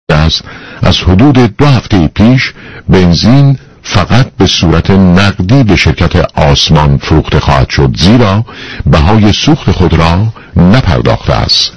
است از حدود 2 هفته پیش بنزین فقط به صورت نقدی به شرکت آسمان فروخته خواهد شد، زیرا بهای سوخت خود را نپرداخته است.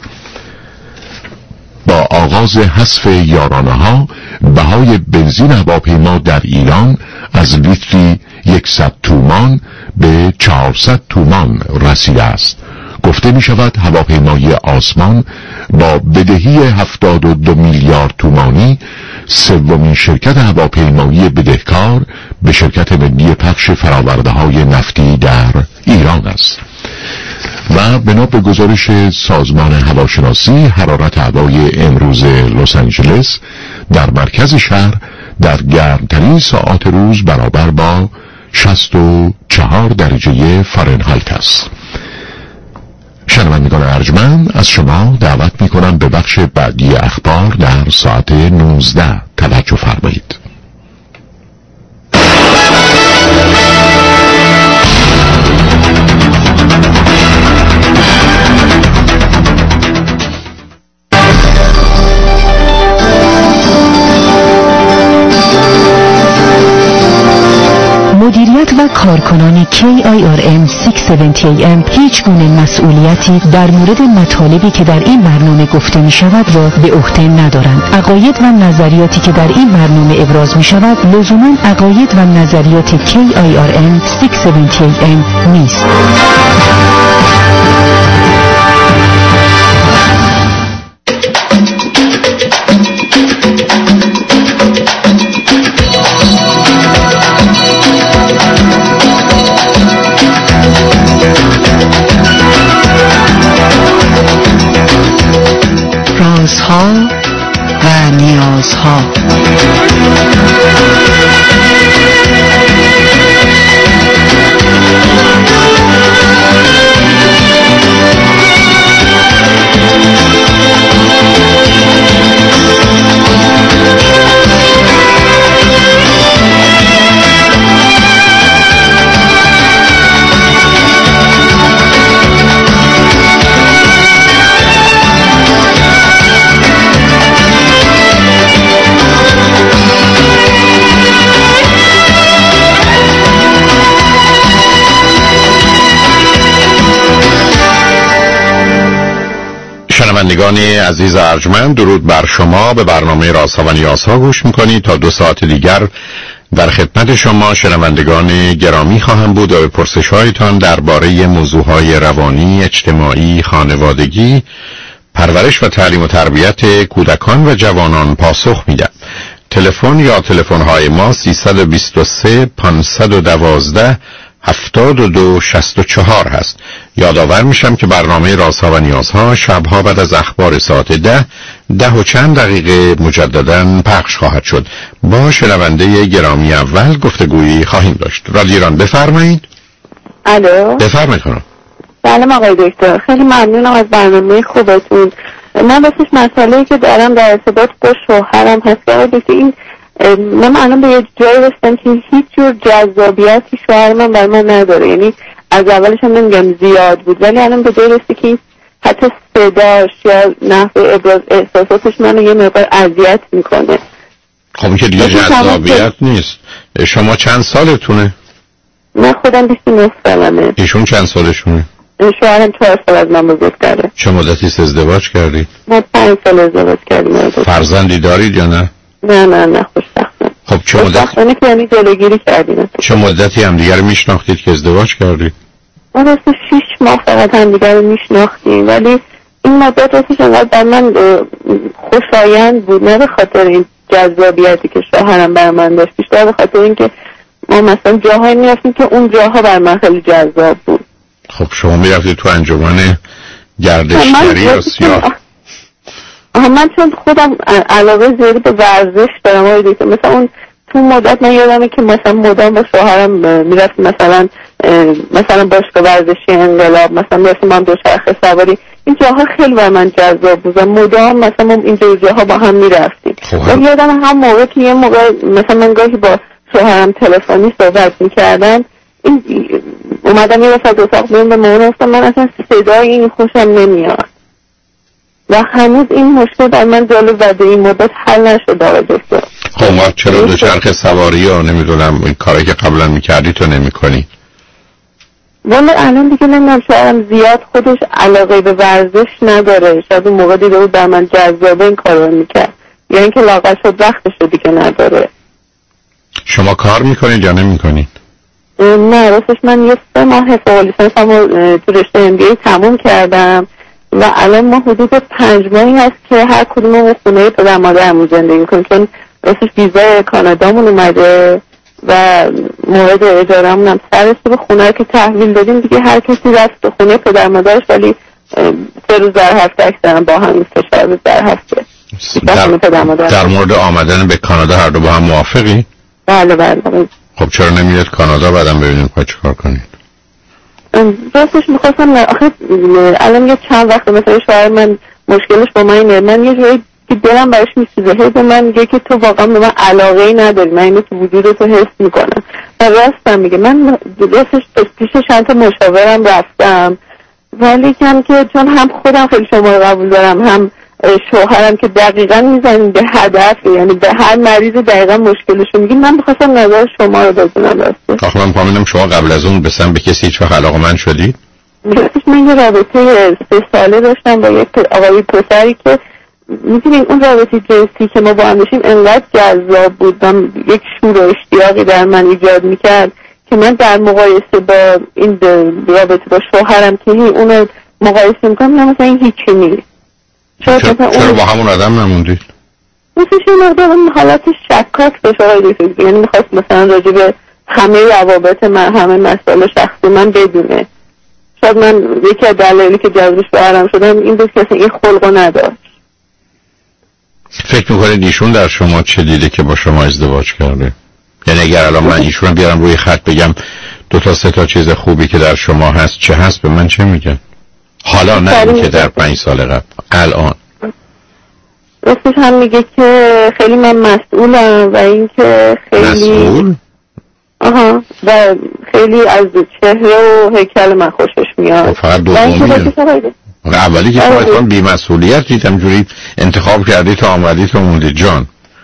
با آغاز حذف یارانه‌ها بهای بنزین هواپیما در ایران از لیتری 100 تومان به 400 تومان رسیده است. گفته می شود هواپیمای آسمان با بدهی 72 میلیارد تومانی سومین شرکت هواپیمایی بدهکار به شرکت ملی پخش فرآورده‌های نفتی در ایران است. و بنا به گزارش سازمان هواشناسی حرارت هوای امروز لس آنجلس در مرکز شهر در گرمترین ساعات روز برابر با 64 درجه فارنهایت است. شنوندگان ارجمند، از شما دعوت می‌کنم به بخش بعدی اخبار در ساعت 19 توجه فرمایید. مدیریت و کارکنان KIRM 670AM هیچ گونه مسئولیتی در مورد مطالبی که در این برنامه گفته می شود را به عهده ندارند. عقاید و نظریاتی که در این برنامه ابراز می شود لزوما عقاید و نظریات KIRM 670AM نیست. رازها و نیازها. شنوندگان عزیز ارجمند، درود بر شما. به برنامه رازها و نیازها گوش میکنید. تا 2 ساعت دیگر در خدمت شما شنوندگان گرامی خواهم بود و به پرسش‌هایتان درباره موضوعهای روانی، اجتماعی، خانوادگی، پرورش و تعلیم و تربیت کودکان و جوانان پاسخ میدم. تلفن یا تلفن‌های ما 323 512 7264 هست. یادآور میشم که برنامه رازها و نیازها شبها بعد از اخبار ساعت 10 و چند دقیقه مجددا پخش خواهد شد. با شنونده گرامی اول گفتگویی خواهیم داشت. رادیو ایران، بفرمایید. الو، بفرمایید خانم. سلام آقای دکتر، خیلی ممنونم از برنامه خوبتون. من واسه مسئله‌ای که دارم در ارتباط با شوهرم هست که آقای دکتر این من الان به یه جایی رسیدم که هیچ جور جذابیتی شوهر من بر من نداره. یعنی از اولش هم نمیگم زیاد بود، ولی الان به جایی رسید که حتی صداش یا نحوه ابراز احساساتش منو یه مقدار اذیت میکنه. خب این که دیگه جذابیت نیست. شما چند سالتونه؟ من خودم 29 سالمه. ایشون چند سالشونه؟ شوهرم 4 سال از من بزرگتره. چه مدتی ازدواج کردید؟ ما 5 سال ازدواج کردیم. فرزندی دارید یا نه؟ نه خوشبختانه. خب چه مدتی؟ خوشبختانه که یعنی جلوگیری کردیم. چه مدتی هم دیگر میشناختید که ازدواج کردید؟ ما راستش 6 ماه فقط هم دیگر رو میشناختیم، ولی این مدت راستش انقدر بر من خوشایند بود، نه به خاطر این جذابیتی که شوهرم بر من داشت، بیشتر به خاطر اینکه ما مثلا جاهایی میرفتیم که اون جاها بر من خیلی جذاب بود. خب شما میرفتید تو انجمن گردشگری یا سیاه؟ من چون خودم علاقه زیادی به ورزش دارم مثلا اون تو مدت من یادمه که مثلا مدام با شوهرم میرفتیم مثلا باشگاه ورزشی انقلاب، مثلا میرفتیم هم دوچرخه سواری. این جاها خیلی بر من جذاب بود و مدام مثلا این جاها با هم میرفتیم. و یادم هم موقع که یه موقع مثلا من گاهی با شوهرم تلفنی صحبت میکردم، این اومدم یه وسط اتاق بیرون به مامان گفتم من اصلا صدای این خوشم نمیاد. و هنوز این مشکل در من جالب و به این مدت حل نشده آقای دکتر. خب ما چرا دوچرخه سواری یا نمیدونم این کاری که قبلا میکردی تو نمیکنی؟ والا الان دیگه نمیدونم، شاید زیاد خودش علاقه به ورزش نداره، شاید اون موقع دیده بود در من جذابه این کار رو میکرد، یا اینکه لاغر شد وقتش رو دیگه نداره. شما کار میکنید یا نمیکنید؟ نه راستش من یه 3 ماه فوق لیسانسمو تو رشته MBA تموم کردم و الان ما حدود 5 ماهی هست که هر کدوممون خونه پدر مادرمون زندگی میکنیم، چون راستش ویزای کانادامون اومده و مورد اجارهمون هم سرسته به خونه که تحویل دادیم دیگه. هر کسی رفت به خونه پدر مادرش، ولی 3 روز در هفته اکثرا با هم، 3-4 روز در هفته. در مورد آمدن به کانادا هر دو با هم موافقی؟ بله بله. خب چرا نمیاد کانادا بعدم ببینید چه کار کنید؟ راستش میخواستم آخه الان یه چند وقت مثلا شوهر من مشکلش با من اینه، من یه جوری که دلم براش میسوزه، هی به من میگه که تو واقعا به من علاقه ای نداری، من اینو تو وجودت حس میکنم و راستم میگه. من راستش پیش چند تا مشاورم رفتم، ولی کم که چون هم خودم خیلی شما رو قبول دارم، هم شوهرم که دقیقا میزنیم به هدف، یعنی به هر مریض دقیقا مشکلشو میگیم. من بخواستم نظر شما رو بدونم. راستش آخه من فهمیدم شما قبل از اون به کسی هیچ وقت علاقه‌مند شدید؟ راستش من یه رابطه 3 ساله داشتم با یک آقای پسری که میدونین اون رابطه جنسی که ما با هم داشتیم انقدر جذاب بود و یک شور و اشتیاقی در من ایجاد میکرد که من در مقایسه با این رابطه با شوهرم که اونو مقایسه میکنم نه مثلا این هیچی نیست. چرا با همون آدم نموندید؟ مثلا این مقدار حالت شکاک داشت آقای دکتر، یعنی میخواست مثلا راجع به همه روابط من، همه مسائل شخصی من بدونه. شاید من یکی از دلایلی که جذبش بهرم شدم این بود که این خلقو نداشت. فکر میکنید ایشون در شما چه دیده که با شما ازدواج کرده؟ یعنی اگر الان من ایشون بیارم روی خط بگم 2-3 چیز خوبی که در شما هست چه هست، به من چه میگن؟ حالا نه این که در 5 سال قبل، الان راستش هم میگه که خیلی من مسئولم و این که خیلی مسئول؟ و خیلی از چهره و هیکل من خوشش میاد. فقط دومیه. اولی که شما بی‌مسئولیت دیدم جوری انتخاب کردی تا آمدی تا موندی جان.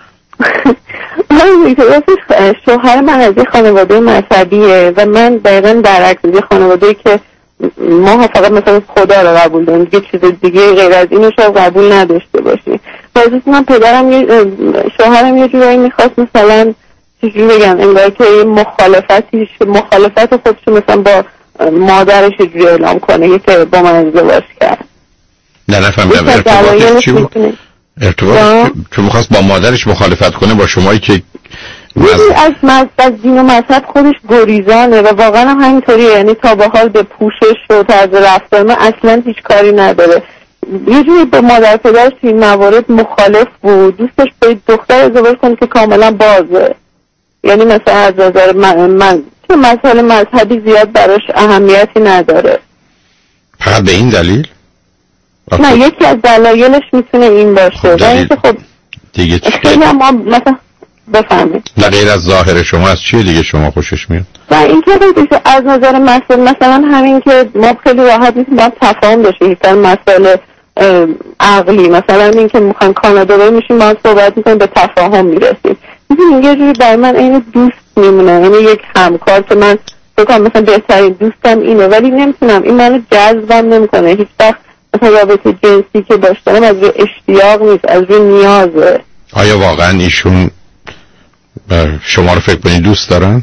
راستش شوهر من از یه خانواده مذهبیه و من دقیقا برعکس، یه خانواده که ما فقط مثلا خدا رو قبول داریم، دیگه چیز دیگه غیر از اینو شاید قبول نداشته باشیم. واسه من پدرم شوهرم یه جورایی میخواست مثلا چجوری بگم انگار که مخالفت خودشو مثلا با مادرش جوری اعلام کنه که با من ازدواج کرد. نه نفهمیدم ارتباطش چی بود؟ ارتباطش چون میخواست با مادرش مخالفت کنه با شمایی که از دین و مذهب خودش گریزانه و واقعا هم همینطوریه، یعنی تا به حال به پوشش و طرز رفتار من اصلا هیچ کاری نداره. یه جوری به مادر پدرش توی این موارد مخالف بود، دوستش به دختر ازدواج کنه که کاملا بازه، یعنی مثلا از نظر من که مسئله مذهبی زیاد براش اهمیتی نداره. فقط به این دلیل؟ نه یکی از دلایلش میتونه این باشه. خب دیگه خیلی ما مثلا بفهمید نه غیر از ظاهر شما از چیه دیگه شما خوشش میاد؟ و این که از نظر مثلا همین که ما خیلی راحت میتونیم با تفاهم داشتیم هیچ مسئله عقلی، مثلا این که میخوایم کانادا رو میشیم با هم صحبت میکنیم به تفاهم میرسیم. میدونیم یه جوری برای من این دوست میمونه، یعنی یک همکار که من بکنم مثلا بهترین دوستم اینه، ولی نمیتونم این منو جذبم نمیکنه هیچ وقت. مثلا رابطه جنسی که داشتم از روی اشتیاق نیست، از روی نیازه. آیا واقعا ایشون شما رو فکر کنید دوست دارن؟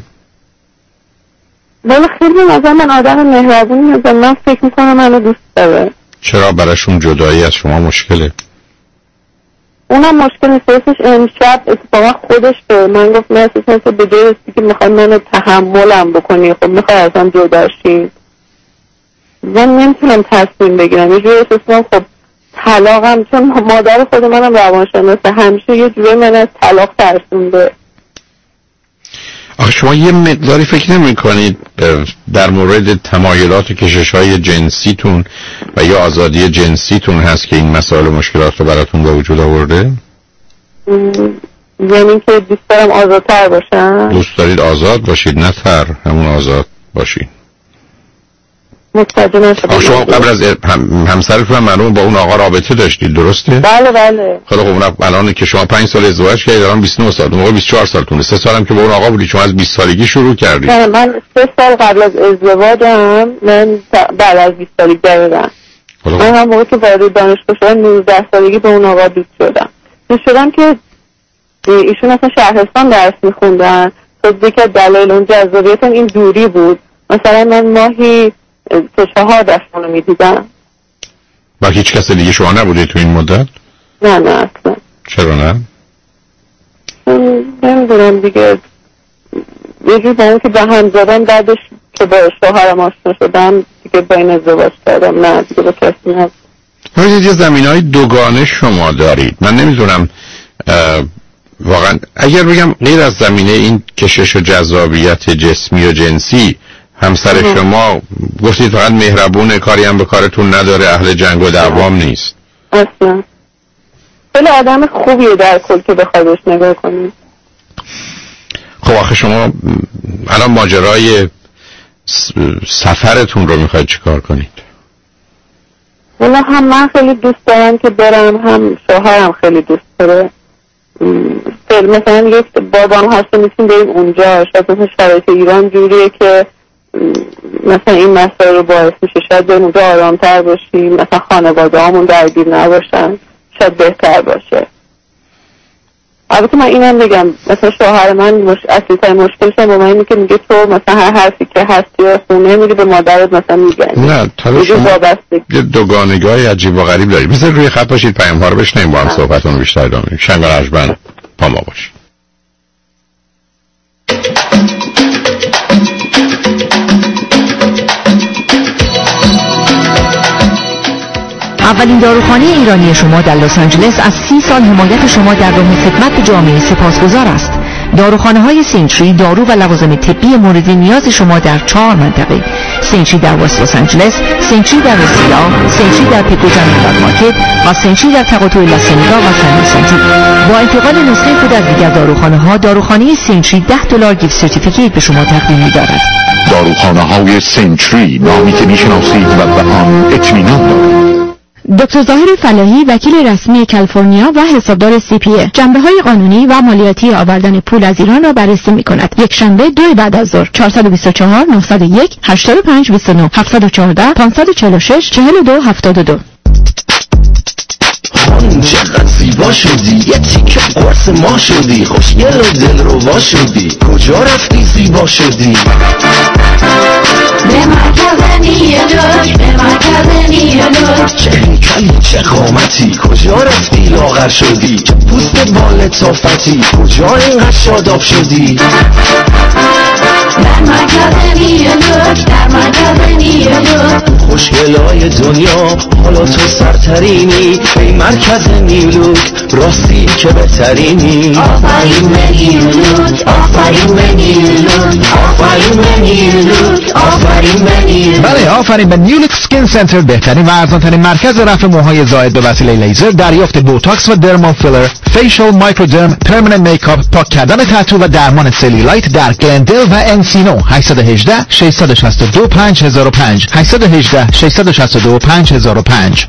ولی خیلی نظر من آدم مهربونی هستم، من فکر میکنم منو دوست داره. چرا براشون جدایی از شما مشکله؟ اونم مشکل نیستش. امشب اتفاقا خودش به من گفت نه اساسا به جای رسیدی که میخوای منو تحملم بکنی، خب میخوای ازم جداشی. من نمیتونم تصمیم بگیرم، یه جوری احساس خب طلاقم، چون مادر خود منم روانشناسه، همیشه یه جوری من از طلاق ترسونده. آخه شما یه مقداری فکر نمی کنید در مورد تمایلات و کشش‌های جنسیتون و یا آزادی جنسیتون هست که این مسائل و مشکلات رو براتون به وجود آورده؟ یعنی که دوست دارم آزادتر باشم. دوست دارید آزاد باشید نه تر همون آزاد باشید. متوجه نشدم. شما قبل از همسرتون معلومه با اون آقا رابطه داشتید درسته؟ بله بله. خیلی خب الان که شما 5 سال ازدواج کردید الان 29 سال، اون موقع 24 سالتونه، 3 سالم که با اون آقا بودید، شما از 20 سالگی شروع کردید. نه من 3 سال قبل از ازدواجم، من بعد از 20 سالگی دقیقاً من هم موقعی که وارد دانشگاه شدم 19 سالگی به اون آقا دوست شدم که ایشون اصلا شهرستان درس میخوندن. تو که دلایل اون جذابیت این دوری بود. مثلا من ماهی 4 دفعه میدیدم. با هیچ کس دیگه شما نبوده تو این مدت؟ نه اصلا. چرا نه؟ نمیدونم دیگه، یه جور با اون که به هم زدم بعدش که با شوهرم آشنا شدم دیگه با این ازدواج کردم. نه دیگه با کسی نه. یه زمینهای دوگانه شما دارید. من نمیدونم واقعا اگر بگم غیر از زمینه این کشش و جذابیت جسمی و جنسی، همسر شما گفتید فقط مهربونه، کاری هم به کارتون نداره، اهل جنگ و دعوام نیست. اصلا خیلی آدم خوبیه در کل که بخوای بهش نگاه کنی. خب آخه شما الان ماجرای سفرتون رو میخواید چیکار کنید؟ والا هم من خیلی دوست دارم که برم، هم شوهرم خیلی دوست داره. مثلا یک بابام هست میتونیم بریم اونجا. شاید مثلا شرایط ایران جوریه که مثلا این مسائل رو باعث میشه شاید بریم اونجا آرامتر باشیم، مثلا خانواده همون درگیر نباشن، شاید بهتر باشه. البته من اینم بگم مثلا شوهر من اصلی ترین مشکلش با من اینه که میگه تو مثلا هر حرفی که هستی و خونه میری به مادرت مثلا میگنی. نه تا شما یه دوگانگی عجیب و غریب داری. بذار روی خط باشید، پیام ها رو بشنیم با هم صحبتون رو بیشتر ادامه بدیم. شنگ رجبن با ما باشید. اولین داروخانه ایرانی شما در لس آنجلس از 30 سال حمایت شما در راه خدمت به جامعه سپاسگزار است. داروخانه‌های سینتری دارو و لوازم طبی مورد نیاز شما در 4 منطقه: سینتری در وست لس آنجلس، سینتری در رسیلا، سینتری در پیکوزن ایلات مارکت و سینتری در تقاطع لاسنیگا و سن سنتری. با انتقال نسخه خود از دیگر داروخانه‌ها، داروخانه سینتری $10 گیفت سرتیفیکیت به شما تقدیم می‌دارد. داروخانه‌های سینتری، نامی که می‌شناسید و به آن اطمینان دارید. دکتر ظاهر فلاحی، وکیل رسمی کالیفرنیا و حسابدار CPA، جنبه‌های قانونی و مالیاتی آوردن پول از ایران را بررسی می‌کند. یک شنبه 2 بعد از ظهر. 424 901 8529 714 546 4272. چقدر زیبا شدی، یه تیکه قرص ما شدی، خوشگل و دل رو وا شدی، کجا رفتی زیبا شدی؟ به مرکز نیلوک، به مرکز نیلوک. چه هیکلی چه قامتی، کجا رفتی لاغر شدی، چه پوست بال تافتی، کجا اینقدر شاداب شدی؟ در مرکز نیلوک، در مرکز نیلوک. خوشگلای دنیا حالا تو سرترینی، ای مرکز نیلوک راستی که بهترینی. آفرین به نیلوک، آفرین به نیلوک، آفرین به نیلوک، آفرین به نیلوک. بله، آفرین به نیولوک سکین سنتر، بهترین و ارزان‌ترین مرکز رفع موهای زائد به وسیله لیزر، دریافت بوتاکس و درمال فیلر، فیشل، مایکرودرم، پرمننت میکاپ، پاک کردن تتو و درمان سلیولایت در گلندل و انسینو. 818 662 5005 818 662 5005.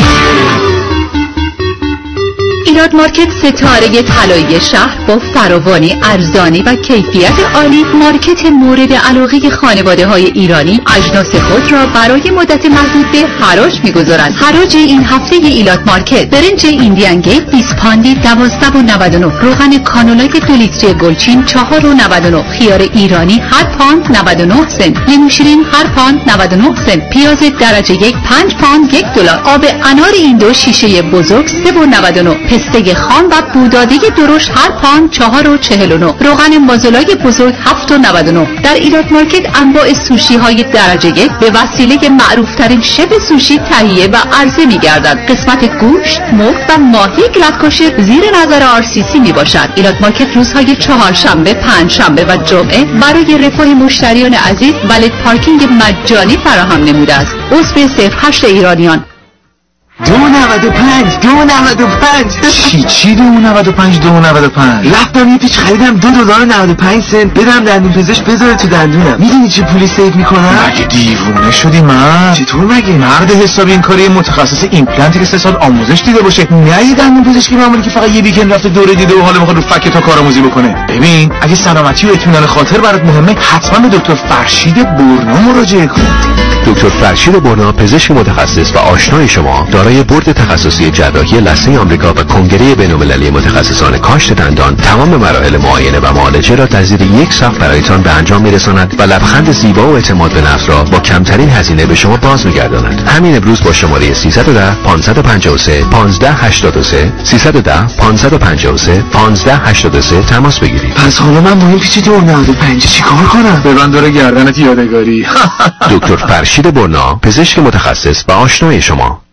ایراد مارکت ستاره طلایی شهر با فراوانی ارزانی و کیفیت عالی، مارکت مورد علاقه خانواده های ایرانی اجناس خود را برای مدت محدود به حراج می‌گذارند. حراج این هفته ایلات مارکت: برنج ایندیان گیت 20 پاندی 12.99، روغن کانولا 2 لیتری گلچین 4.99، خیار ایرانی هر پاند 99 سنت، لیمو شیرین هر پاند 99 سنت، پیاز درجه 1 5 پاند $1، آب انار ایندو شیشه بزرگ 3.99، پسته خام و بوداده درشت هر پاند 4.49، روغن مازولای بزرگ 7.99. در ایلات مارکت انواع سوشی های درجه 1 به وسیله معروف ترین شف سوشی تهیه و عرضه می گردد. قسمت گوشت، مرغ و ماهی گلدکاشر زیر نظر RCC می باشد. ایلات مارکت روزهای چهارشنبه، پنجشنبه و جمعه برای رفاه مشتریان عزیز ولت پارکینگ مجانی فراهم نموده است. عضو 08 ایرانیان. چی 2.95 رفتم یه پیچ خریدم $2.95 بدم دندون پزشک بذاره تو دندونم. میدونی چه پولی سیو میکنم؟ مگه دیوونه شدی من؟ چطور مگه؟ مرد حسابی این کاری متخصص ایمپلنتی که 3 سال آموزش دیده باشه، نه یه دندون پزشکی معمولی که فقط یه ویکند رفته دوره دیده و حالا میخواد رو فک تا کارآموزی بکنه. ببین اگه سلامتی و اطمینان خاطر برات مهمه حتما به دکتر فرشید برنا مراجعه کن. دکتر فرشید برنا پزشک متخصص و آشنای شما، دارای بورد تخصصی جراحی لثه آمریکا و کنگره بین‌المللی متخصصان کاشت دندان، تمام مراحل معاینه و معالجه را در زیر یک سقف برایتان به انجام می‌رساند و لبخند زیبا و اعتماد به نفس را با کمترین هزینه به شما باز می‌گرداند. همین امروز با شماره 310 553 1583 310 553 1583 تماس بگیرید. پس حالا من با این پیچ 2.95 چیکار کنم؟ ببند داره گردنت یادگاری. دکتر فرشید برنا پزشک متخصص و آشنای شما.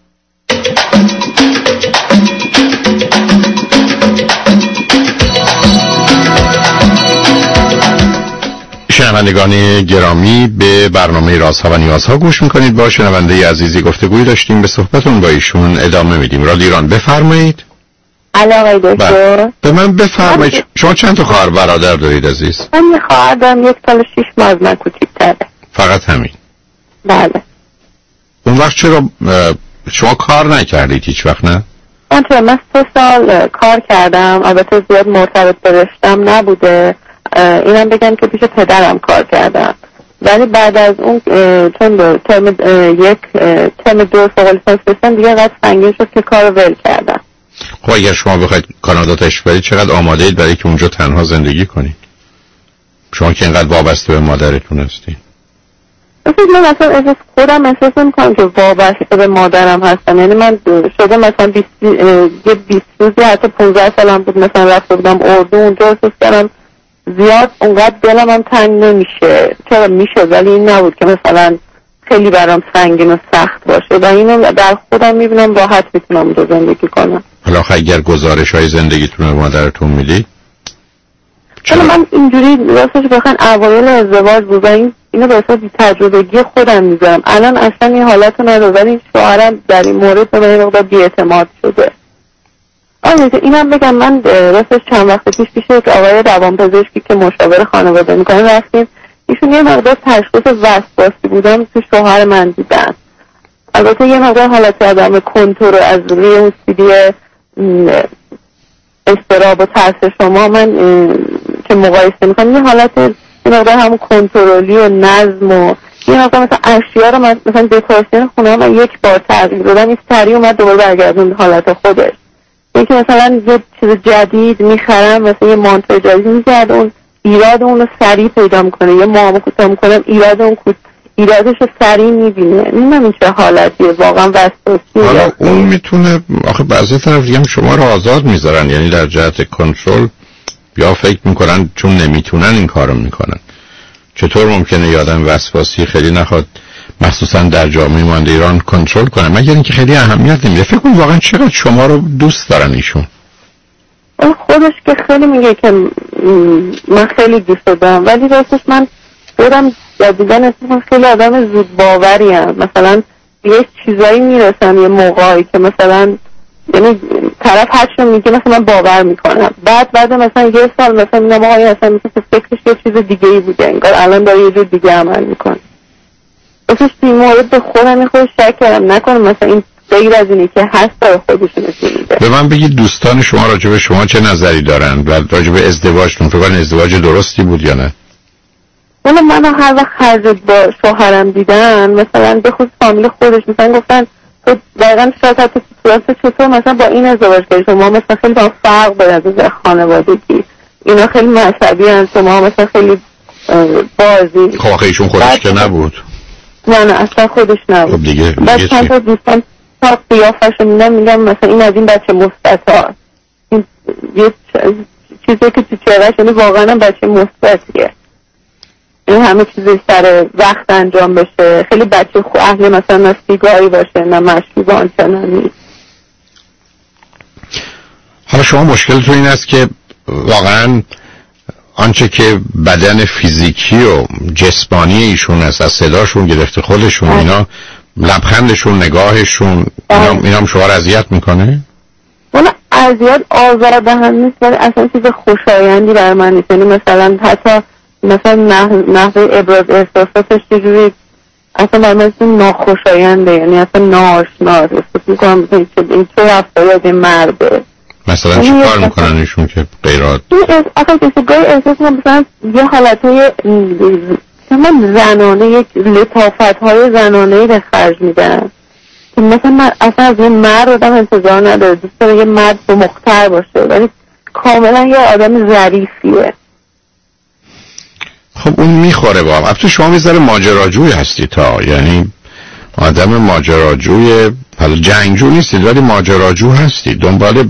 شنوندگان گرامی، به برنامه رازها و نیازها گوش میکنید. با شنونده عزیزی گفتگوی داشتیم، به صحبتون با ایشون ادامه میدیم. رادیو ایران، بفرمایید. علاقه دکتر به من بفرمایید شما چند تا خواهر برادر دارید عزیز؟ من یه خواهر دارم 1 سال و 6 ماه از من کوچیک‌تره. فقط همین؟ بله. اون وقت چرا شما کار نکردید هیچ وقت؟ نه من 3 سال کار کردم، البته زیاد مرتبط به رشتم نبوده. اینم بگم که پیش پدرم کار کردم، ولی بعد از اون چون ترم 2 فوق لیسانس رسیدم دیگه قد سنگین شد که کار ول کردم. خب اگر شما بخواید کانادا تشریف برید چقدر آماده اید برای که اونجا تنها زندگی کنید؟ شما که اینقدر وابسته به مادرتون هستید. من مثلا خودم احساس میکنم که وابسته به مادرم هستم. یعنی من شده مثلا 20 روزی حتی 15 سالم بود مثلا رفته بودم اردو، اونجا احساس کردم زیاد اونقدر دلم هم تنگ نمیشه. چرا میشه، ولی این نبود که مثلا خیلی برام سنگین و سخت باشه و اینو در خودم میبینم راحت میتونم اونجا زندگی کنم. حالا اگر گزارش های زندگیتون رو مادرتون میدید؟ چرا من اینجوری راستش بخوان اوایل ازدواج بود و اینو به اساس تجربگی خودم میذارم. الان اصلا این حالت رو نداره، ولی شوهرم در این مورد به من مقدار بی‌اعتماد شده. اینم بگم من راستش چند وقت پیش یک آقای روانپزشکی که مشاور خانواده میکنه رفتیم، ایشون یه مقدار تشخیص وسواسی بودم تو شوهر من دیدن. البته یه مقدار حالت عدم کنترل از روی اون سیدی اضطراب و ترس شما من که مقایسه میکنم یه حالت یه مقدار همون کنترلی و نظم و یه مقدار مثلا اشیا رو مثلا دکوراسیون خونه من یک بار تغییر دادم، این سریع اومد دوباره برگردون حالت خودش. اینکه مثلا یه چیز جدید میخرم، مثلا یه مانتو جدید میگرد اون ایراد اون رو سریع پیدا میکنه، یه معامله کوتاه میکنم ایرادش رو سریع میبینه. نمیدونم این چه حالتیه واقعا وسواسیه. حالا اون میتونه آخه بعضی طرف دیگه شما رو آزاد میذارن، یعنی در جهت کنترل یا فکر میکنن چون نمیتونن این کارو میکنن. چطور ممکنه یه آدم وسواسی خیلی نخواد مخصوصا در جامعه مانده ایران کنترل کنه، مگر اینکه خیلی اهمیت نمیده؟ فکر کنم واقعا چقدر شما رو دوست دارن ایشون. خودش که خیلی میگه که من خیلی دوست دارم، ولی راستش من خودم جدیدن اصلا خیلی آدم زود باوریم. مثلا یه چیزایی میرسم یه موقعی که مثلا یعنی طرف هرچی میگه مثلا من باور میکنم، بعد مثلا یه سال مثلا میگم آقا این اصلا مثلا فکرش یه چیز دیگه ای بوده، انگار الان داره یه جور دیگه عمل میکنه. اصلا این مورد به خودم خود شک کردم نکنم مثلا این غیر از اینی که هست داره خودشون نشون میده. به من بگید دوستان شما راجع به شما چه نظری دارن و راجع به ازدواجتون؟ فکر کنید ازدواج درستی بود یا نه؟ من هر وقت خرج با شوهرم دیدن مثلا به خود فامیل خودش مثلا گفتن تو دقیقا شاید حتی چطور مثلا با این ازدواج کردی، شما مثلا خیلی با فرق باید از خانوادگی، اینا خیلی مذهبی هست، شما مثلا خیلی بازی. خب آخه ایشون خودش که نبود. نه اصلا خودش نبود. خب دیگه بعد چند تا دوستان تا قیافش میگم مثلا این از این بچه مثبت ها، این یه چیزی که تو چهرهش یعنی واقعا بچه مثبتیه، این همه چیزی سر وقت انجام بشه، خیلی بچه خوب اهل مثلا نه سیگاری باشه نه مشروب آنچنانی. حالا شما مشکلتون این است که واقعا آنچه که بدن فیزیکی و جسمانی ایشون است، از صداشون گرفته خودشون اینا لبخندشون، نگاهشون، اینا هم شما رو اذیت میکنه؟ والا اذیت آزاردهنده نیست، ولی اصلا چیز خوشایندی برای من نیست. یعنی مثلا حتی مثلا نحوه ابراز احساساتش چجوری اصلا برای من ناخوشاینده، یعنی اصلا ناآشنا احساس میکنم مثلا این چه رفتاری از این مرده. مثلا چی کار میکنن ایشون که غیرات؟ آخه گاهی احساس میکنم مثلا یه حالتهای زنانه، یک لطافتهای زنانهی به خرج میدن که مثلا من اصلا از یه مرد آدم انتظار نداره، دوست داره یه مرد با مختر باشه، ولی کاملا یه آدم ظریفیه. خب اون میخوره با هم. البته شما میذاره ماجراجوی هستی تا، یعنی آدم ماجراجوی، حالا جنگجو نیستید ولی ماجراجو هستید، دنبال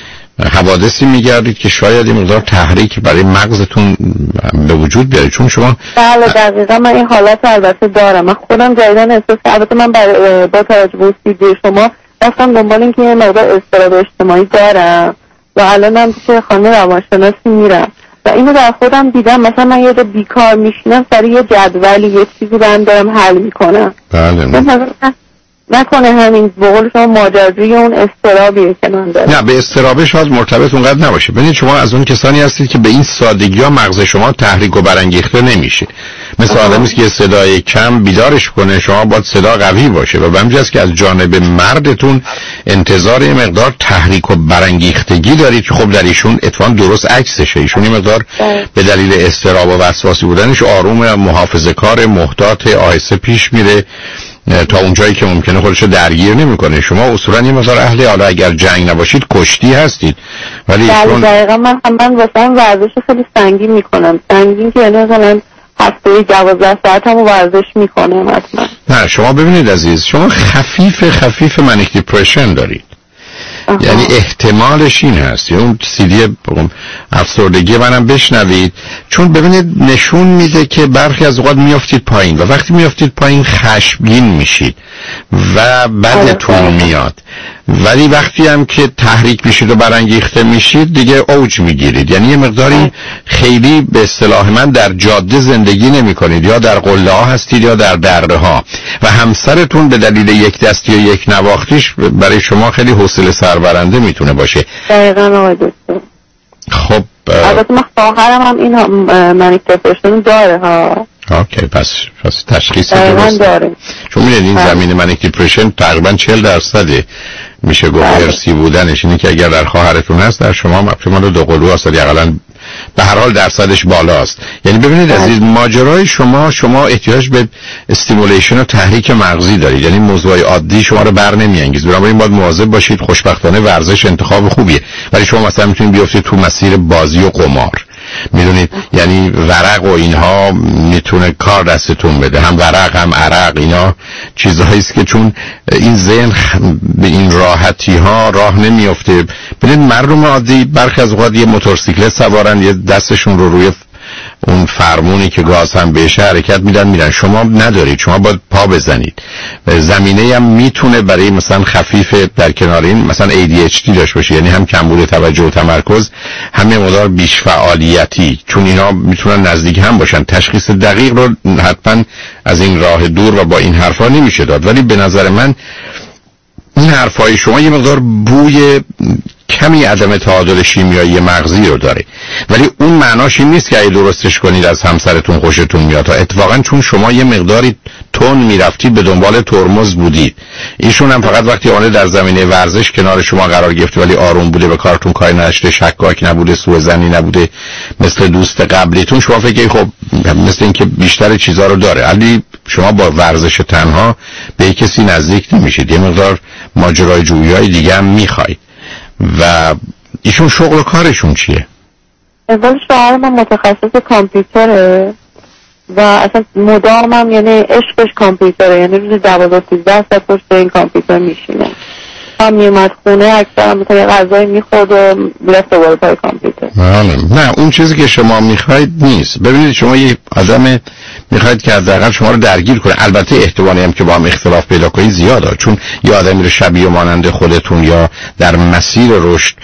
حوادثی میگردید که شاید این مقدار تحریک برای مغزتون به وجود بیاره. چون شما بله دقیقا من این حالت البته دارم. من خودم جدیدن احساس، البته من با توجه به سیدی شما رفتم دنبال این که یه مقدار اضطراب اجتماعی دارم و الانم پیش خانم روانشناسی میرم و اینو در خودم دیدم. مثلا من یه جا بیکار میشینم سری یه جدولی یه چیزی من دارم حل میکنم. بله نکنه همین به قول شما ماجراجوی اون اضطرابیه که من دارم. نه به اضطراب شاید مرتبط اونقدر نباشه. ببینید شما از اون کسانی هستید که به این سادگی ها مغز شما تحریک و برانگیخته نمیشه. مثل آدمی که صدای کم بیدارش کنه، شما باید صدا قوی باشه و به همین جاست که از جانب مردتون انتظار یه مقدار تحریک و برانگیختگی دارید که خب در ایشون اتفاقا درست عکسشه. ایشون یه مقدار به دلیل اضطراب و وسواسی بودنش آروم، محافظه‌کار، محتاط، آهسته پیش میره تا اونجایی که ممکنه خودشو درگیر نمیکنه. شما اصولا یه مثلا اهل، حالا اگر جنگ نباشید کشتی هستید، ولی ایشون دقیقا من واسه ورزش خیلی سنگین میکنم. سنگین که یعنی مثلا هفته 12 ساعت هم ورزش میکنم حتما. نه شما ببینید عزیز، شما خفیف منیک دیپرشن دارید. یعنی احتمالش این هست، یا اون سیدی افسردگی منم بشنوید، چون ببینید نشون میده که برخی از اوقات میافتید پایین و وقتی میافتید پایین خشمگین میشید و بدتون میاد، ولی وقتی هم که تحریک میشید و برانگیخته میشید دیگه اوج میگیرید. یعنی یه مقداری خیلی به اصطلاح من در جاده زندگی نمی کنید، یا در قله ها هستید یا در دره ها و همسرتون به دلیل یک دستی و یک نواختیش برای شما خیلی حوصله سربرنده میتونه باشه. دقیقاً آقای دکتر. خب البته من خواهرم هم این منیک دیپرشن داره ها. اوکی پس تشخیص درست داره. چون میدونید این زمین منیک دیپرشن تقریبا 40% میشه گفت ارثی بودنش، اینه که اگر در خواهرتون هست در شما احتمال دو قلو هست، حداقل به هر حال درصدش بالاست. یعنی ببینید عزیز، ماجرای شما احتیاج به استیمولیشن و تحریک مغزی دارید، یعنی موضوع عادی شما رو بر نمیانگیز. بنابراین باید مواظب باشید. خوشبختانه ورزش انتخاب خوبیه، ولی شما مثلا میتونید بیافتید تو مسیر بازی و قمار، میدونید، یعنی ورق و اینها میتونه کار دستتون بده، هم ورق هم عرق، اینا چیزهایی است که چون این ذهن به این راحتی ها راه نمیفته. ببینید مردم عادی برخی از اوقات یه موتورسیکلت سوارن، یه دستشون رو روی اون فرمونی که گاز هم بهش حرکت میدن. شما ندارید، شما باید پا بزنید. زمینه هم میتونه برای مثلا خفیف در کنار این مثلا ADHD داشته باشه، یعنی هم کمبود توجه و تمرکز، هم مقدار بیش فعالیتی، چون اینا میتونن نزدیک هم باشن. تشخیص دقیق رو حتما از این راه دور و با این حرفا نمیشه داد، ولی به نظر من این حرفای شما یه مقدار بوی کمی عدم تعادل شیمیایی مغزی رو داره، ولی اون معناش این نیست که اگه درستش کنید از همسرتون خوشتون میاد. اتفاقا چون شما یه مقداری تون میرفتید به دنبال ترمز بودید، ایشون هم فقط وقتی آنه در زمینه ورزش کنار شما قرار گرفته ولی آروم بوده، به کارتون کاری نداشته، شکاک نبوده، سوءظنی نبوده مثل دوست قبلیتون، شما فکر خب مثل این که بیشتر چیزا رو داره، ولی شما با ورزش تنها به کسی نزدیک نمیشید. یه مقدار ماجرای جویای دیگه هم میخواید. و ایشون شغل و کارشون چیه؟ اول شوهر من متخصص کامپیوتره و اصلا مدامم یعنی عشقش کامپیوتره، یعنی روز 12-13 ساعت پشت این کامپیوتر میشینه. هم میومد خونه اکثر مثلا غذای میخورد و میرفت دوباره پای کامپیوتر. نه اون چیزی که شما میخواید نیست. ببینید شما یه آدم میخواید که حداقل شما رو درگیر کنه. البته احتمالی هم که با هم اختلاف پیدا کنید زیاده، چون یه آدمی رو شبیه و مانند خودتون یا در مسیر رشد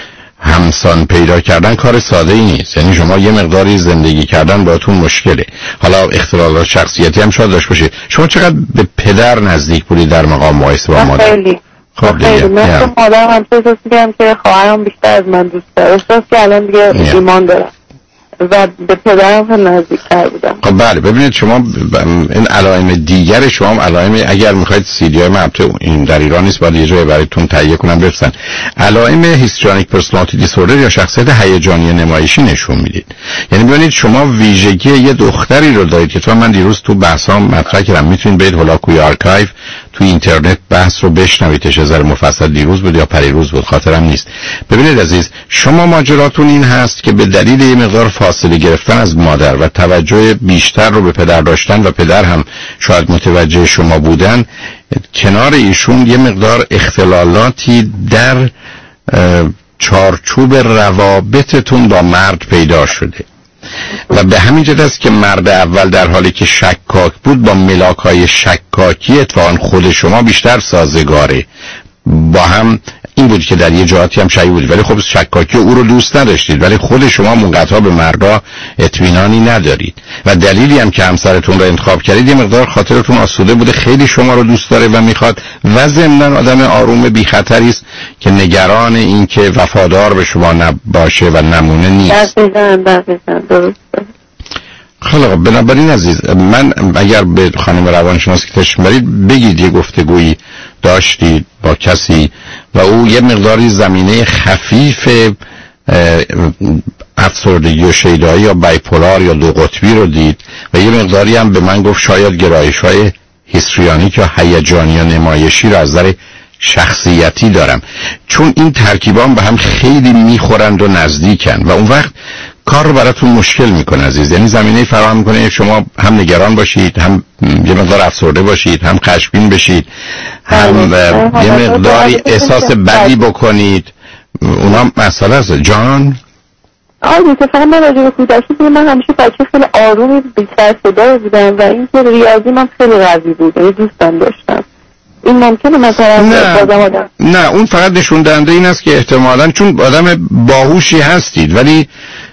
همسان پیدا کردن کار ساده ای نیست. یعنی شما یه مقداری زندگی کردن باهاتون مشکله. حالا اختلالات شخصیتی هم شاید داشته باشید. شما چقدر به پدر نزدیک بودید در مقام مقایسه با مادر؟ خیلی. خب دیگه من تو مادرم هم احساس می‌کردم که خواهرم بیشتر از من دوست داره. احساس که الان دیگه ایمان دارم و به پدرم هم نزدیک‌تر بودم. خب بله، ببینید شما این علائم دیگر شما هم علائم، اگر میخواید CDI مبته این در ایران نیست، باید یه جایی برایتون تهیه کنم بفرستن، علائم هیستریونیک پرسونالیتی دیسوردر یا شخصیت هیجانی نمایشی نشون میدید. یعنی ببینید شما ویژگی یه دختری رو دارید که تو من دیروز تو بحثام مطرح کردم، میتونید برید هولاکوی آرکایو تو اینترنت بحث رو بشنوید، چه ذره مفصل دیروز بود یا پریروز بود خاطرم نیست. ببینید عزیز، شما ماجراتون این هست که به دلیل یه مقدار فاصله گرفتن از مادر و توجه بیشتر رو به پدر داشتن و پدر هم شاید متوجه شما بودن، کنار ایشون یه مقدار اختلالاتی در چارچوب روابطتون با مرد پیدا شده و به همین جهت است که مرد اول در حالی که شکاک بود با ملاک‌های شکاکی اتفاقاً خود شما بیشتر سازگاره با هم. این بود که در یه جهاتی هم شایع بود، ولی خب شکاکی او رو دوست نداشتید، ولی خود شما منقطع به مردا اطمینانی ندارید و دلیلی هم که همسرتون رو انتخاب کردید یه مقدار خاطرتون آسوده بوده، خیلی شما رو دوست داره و میخواد و ضمناً آدم آروم بی خطری است که نگران این که وفادار به شما نباشه و نمونه نیست. دقیقاً درسته. خیلی خب، بنابراین عزیز من اگر به خانم روانشناس که تشریف برید بگید یه گفتگویی داشتید با کسی و او یه مقداری زمینه خفیف افسردگی و شیدایی یا بایپولار یا دو قطبی رو دید و یه مقداری هم به من گفت شاید گرایش‌های هیستریونیک یا هیجانی یا نمایشی رو از نظر شخصیتی دارم، چون این ترکیبا به هم خیلی میخورند و نزدیکن و اون وقت کار رو براتون مشکل میکنه عزیز. یعنی زمینه فراهم میکنه شما هم نگران باشید، هم یه مقدار افسرده باشید، هم خشمگین بشید، هم یه مقداری احساس بدی بکنید. اونا مسئله است جان. اتفاقا من راجع به کودکی که من همیشه بچه خیلی آرومی بی سر صدا بودم و اینکه ریاضی من خیلی قوی بود، یعنی دوستم داشتم. این ممکنه مثلا نه اون فقط نشون دهنده این است که احتمالاً چون آدم باهوشی هستید ولی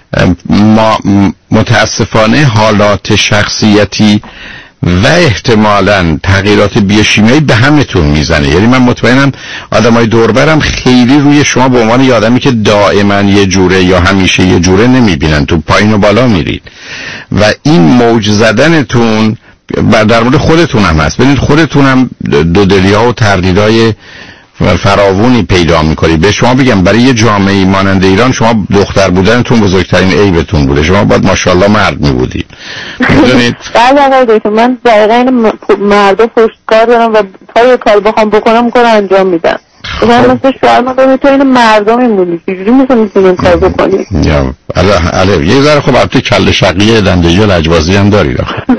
متاسفانه حالات شخصیتی و احتمالاً تغییرات بیوشیمیایی به همتون میزنه. یعنی من مطمئنم آدمای دور برم خیلی روی شما به عنوان یه آدمی که دائما یه جوره یا همیشه یه جوره نمیبینن، تو پایین و بالا میرید و این موج زدنتون در مورد خودتون هم هست. ببینید خودتون هم دودلی‌ها و تردیدهای فراوونی پیدا میکنید. به شما بگم برای یه جامعه مانند ایران شما دختر بودنتون بزرگترین عیبتون بوده. شما باید ماشاءالله مرد میبودید. میدونید؟ بله آقای دکتر، من دقیقا این مردا پشتکار دارم و تا یه کار بخوام بکنم کار انجام میدم. من مثل شوهر من بگم تو این مردا میمونی چجوری میتونیم کار بکنیم؟ یه ذره خب البته کله شقیه دنده‌ای و لجبازی هم دارید.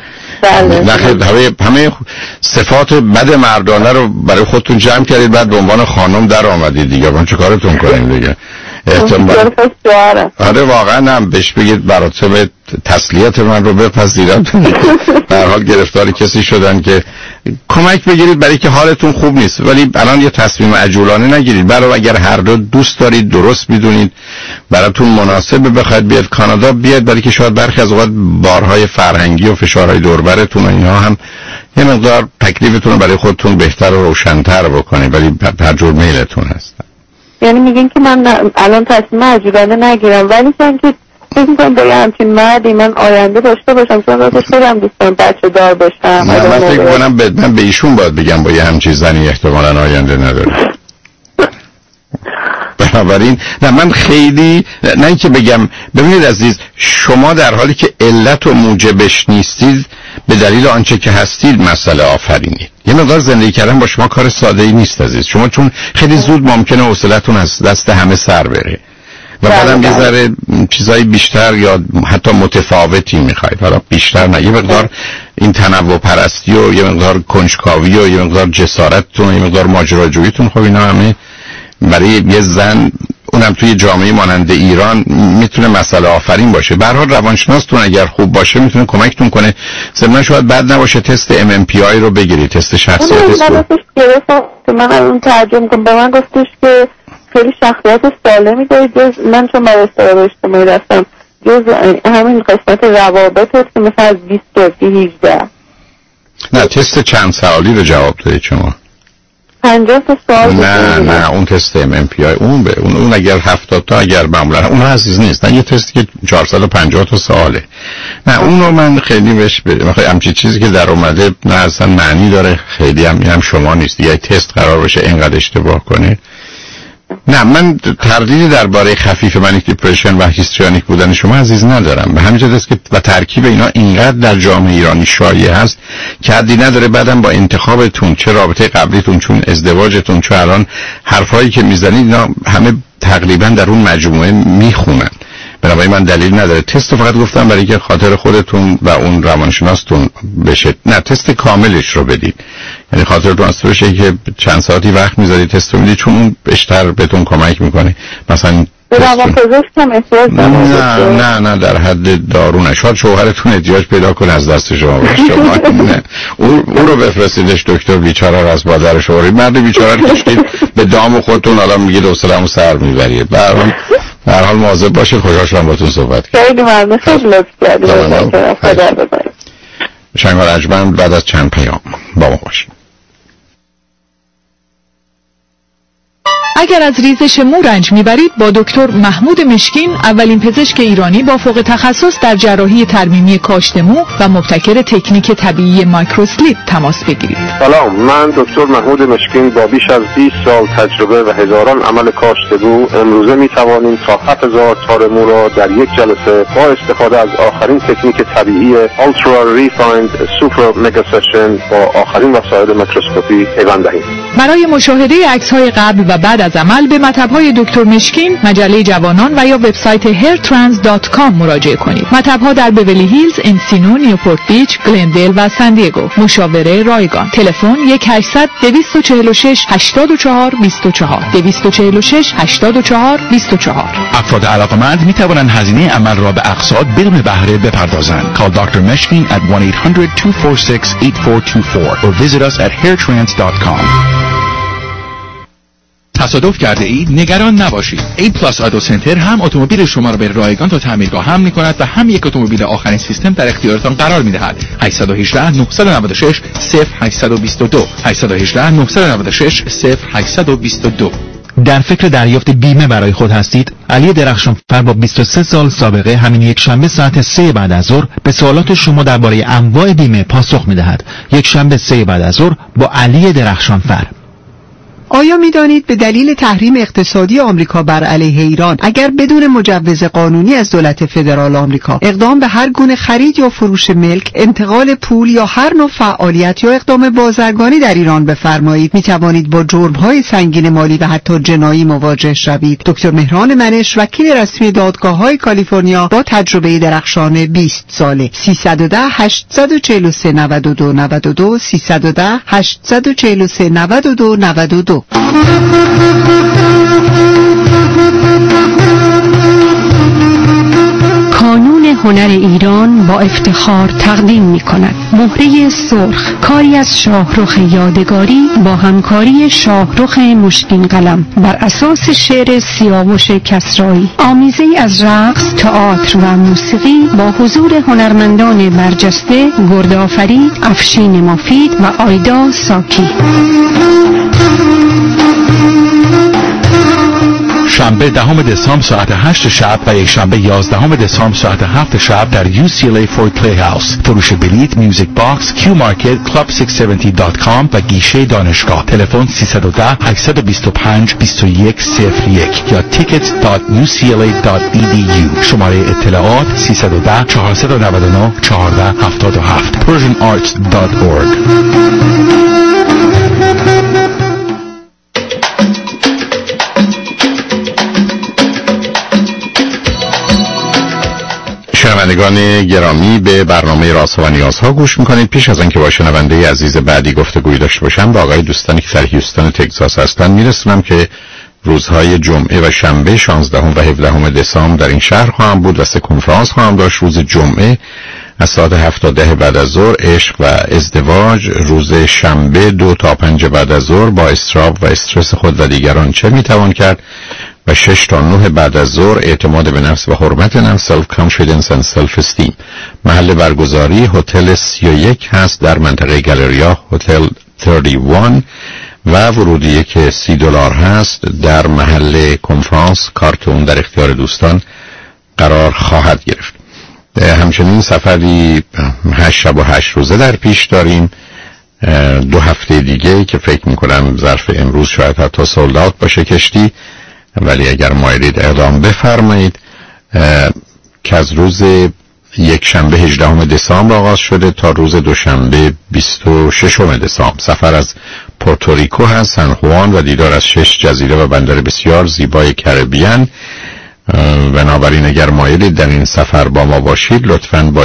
همه صفات بد مردانه رو برای خودتون جمع کردید، بعد به عنوان خانم در آمدید دیگه. من چه کارتون کنیم دیگه؟ آره واقعا هم بهش بگید براتب تسلیت من رو بپذیرم. در حال گرفتار کسی شدن که کمک بگیرید برای که حالتون خوب نیست، ولی الان یه تصمیم عجولانه نگیرید. برای اگر هر دو دوست دارید، درست میدونید براتون مناسبه بخواید بیاد کانادا، بیاد، برای که شاید برخی از اوقات بارهای فرهنگی و فشارهای دوربرتون و اینها هم یه مقدار تکلیفتون رو برای خودتون بهتر و روشن‌تر بکنید، ولی هر جور میلتون هست. یعنی میگین که من الان تصمیم عجولانه نگیرم، ولی که فکر میکنم با همچین مردی من آینده داشته باشم، چون راستش خودم دوست دارم بچه دار باشم. من فکر کنم من به ایشون باید بگم با یه همچین زنی احتمالاً آینده نداره. بنابراین نه من خیلی نه اینکه بگم، ببینید عزیز شما در حالی که علت و موجبش نیستید به دلیل آنچه که هستید مسئله آفرینید. یه مقدار زندگی کردن با شما کار ساده ای نیست عزیز. شما چون خیلی زود ممکنه حوصلتون از دست همه سر بره و بعدم یه ذره چیزای بیشتر یا حتی متفاوتی میخواید. حالا بیشتر نه، یه مقدار این تنوع پرستی و یه مقدار کنجکاوی و یه مقدار جسارتتون و یه مقدار ماجراجوییتون، خب اینا همه برای یه زن اونم توی جامعه مانند ایران میتونه مسئله آفرین باشه. به هر حال روانشناستون اگر خوب باشه میتونه کمکتون کنه. ضمن شاید بد نباشه تست MMPI رو بگیرید، تست شخصیت. من اون ترجمه کنم. به من گفتش که خیلی شخصیت سالمی دارید. من چون برای استراب اجتماعی رفتم جز همین قسمت روابط که مثلا از 20 تا 18. نه تست چند سوالی رو جواب دادید شما؟ 50 تا سوال. نه اون تست MMPI اون اگر 70 تا اگر معمولا اون عزیز نیست. نه یه تستی که 450 تا سواله. نه اون رو من خیلی بهش میخوام همچین چیزی که در اومده نه اصلا معنی داره، خیلی هم شما نیست یه تست قرار باشه اینقدر اشتباه کنه. نه من تردیدی درباره خفیف منیک دیپرشن و هیستریونیک بودن شما عزیز ندارم. به همین جهت است که و ترکیب اینا اینقدر در جامعه ایرانی شایع هست که حدی نداره. بعدم با انتخابتون، چه رابطه قبلیتون، چون ازدواجتون، چون الان حرفایی که میزنید اینا همه تقریبا در اون مجموعه میخونن. بنابراین من دلیل نداره. تست رو فقط گفتم برای که خاطر خودتون و اون روانشناستون بشه. نه تست کاملش رو بدید، یعنی خاطرتون اصلا بشه که چند ساعتی وقت میذارید تست رو میدید، چون اون بیشتر بهتون کمک میکنه. مثلا روانپزشکم احتیاج دارم. نه در حد دارو نشاد شوهرتون احتیاج پیدا کنه از دست شما باشه. نه اون رو بفرستیدش دکتر بیچاره رو از مادرش آورید. مرد بیچاره رو کشید به دام خودتون، حالا میگید حوصله‌مو سر میبرید. به هر حال مواظب باشید. خوشحال شدم باهاتون صحبت کردم. خیلی ممنون. خیلی لطف کردید. خدا ببارک. شنگار ارجمند بعد از چند پیام با ما باشید. اگر از ریزش مو رنج میبرید با دکتر محمود مشکین، اولین پزشک ایرانی با فوق تخصص در جراحی ترمیمی کاشت مو و مبتکر تکنیک طبیعی مایکروسلیپ تماس بگیرید. سلام، من دکتر محمود مشکین با بیش از 20 سال تجربه و هزاران عمل کاشت مو امروزه میتوانیم تا 7000 تار مو را در یک جلسه با استفاده از آخرین تکنیک طبیعی Ultra Refined Super Mega Session با آخرین وسایل میکروسکوپی پیوند دهیم. برای مشاهده عکس‌های قبل و بعد از عمل به مطب‌های دکتر مشکین، مجله جوانان و یا وبسایت hairtrans.com مراجعه کنید. مطب‌ها در بیولی هیلز، انسینو، نیوپورت بیچ، گلندل و سن دیگو. مشاوره رایگان. تلفن 1-800-246-84-24 246-84-24. افراد علاقمند می توانند هزینه عمل را به اقساط بدون بهره بپردازند. Call Dr. Meshkin at 1-800-246-8424 or visit us at hairtrans.com. تصادف کرده اید؟ نگران نباشید. A+ آتو سنتر هم اتومبیل شما را به رایگان تا تعمیرگاه حمل می‌کند و هم یک اتومبیل آخرین سیستم در اختیارتان قرار می‌دهد. 818 996 0822 818 996 0822. در فکر دریافت بیمه برای خود هستید؟ علی درخشانفر با 23 سال سابقه همین یک شنبه ساعت 3 بعد از ظهر به سوالات شما درباره انواع بیمه پاسخ می‌دهد. یک شنبه 3 بعد از ظهر با علی درخشانفر. آیا می‌دانید به دلیل تحریم اقتصادی آمریکا بر علیه ایران، اگر بدون مجوز قانونی از دولت فدرال آمریکا اقدام به هر گونه خرید یا فروش ملک، انتقال پول یا هر نوع فعالیت یا اقدام بازرگانی در ایران بفرمایید، می‌توانید با جرم‌های سنگین مالی و حتی جنایی مواجه شوید؟ دکتر مهران منش، وکیل رسمی دادگاه‌های کالیفرنیا با تجربه درخشان 20 ساله. 310 843 92 92 310 843 92 92. کانون هنر ایران با افتخار تقدیم می کند مهره سرخ، کاری از شاهرخ یادگاری با همکاری شاهرخ مشکین قلم بر اساس شعر سیاوش کسرایی، آمیزه‌ای از رقص، تئاتر و موسیقی با حضور هنرمندان برجسته گردآفرید، افشین مفید و آیدا ساکی. شنبه 10 دسامبر ساعت 8 شب و یک شنبه 11 دسامبر ساعت 7 شب در UCLA Ford Playhouse. فروش بلیط میوزیک باکس، کیو مارکت، club670.com و گیشه دانشگاه. تلفن 310 825 2101 یا tickets.ucla.edu. شماره اطلاعات 310 499 1477. persianarts.org. شنوندگان گرامی، به برنامه راز و نیازها گوش میکنید. پیش از اینکه با شنونده عزیز بعدی گفتگوی داشته باشم، با آقای دوستانی که در هیوستن تگزاس هستن میرسونم که روزهای جمعه و شنبه 16 و 17 دسامبر در این شهر خواهم بود و 3 کنفرانس خواهم داشت. روز جمعه از ساعت 7 تا 10 بعد از ظهر عشق و ازدواج، روز شنبه 2 تا 5 بعد از ظهر با استراب و استرس خود و دیگران چه میتوان کرد، و 6 تا 9 بعد از ظهر اعتماد به نفس و حرمت نفس، سلف کانفیدنس اند سلف استیم. محل برگزاری هتل 31 هست در منطقه گالریا هتل 31 و ورودی که $30 هست. در محل کنفرانس کارت اون در اختیار دوستان قرار خواهد گرفت. همچنین سفری 8 شب و 8 روزه در پیش داریم. 2 هفته دیگه که فکر میکنم ظرف امروز شاید حتی سولد اوت باشه کشتی، ولی اگر مایلید اقدام بفرمایید، که از روز یک شنبه 18 دسامبر آغاز شده تا روز دوشنبه 26 دسامبر. سفر از پورتوریکو هست، سن خوان و دیدار از 6 جزیره و بندر بسیار زیبای کربیان. بنابراین اگر مایلید در این سفر با ما باشید، لطفاً با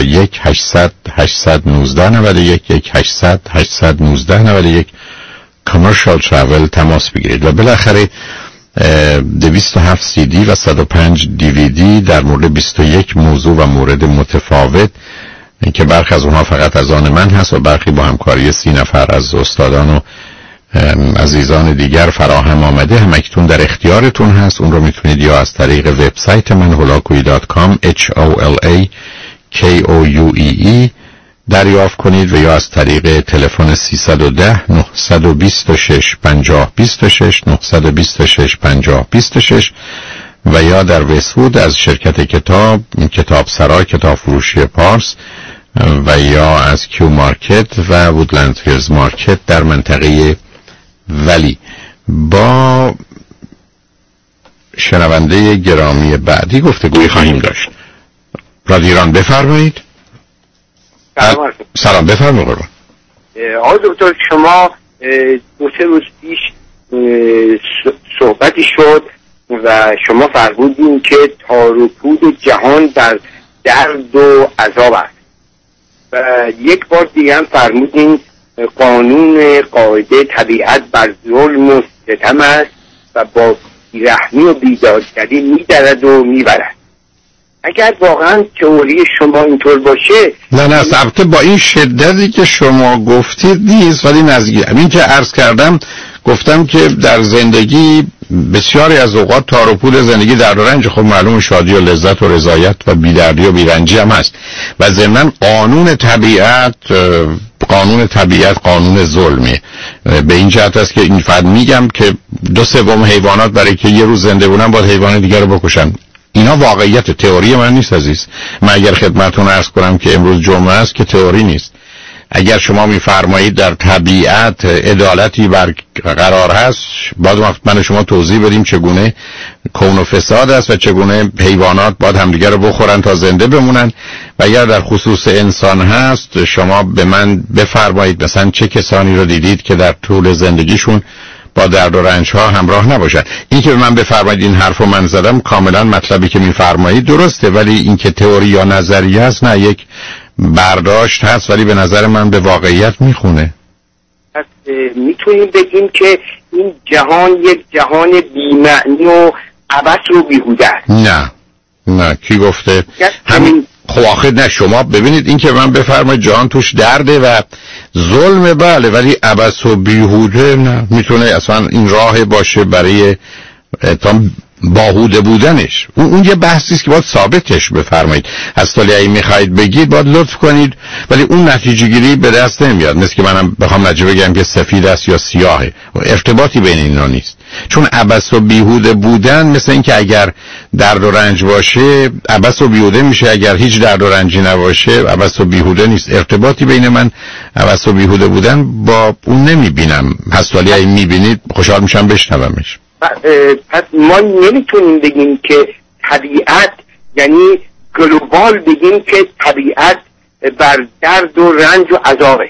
1-800-819-91 1-800-819-91 کامرشال ترافل تماس بگیرید. و بالاخره 207 CD و 105 DVD در مورد 21 موضوع و مورد متفاوت که برخی از اونها فقط از آن من هست و برخی با همکاری 30 نفر از استادان و عزیزان دیگر فراهم آمده، همکنون در اختیارتون هست. اون رو میتونید یا از طریق وبسایت من holakoui.com HOLAKOUEE دریافت کنید و یا از طریق تلفن 310 926 5026 926 5026 و یا در وست‌وود از شرکت کتاب سرای کتاب فروشی پارس و یا از کیو مارکت و وودلند هیلز مارکت در منطقه ولی. با شنونده گرامی بعدی گفتگوی خواهیم داشت. رادیو ایران بفرمایید. سلام بفرمایید. آقای دکتر، شما 2-3 روز پیش صحبتی شد و شما فرمودین که تار و پود جهان در درد و عذاب است و یک بار دیگه هم فرمودین قانون قاعده طبیعت بر ظلم و ستم است و با بیرحمی و بیدادگری میدرد و میبرد. اگر واقعا تئوری شما اینطور باشه، نه البته با این شدتی که شما گفتید نیست، ولی نزدیک همین که عرض کردم. گفتم که در زندگی بسیاری از اوقات تار و پود زندگی درد و رنج، خب معلوم شادی و لذت و رضایت و بیدردی و بیرنجی هم هست و ضمن قانون طبیعت قانون ظلمه. به این جهت است که این فقط میگم که 2/3 حیوانات برای که یه روز زنده بودن باید حیوان دیگر رو بکشن. اینا واقعیت، تئوری من نیست عزیز. من اگر خدمتتون عرض کنم که امروز جمعه است که تئوری نیست. اگر شما میفرمایید در طبیعت عدالتی برقرار هست، باید من شما توضیح بدیم چگونه کون و فساد است و چگونه حیوانات باید همدیگر رو بخورن تا زنده بمونن. و اگر در خصوص انسان هست، شما به من بفرمایید مثلا چه کسانی رو دیدید که در طول زندگیشون با درد و رنج ها همراه نباشن. این که به من بفرمایید این حرفو من زدم، کاملا مطلبی که میفرمایید درسته، ولی این که تئوری یا نظریه است نه، یک برداشت هست ولی به نظر من به واقعیت میخونه. پس میتونیم بگیم که این جهان یک جهان بی‌معنی و عبث و بیهوده است. نه کی گفته؟ همین خب آخر نه، شما ببینید این که من بفرمایید جهان توش درده و ظلم، بله، ولی عبث و بیهوده نه. میتونه اصلا این راه باشه برای تا باهوده بودنش. اون یه بحثی است که باید ثابتش بفرمایید. از طریقی میخواید بگید باید لطف کنید، ولی اون نتیجه گیری به دست نمیاد. مثل که منم بخوام نتیجه بگم که سفید است یا سیاهه، ارتباطی بین اینا نیست. چون عبث و بیهوده بودن مثل این که اگر درد و رنج باشه عبث و بیهوده میشه، اگر هیچ درد و رنجی نباشه عبث و بیهوده نیست. ارتباطی بین من عبث و بیهوده بودن با اون نمیبینم. هستالی میبینید خوشحال میشم بشنومش. پس ما نمیتونیم بگیم که طبیعت یعنی گلوبال بگیم که طبیعت بر درد و رنج و عذابه.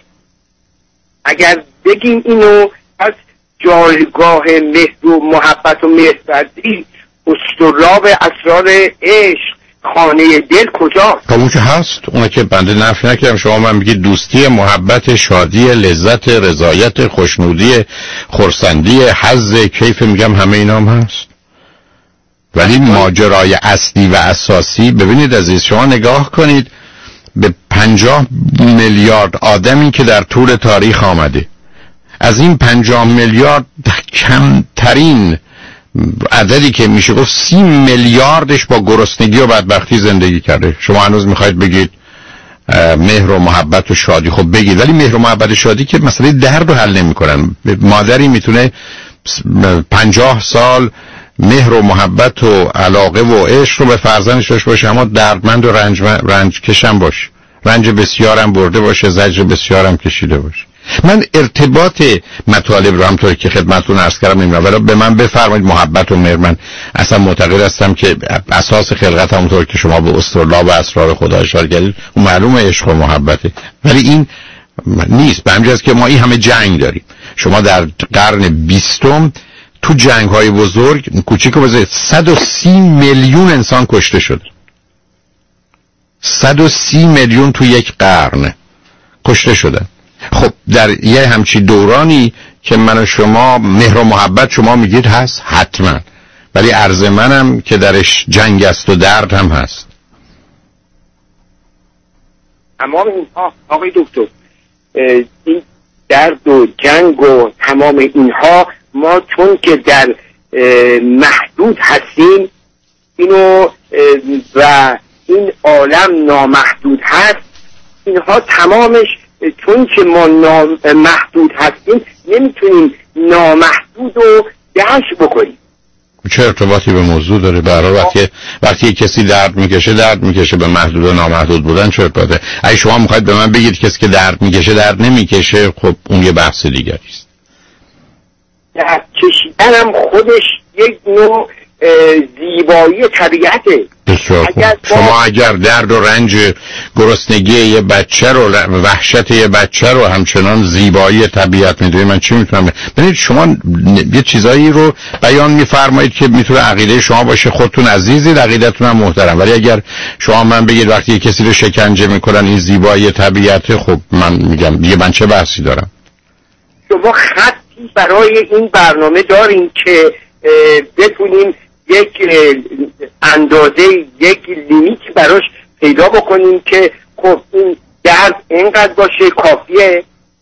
اگر بگیم اینو، پس جایگاه مهر و محبت و مهربانی اسطورلاب اسرار عشق خانه دل کجاست؟ اون که هست، اون که بنده نفی نکردم. شما من میگید دوستی، محبت، شادی، لذت، رضایت، خوشنودی، خرسندی، حظ، کیف، میگم همه اینا هم هست. ولی ماجرای اصلی و اساسی، ببینید عزیز، شما نگاه کنید به 50 میلیارد آدمی که در طول تاریخ آمده، از این 50 میلیارد کمترین عددی که میشه گفت 30 میلیاردش با گرسنگی و بدبختی زندگی کرده. شما هنوز میخواید بگید مهر و محبت و شادی، خب بگید، ولی مهر و محبت و شادی که مسئله درد رو حل نمیکنن. مادری میتونه 50 سال مهر و محبت و علاقه و عشق رو به فرزندش داشته باشه، اما دردمند و رنج کشم باشه، رنج بسیارم برده باشه، زجر بسیارم کشیده باشه. من ارتباط مطالب رو همطوری که خدمتتون عرض کردم نمیدونم، ولی به من بفرمایید محبت و مهر، من اصلا معتقد هستم که اساس خلقت همونطور که شما به اسطورلا و اسرار خدا اشاره کردید اون معلومه عشق و محبته، ولی این نیست. به همین جاست که ما این همه جنگ داریم. شما در قرن 20 تو جنگ‌های بزرگ کوچیکو بذارید 130 میلیون انسان کشته شد. 130 میلیون تو یک قرن کشته شدن. خب در یه همچی دورانی که من و شما مهر و محبت شما میگید هست حتما، ولی عرض منم که درش جنگ است و درد هم هست. تمام اینها آقای دکتر، این درد و جنگ و تمام اینها ما چون که در محدود هستیم اینو و این عالم نامحدود هست، اینها تمامش چون که ما نامحدود هستیم نمیتونیم نامحدود رو درک بکنیم. چه ارتباطی به موضوع داره؟ برای وقتی کسی درد میکشه به محدود و نامحدود بودن چه ارتباطه؟ اگه شما میخواید به من بگید کسی که درد میکشه درد نمیکشه، خب اون یه بحث دیگری است. درد کشیدن هم خودش یک نوع زیبایی طبیعته. شما اگر درد و رنج گرسنگی یه بچه رو، وحشت یه بچه رو همچنان زیبایی طبیعت میدونید، من چی میتونم ببینید؟ شما یه چیزایی رو بیان میفرمایید که میتونه عقیده شما باشه، خودتون عزیزید، عقیدتون هم محترم، ولی اگر شما من بگید وقتی یه کسی رو شکنجه میکنن این زیبایی طبیعته، خب من میگم دیگه من چه بحثی دارم؟ شما خطی برای این برنامه دارین که بتونیم یک اندازه، یک لیمیتی براش پیدا بکنیم که خب این درد اینقدر باشه کافیه،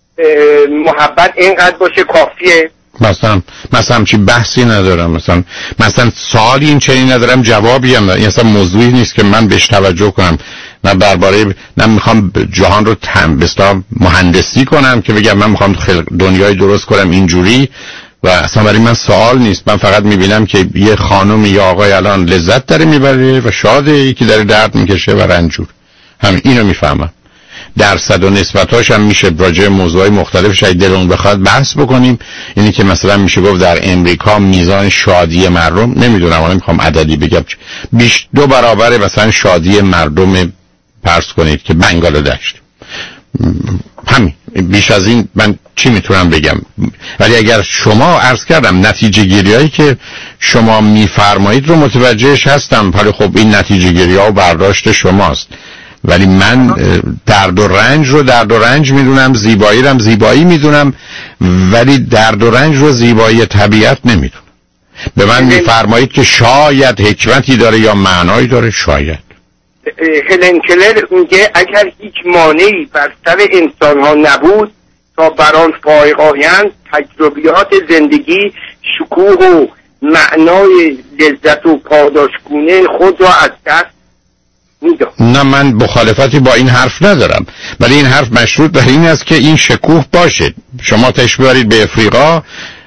محبت اینقدر باشه کافیه. مثلا چی بحثی ندارم، مثلا سوالی این چنین ندارم، جوابی هم این اصلا موضوعی نیست که من بهش توجه کنم، نه درباره، نه میخوام جهان رو بسیار مهندسی کنم که بگم من میخوام دنیای درست کنم اینجوری، و اصلا برای من سوال نیست. من فقط میبینم که یه خانم یا آقای الان لذت داره میبره و شاده، یکی داره درد میکشه و رنجور، همین اینو میفهمم. درصد و نسبتاش هم میشه راجع موضوعای مختلفش اگه دلمون بخواد بحث بکنیم. اینی که مثلا میشه گفت در امریکا میزان شادی مردم، نمیدونم الان میخوام عددی بگم، 2 برابر مثلا شادی مردم فرض کنید که بنگلادش، همین، بیش از این من چی میتونم بگم؟ ولی اگر شما عرض کردم نتیجه گیریایی که شما میفرمایید رو متوجهش هستم، ولی خب این نتیجه گیری ها و برداشت شماست، ولی من درد و رنج رو درد و رنج میدونم، زیبایی رو زیبایی میدونم، ولی درد و رنج رو زیبایی طبیعت نمیدونم. به من میفرمایید که شاید حکمتی داره یا معنایی داره، شاید. هلن کلر میگه اگر هیچ مانعی بر سر انسان ها نبود تا بران فائق آیند، تجربیات زندگی شکوه و معنای لذت و پاداشگونه خود را از دست میداد. نه، من مخالفتی با این حرف ندارم، ولی این حرف مشروط به این است که این شکوه باشه. شما تشبیه به افریقا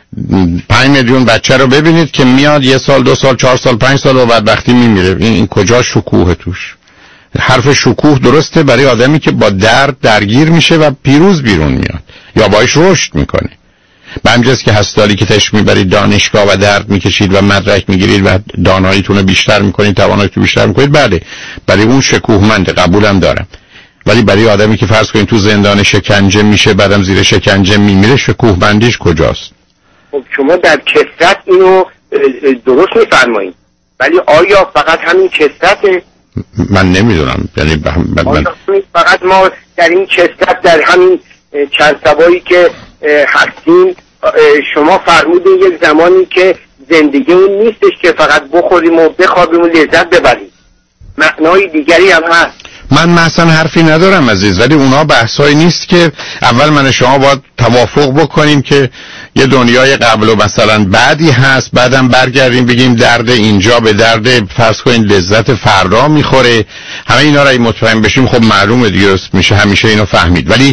5 میلیون بچه رو ببینید که میاد 1 سال 2 سال 4 سال 5 سال و بعد وقتی میمیره. این کجا شکوه توش؟ حرف شکوه درسته برای آدمی که با درد درگیر میشه و پیروز بیرون میاد یا باش رشد میکنه. به همجاست که هستالی که تشبیه برید دانشگاه و درد میکشید و مدرک میگیرید و داناییتون رو بیشتر میکنید، تواناییتون بیشتر میکنید، بله برای اون شکوهمنده، قبولم دارم. ولی برای آدمی که فرض کنید تو زندان شکنجه میشه بعدم زیر شکنجه میمیره، شکوهمندیش کجاست؟ خب شما در کثرت اینو درست میفرمایید، ولی آیا فقط همین کثرته؟ من نمیدونم، یعنی فقط ما در این کثرت، در همین چند سبایی که هستیم، شما فرمودین یک زمانی که زندگی اون نیستش که فقط بخوریم و بخوابیم و لذت ببریم، معنای دیگری هم هست. من مثلا حرفی ندارم عزیز، ولی اونا بحثایی نیست که اول من شما باید توافق بکنیم که یه دنیای قبل و مثلا بعدی هست، بعدم برگردیم بگیم درد اینجا به درد فرض کنین لذت فردا میخوره. همه اینا رو مطمئن بشیم خب معلومه دیگه میشه همیشه اینو فهمید. ولی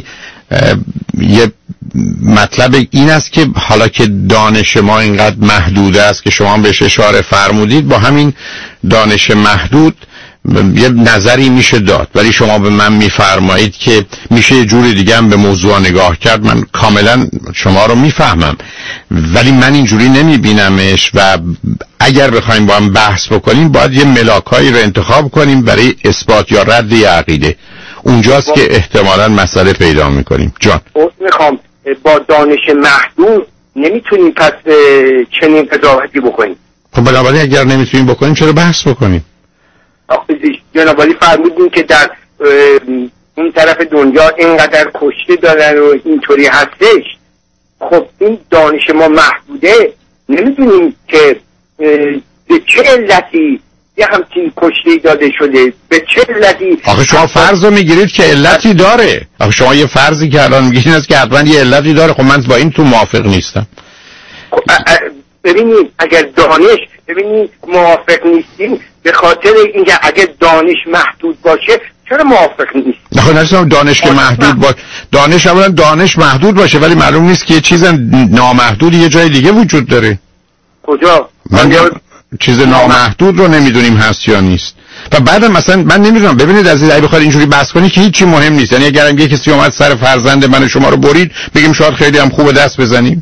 یه مطلب این است که حالا که دانش ما اینقدر محدود است که شما بهش اشاره فرمودید، با همین دانش محدود یه نظری میشه داد، ولی شما به من میفرمایید که میشه یه جوری دیگه هم به موضوع نگاه کرد. من کاملا شما رو میفهمم، ولی من اینجوری نمیبینمش و اگر بخوایم با هم بحث بکنیم باید یه ملاکایی رو انتخاب کنیم برای اثبات یا رد یه عقیده. اونجاست که احتمالاً مسئله پیدا میکنیم. جان میخوام با دانش محدود نمیتونیم پس چنین قضاوتی بکنیم. خب بنابراین اگر نمیتونیم بکنیم چرا بحث بکنیم؟ جناب عالی فرمودین که در اون طرف دنیا اینقدر کشته دارن و اینطوری هستش. خب این دانش ما محدوده، نمیدونیم که به چه علتی یه همچین کشته داده شده، به چه علتی. آخه شما فرض رو میگیرید که علتی داره. آخه شما یه فرضی که الان میگید این است که حتما یه علتی داره. خب من با این تو موافق نیستم. خب ببینید اگر دانش، ببینید موافق نیستیم به خاطر اینکه اگر دانش محدود باشه چرا موافق نیست؟ نه نشستم دانش که محدود باشه. دانش اولا دانش محدود باشه، ولی معلوم نیست که یه چیز نامحدود یه جای دیگه وجود داره. کجا؟ من چیز نامحدود رو نمیدونیم هست یا نیست. و بعدم مثلا من نمیدونم، ببینید عزیز اگه بخواد اینجوری بحث کنی که هیچی مهم نیست. یعنی اگرم یه کسی اومد سر فرزند من و شما رو برید بگیم شاید خیلی هم خوب دست بزنیم.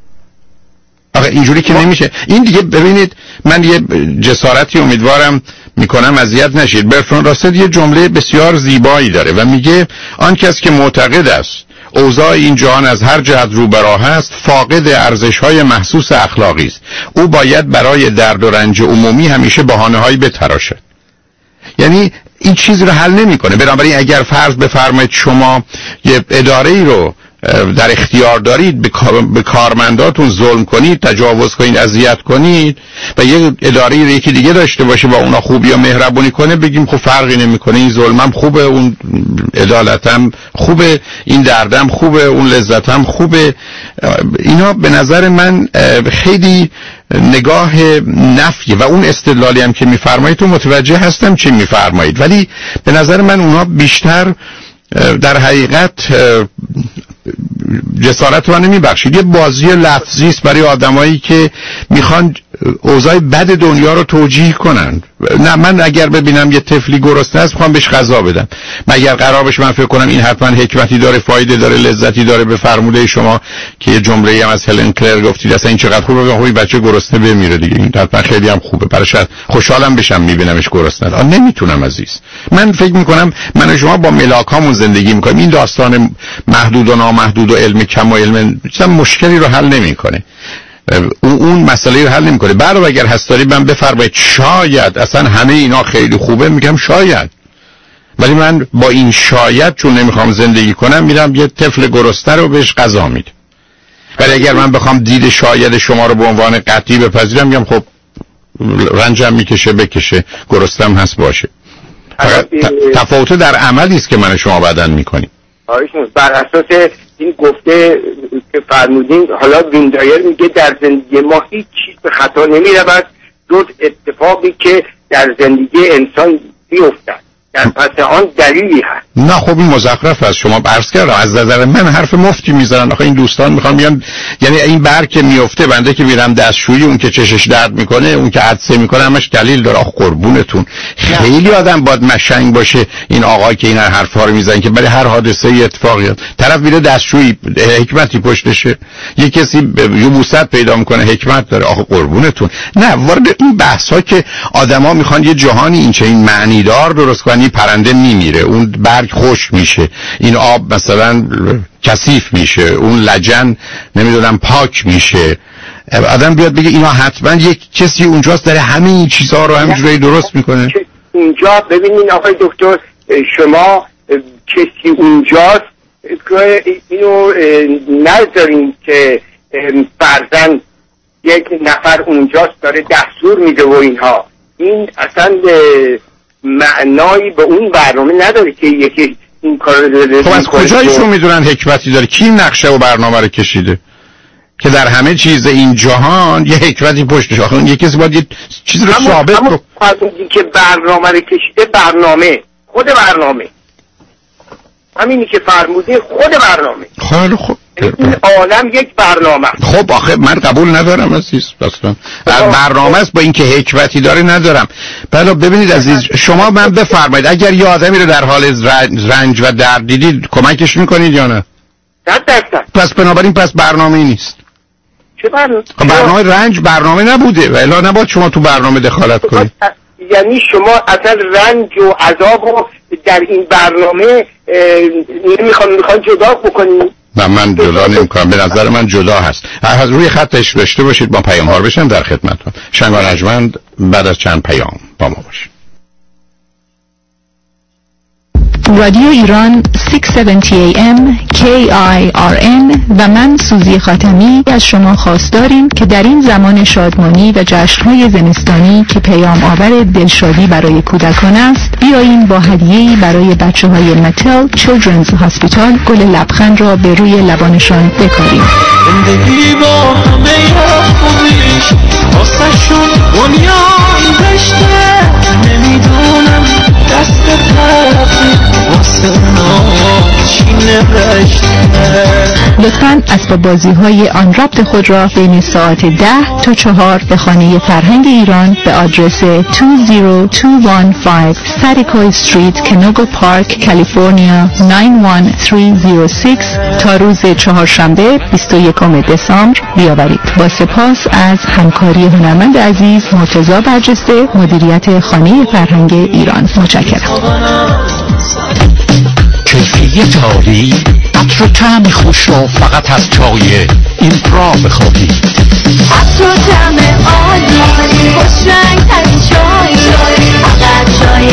آخه اینجوری که نمیشه. این دیگه ببینید من یه جسارتی امیدوارم میکنم اذیت نشید. برتراند راسل یه جمله بسیار زیبایی داره و میگه آن کس که معتقد است اوضاع این جهان از هر جهت رو به راه است فاقد ارزش‌های محسوس اخلاقی است. او باید برای درد و رنج عمومی همیشه بهانه‌هایی بتراشد. یعنی این چیز رو حل نمی‌کنه. بنابراین اگر فرض بفرمایید شما یه اداره‌ای رو در اختیار دارید به کارمنداتون ظلم کنید، تجاوز کنید، اذیت کنید و یه اداره رو یکی دیگه داشته باشه با اونا خوبی یا مهربونی کنه، بگیم خب فرقی نمیکنه، این ظلمم خوبه، اون عدالتم خوبه، این دردم خوبه، اون لذتم خوبه. اینا به نظر من خیلی نگاه نفی و اون استدلالی هم که میفرمایید تو متوجه هستم چی میفرمایید، ولی به نظر من اونا بیشتر در حقیقت جسارت رو نمیبخشید. یه بازی لفظی است برای آدمایی که میخوان اوضاع بد دنیا رو توجیه کنن. نه من اگر ببینم یه طفلی گرسنه است میخوام بهش غذا بدم، مگر قرار بشه من فکر کنم این حتما حکمتی داره، فایده داره، لذتی داره؟ به فرموده شما که یه جمله‌ای هم از هلن کلر گفتید اصلا این چقدر خوبه، بگم این بچه گرسنه بمیره دیگه، این حتما خیلی هم خوبه، برای شاید خوشحالم بشم میبینمش گرسنه. نمیتونم عزیز. من فکر میکنم من و شما با ملاکامون زندگی میکنیم. این داستان محدود و نامحدود و علم کم و علم مثلا مشکلی رو حل نمیکنه، اون مسئله رو حل نمیکنه. بعد اگر هستاری من بفرمایید شاید اصلا همه اینا خیلی خوبه، میگم شاید، ولی من با این شاید چون نمیخوام زندگی کنم میرم یه طفل گرسنه رو بهش غذا میدم. ولی اگر من بخوام دید شاید شما رو به عنوان قطعی بپذیرم میگم خب رنجم میکشه بکشه، گرسنم هست باشه. تفاوت در عملی است که من شما بعداً میکنیم. بر اساس این گفته که فرمودین، حالا ویندایر میگه در زندگی ما هیچ چیز به خطا نمیرود جز اتفاقی که در زندگی انسان بیفتد، در پس آن دلیلی هست. نه خب این مزخرف است. شما عرض کردم از نظر من حرف مفتی میزنن. آخه این دوستان میخوان میگن یعنی این برگ که میفته، بنده که میرم دستشویی، اون که چشش درد میکنه، اون که عطسه میکنه، همش دلیل داره. آخه قربونتون خیلی آدم باید مشنگ باشه این آقای که این حرفا رو میزنن که برای هر حادثه ای اتفاقی هست. طرف میره دستشویی حکمتی پشتشه، یه کسی یبوست پیدا میکنه حکمت داره. آخه قربونتون نه وارد این بحثا که آدما میخوان یه جهانی این چه این معنیدار درست کنن. پرنده میمیره، اون برگ خشک میشه، این آب مثلا کثیف میشه، اون لجن نمیدونم پاک میشه. آدم بیاد بگه اینا حتما یک کسی اونجاست داره همه این چیزها رو همینجوری درست میکنه. اونجا ببینین آقای دکتر، شما کسی اونجاست اینو نذارین که فرضاً یک نفر اونجاست داره دستور میده و اینها. این اصلا معنایی به اون برنامه نداره که یکی این کار رو داره. خب از کجایشون میدونن حکمتی داره؟ کی نقشه و برنامه رو کشیده که در همه چیز این جهان یه حکمتی پشتش؟ آخه یه کسی باید یه چیز رو ثابت کنه. که برنامه رو کشیده خود برنامه همینی که فرمودی خود برنامه. خیلی خوب. این عالم یک برنامه. خب آخه من قبول ندارم عزیز، اصلا برنامه است با اینکه حکمتی داره ندارم. بله ببینید عزیز، شما من بفرمایید اگر یه آدمی رو در حال رنج و درد دیدید کمکش میکنید یا نه؟ 100%. پس بنابراین برنامه‌ای نیست. چه برنامه؟ برنامه رنج برنامه نبوده و الا نباید شما تو برنامه دخالت کنید. یعنی شما اصلا رنج و عذاب رو در این برنامه میخوان جدا بکنید؟ نه من جدا نمی‌کنم، به نظر من جدا هست. از روی خطش داشته باشید، با پیام ها بشم در خدمتتون. شنگ و نجمند بعد از چند پیام با ما باشید. رادیو ایران 670 AM KIRN و من سوزی خاتمی از شما خواست داریم که در این زمان شادمانی و جشن‌های زمستانی که پیام آور دلشادی برای کودکان است، بیاییم با هدیه‌ای برای بچه‌های متل چیلدرنز هاسپیتال گل لبخند را به روی لبانشان بکاریم. زندگی با همه خوبیش واسه‌شون دنیایی داشته، نمیدونم دست طرفی واسه اونا چی نوشته. لطفاً اسباب بازی‌های آن ربط خود را بین ساعت 10 تا 4 به خانه فرهنگ ایران به آدرس 20215 ساریکوی استریت، کنوگو پارک، کالیفرنیا 91306 تا روز چهارشنبه 21 دسامبر بیاورید. با سپاس از همکاری هنرمند عزیز مرتضی برجسته، مدیریت خانه فرهنگ ایران. متشکرم. کیفیت عالی، عطر و طعم خوش را فقط از چای ایمپرا بخوابی. عطر و طعم عالی، خوش رنگ ترین چای، فقط چای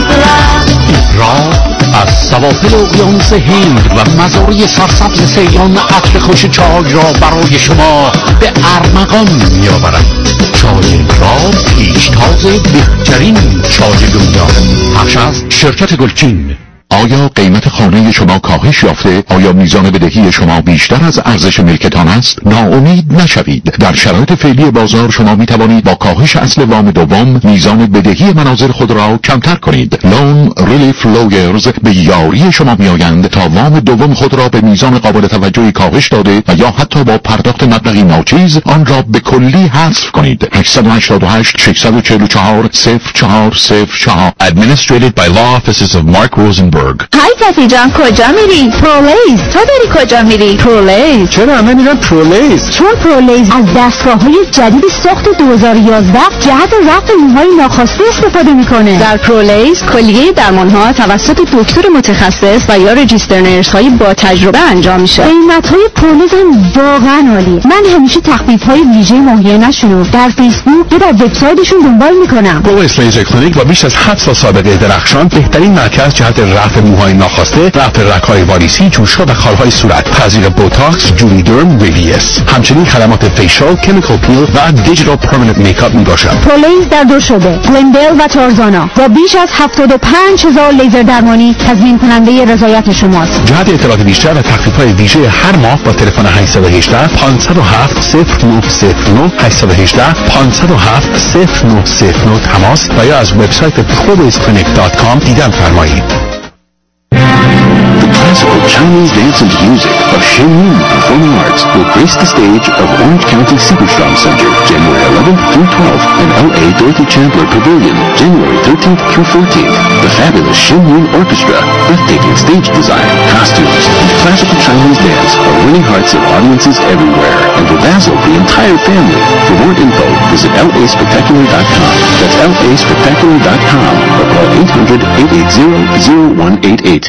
ایمپرا از سواحل اقیانوس هند و مزارع سرسبز سیلان عطر خوش چای را برای شما به ارمغان میآورد. چای ایمپرا پیشتاز بهترین چای دنیا. پخش از شرکت گلچین. آیا قیمت خانه شما کاهش یافته؟ آیا میزان بدهی شما بیشتر از ارزش ملکتان است؟ ناامید نشوید. در شرایط فعلی بازار شما می توانید با کاهش اصل وام دوم میزان بدهی منازل خود را کمتر کنید. لون ریلیف لویرز به یاری شما می آیند تا وام دوم خود را به میزان قابل توجهی کاهش داده و یا حتی با پرداخت مبلغی ناچیز آن را به کلی حذف کنید. 888 644 0404 Administrated by Law Offices of Mark Rosenberg. های صفی جان کجا میری؟ پرولیز. تو داری کجا میری؟ پرولیز. چرا همه میرن پرولیز؟ چون پرولیز از دستگاه‌های جدید ساخت 2011 جهت رفع موهای ناخواسته استفاده میکنه. در پرولیز کلیه درمان‌ها توسط دکتر متخصص و یا رجیستر نرس‌های با تجربه انجام میشه. قیمت‌های پرولیز هم واقعا عالی. من همیشه تخفیف‌های ویژه ماهیانه‌شون رو در فیسبوک یا در وبسایتشون دنبال میکنم. پرولیز لیزر کلینیک با بیش از 7 سال سابقه درخشان، بهترین مرکز جهت رفع موهای ناخواسته، رفع رگ‌های واریسی، جوش‌ها و خال‌های صورت، پذیر بوتاکس، جولی درم، ریویس. همچنین خدمات فیشال، کمیکال پیل و دیجیتال پرمننت میکاپ میباشد. پرولیز در دو شعبه، گلندل و تارزانا، با بیش از 75,000 لیزر درمانی تضمین کننده رضایت شماست. جهت اطلاعات بیشتر و تخفیف‌های ویژه هر ماه با تلفن 818 507 0909 818 507 0909 تماس و یا از وبسایت ProLazeClinic.com دیدن فرمایید. The classical Chinese dance and music of Shenyun Performing Arts will grace the stage of Orange County Superstrom Center January 11th through 12th and LA Dorothy Chandler Pavilion January 13th through 14th. The fabulous Shenyun Orchestra, breathtaking stage design, costumes, and classical Chinese dance are winning hearts of audiences everywhere and will dazzle the entire family. For more info, visit laspectacular.com. That's laspectacular.com or call 800-880-0188.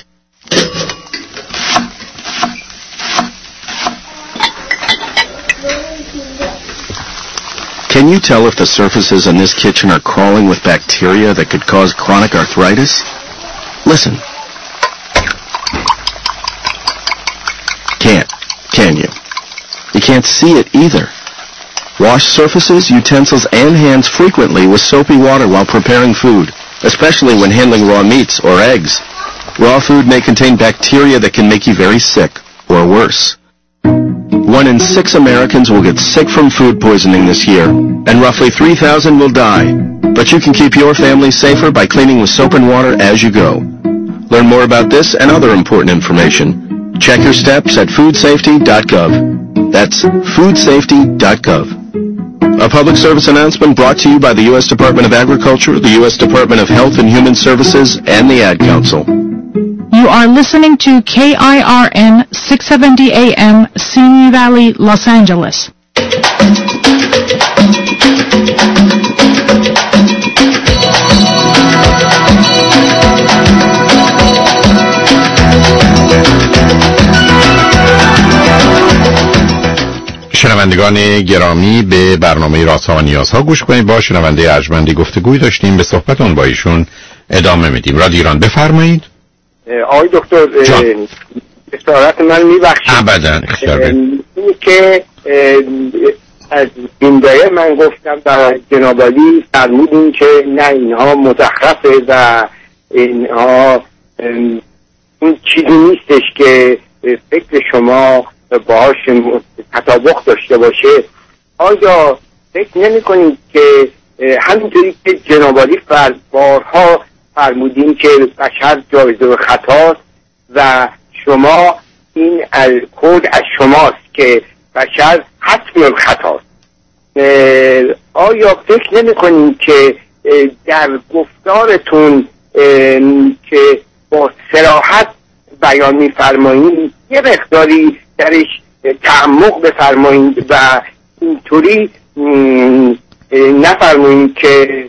Can you tell if the surfaces in this kitchen are crawling with bacteria that could cause chronic arthritis? Listen. Can't, can you? You can't see it either. Wash surfaces, utensils, and hands frequently with soapy water while preparing food. especially when handling raw meats or eggs. Raw food may contain bacteria that can make you very sick, or worse. 1 in 6 Americans will get sick from food poisoning this year, and roughly 3,000 will die. But you can keep your family safer by cleaning with soap and water as you go. Learn more about this and other important information. Check your steps at foodsafety.gov. That's foodsafety.gov. A public service announcement brought to you by the U.S. Department of Agriculture, the U.S. Department of Health and Human Services, and the Ad Council. You are listening to KIRN 670 AM, Simi Valley, Los Angeles. شنوندگان گرامی، به برنامه رازها و نیازها گوش کنید. با شنونده ارجمندی گفتگوی داشتیم، به صحبتون با ایشون ادامه میدیم. رادیو ایران، بفرمایید. آقای دکتر، استراحت من میبخشید؟ ابدا، اختیار بدید. که از بیندایه من گفتم و جناب عالی فرمودین که نه اینها مزخرفه و اینها این چیزی نیستش که فکر شما باهاش تطابق داشته باشه. آیا فکر نمی کنید که همینطوری که جناب عالی بارها فرمودین که بشر جایزه خطاست و شما این کد از شماست که بشر حتمی خطاست، آیا فکر نمی کنید که در گفتارتون که با صراحت بیان می‌فرمایید یه مقداری درش تعمق بفرمایید و اینطوری نفرمایید که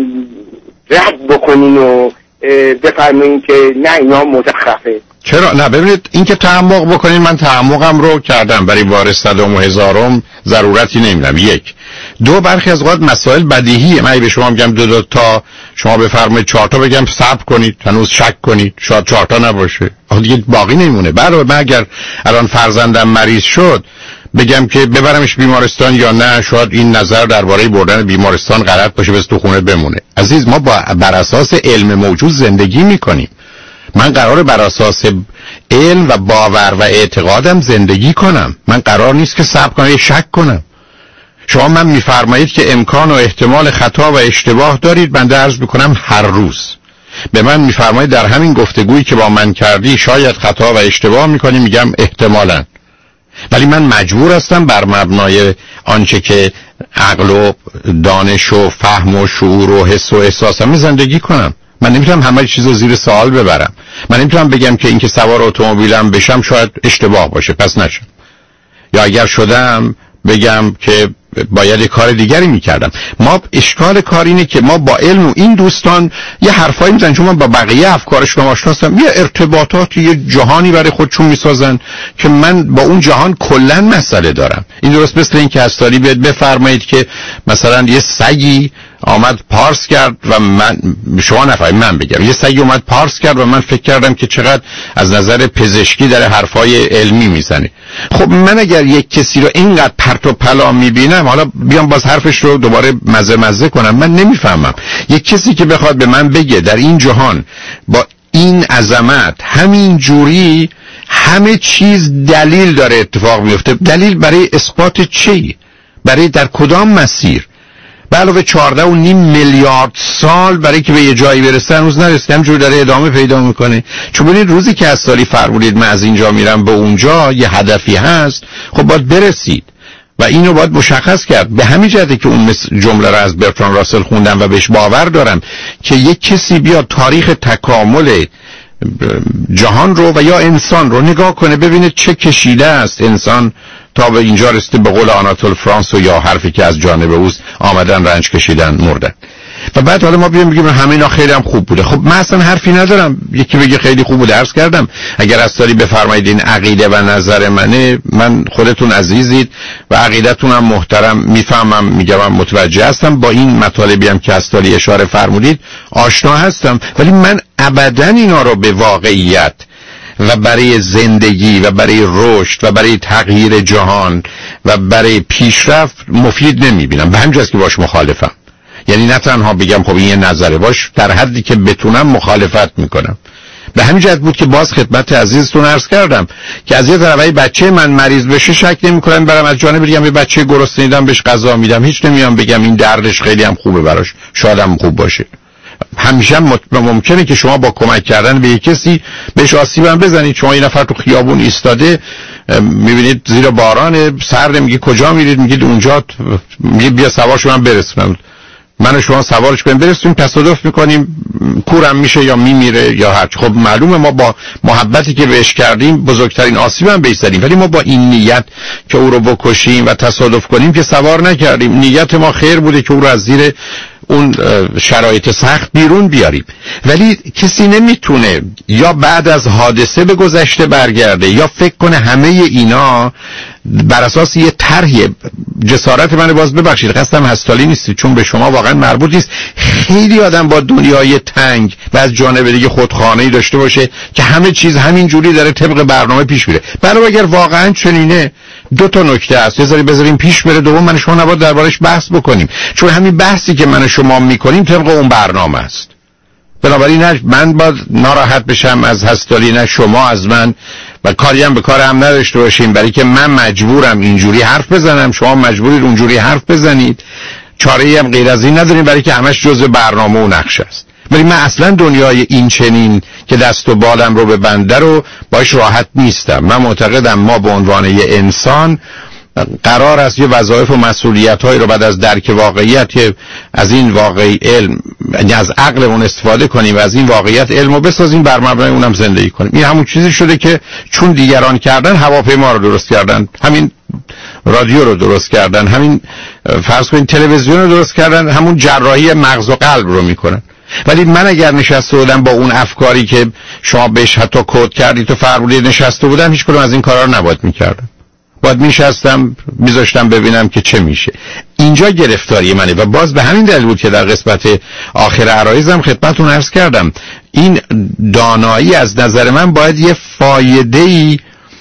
رد بکنین و بفرمایید که نه اینا مزخرفه؟ چرا نه؟ ببینید، این که تعمق بکنین، من تعمقم رو کردم، برای بار 100 و 1000م ضرورتی نمیدم. 1 2 برخی از اوقات مسائل بدیهیه. من به شما میگم 2 تا، شما بفرمایید 4 تا بگم صبر کنید، هنوز شک کنید، شاید 4 تا نباشه، دیگه باقی نمیمونه. برای من اگر الان فرزندم مریض شد بگم که ببرمش بیمارستان یا نه، شاید این نظر درباره بردن بیمارستان غلط باشه، بس تو خونه بمونه. عزیز، ما بر اساس علم موجود زندگی میکنیم. من قراره بر اساس علم و باور و اعتقادم زندگی کنم. من قرار نیست که صبر کنم، شک کنم. شما من میفرمایید که امکان و احتمال خطا و اشتباه دارید، من عرض میکنم هر روز. به من میفرمایید در همین گفتگویی که با من کردی شاید خطا و اشتباه میکنی، میگم احتمالاً. ولی من مجبور هستم بر مبنای آنچه که عقل و دانش و فهم و شعور و حس و احساسم زندگی کنم. من نمیتونم همه چیز رو زیر سوال ببرم. من نمیتونم بگم که اینکه سوار اتومبیلم بشم شاید اشتباه باشه پس نشم، یا اگر شدم بگم که باید یه کار دیگری میکردم. ما اشکال کار اینه که ما با علم و این دوستان یه حرفایی میزنن، چون من با بقیه افکارشون آشنا هستم، یه ارتباطات، یه جهانی برای خودشون میسازن که من با اون جهان کلا مسئله دارم. این درست مثل این که هستاری بیاد بفرمایید که مثلا یه سگی آمد پارس کرد و من، شما نفهمید، من بگم یه سگی اومد پارس کرد و من فکر کردم که چقدر از نظر پزشکی در حرفای علمی میزنه. خب من اگر یک کسی رو اینقدر پرت و پلا میبینم، حالا بیام باز حرفش رو دوباره مزه کنم، من نمیفهمم. یک کسی که بخواد به من بگه در این جهان با این عظمت همین جوری همه چیز دلیل داره اتفاق میفته، دلیل برای اثبات چی؟ برای در کدام مسیر؟ به علاوه 14.5 میلیارد سال برای که به یه جایی برسه هنوز نرسیده، همجور داره ادامه پیدا میکنه. چون ببینید روزی که از سالی فرمودید من از اینجا میرم به اونجا، یه هدفی هست، خب باید برسید و اینو باید مشخص کرد. به همین جهته که اون جمله رو از برتران راسل خوندم و بهش باور دارم که یک کسی بیاد تاریخ تکامل جهان رو و یا انسان رو نگاه کنه، ببینه چه کشیده است انسان تا به اینجا رسیده، به قول آناتول فرانس و یا حرفی که از جانب اوست، آمدن رنج کشیدن مردن. و بعد حالا ما بیام بگیم همه اینا خیلی هم خوب بوده. خب من اصلا حرفی ندارم یکی بگه خیلی خوب بوده. عرض کردم اگر اصلا بفرمایید این عقیده و نظر منه، من خودتون عزیزید و عقیدتون هم محترم، میفهمم، میگم متوجه هستم، با این مطالبی هم که اصلا اشاره فرمودید آشنا هستم، ولی من ابدا اینا رو به واقعیت و برای زندگی و برای رشد و برای تغییر جهان و برای پیشرفت مفید نمیبینم. به همین جاست که باش مخالفم. یعنی نه تنها بگم خب این یه نظره، باش در حدی که بتونم مخالفت میکنم. به همین جهت بود که باز خدمت عزیزتون عرض کردم که از یه طرف بچه من مریض بشه شک نمی‌کنم برم از جانب بگم یه بچه گرسنه دیدم بهش غذا میدم، هیچ نمیام بگم این دردش خیلی هم خوبه براش، شاید هم خوب باشه. همیشه ممکنه که شما با کمک کردن به یک کسی بهش آسیب هم بزنید. شما یه نفر تو خیابون ایستاده میبینید زیر باران سرد، میگی کجا میرید؟ میگید اونجا، میگه بیا سوار شو من برسونم. من و شما سوارش کنیم برسونیم، تصادف میکنیم، کورم میشه یا میمیره یا هرچی. خب معلومه ما با محبتی که بهش کردیم بزرگترین آسیب هم بهش زدیم، ولی ما با این نیت که او رو بکشیم و تصادف کنیم که سوار نکردیم. نیت ما خیر بوده که او رو از زیر اون شرایط سخت بیرون بیاریم. ولی کسی نمیتونه یا بعد از حادثه به گذشته برگرده یا فکر کنه همه اینا بر اساس یه طرح. جسارت من باز ببخشید قصدم هستالی نیست چون به شما واقعا مربوط نیست. خیلی آدم با دنیای تنگ و از جانب دیگه خودخانه‌ای داشته باشه که همه چیز همین جوری داره طبق برنامه پیش میره. برای اگر واقعا چنینه دو تا نکته است، بذاریم پیش بره. دوم من شما نباید دربارش بحث بکنیم، چون همین بحثی که من شما میکنیم طبق اون برنامه است. بنابراین نه من باید ناراحت بشم از هستالی نه شما از من، و کاری هم به کار هم نداشته باشیم، برای که من مجبورم اینجوری حرف بزنم، شما مجبورید اونجوری حرف بزنید. چاره‌ای هم غیر از این نداریم، برای که همش جزء برنامه و نقشه است. ولی من اصلا دنیای این چنین که دست و بالم رو به بنده رو باش راحت نیستم. من معتقدم ما به عنوان یه انسان قرار است یه وظایف و مسئولیت‌هایی رو بعد از درک واقعیت از این واقعی علم، یعنی از عقلمون استفاده کنیم و از این واقعیت علم رو بسازیم، بر مبنای اونم زندگی کنیم. این همون چیزی شده که چون دیگران کردن، هواپیما رو درست کردن، همین رادیو رو درست کردن، همین فرض کنید تلویزیون رو درست کردن، همون جراحی مغز و قلب رو میکنن. ولی من اگر نشسته بودم با اون افکاری که شما بهش حتی کد کردید و فرمودید نشسته بودم، هیچ کدوم از این کارا رو نباید میکردم. باید میشستم میذاشتم ببینم که چه میشه. اینجا گرفتاری منه و باز به همین دلیل بود که در قسمت آخر عرایزم خدمتتون عرض کردم این دانایی از نظر من باید یه فایده‌ای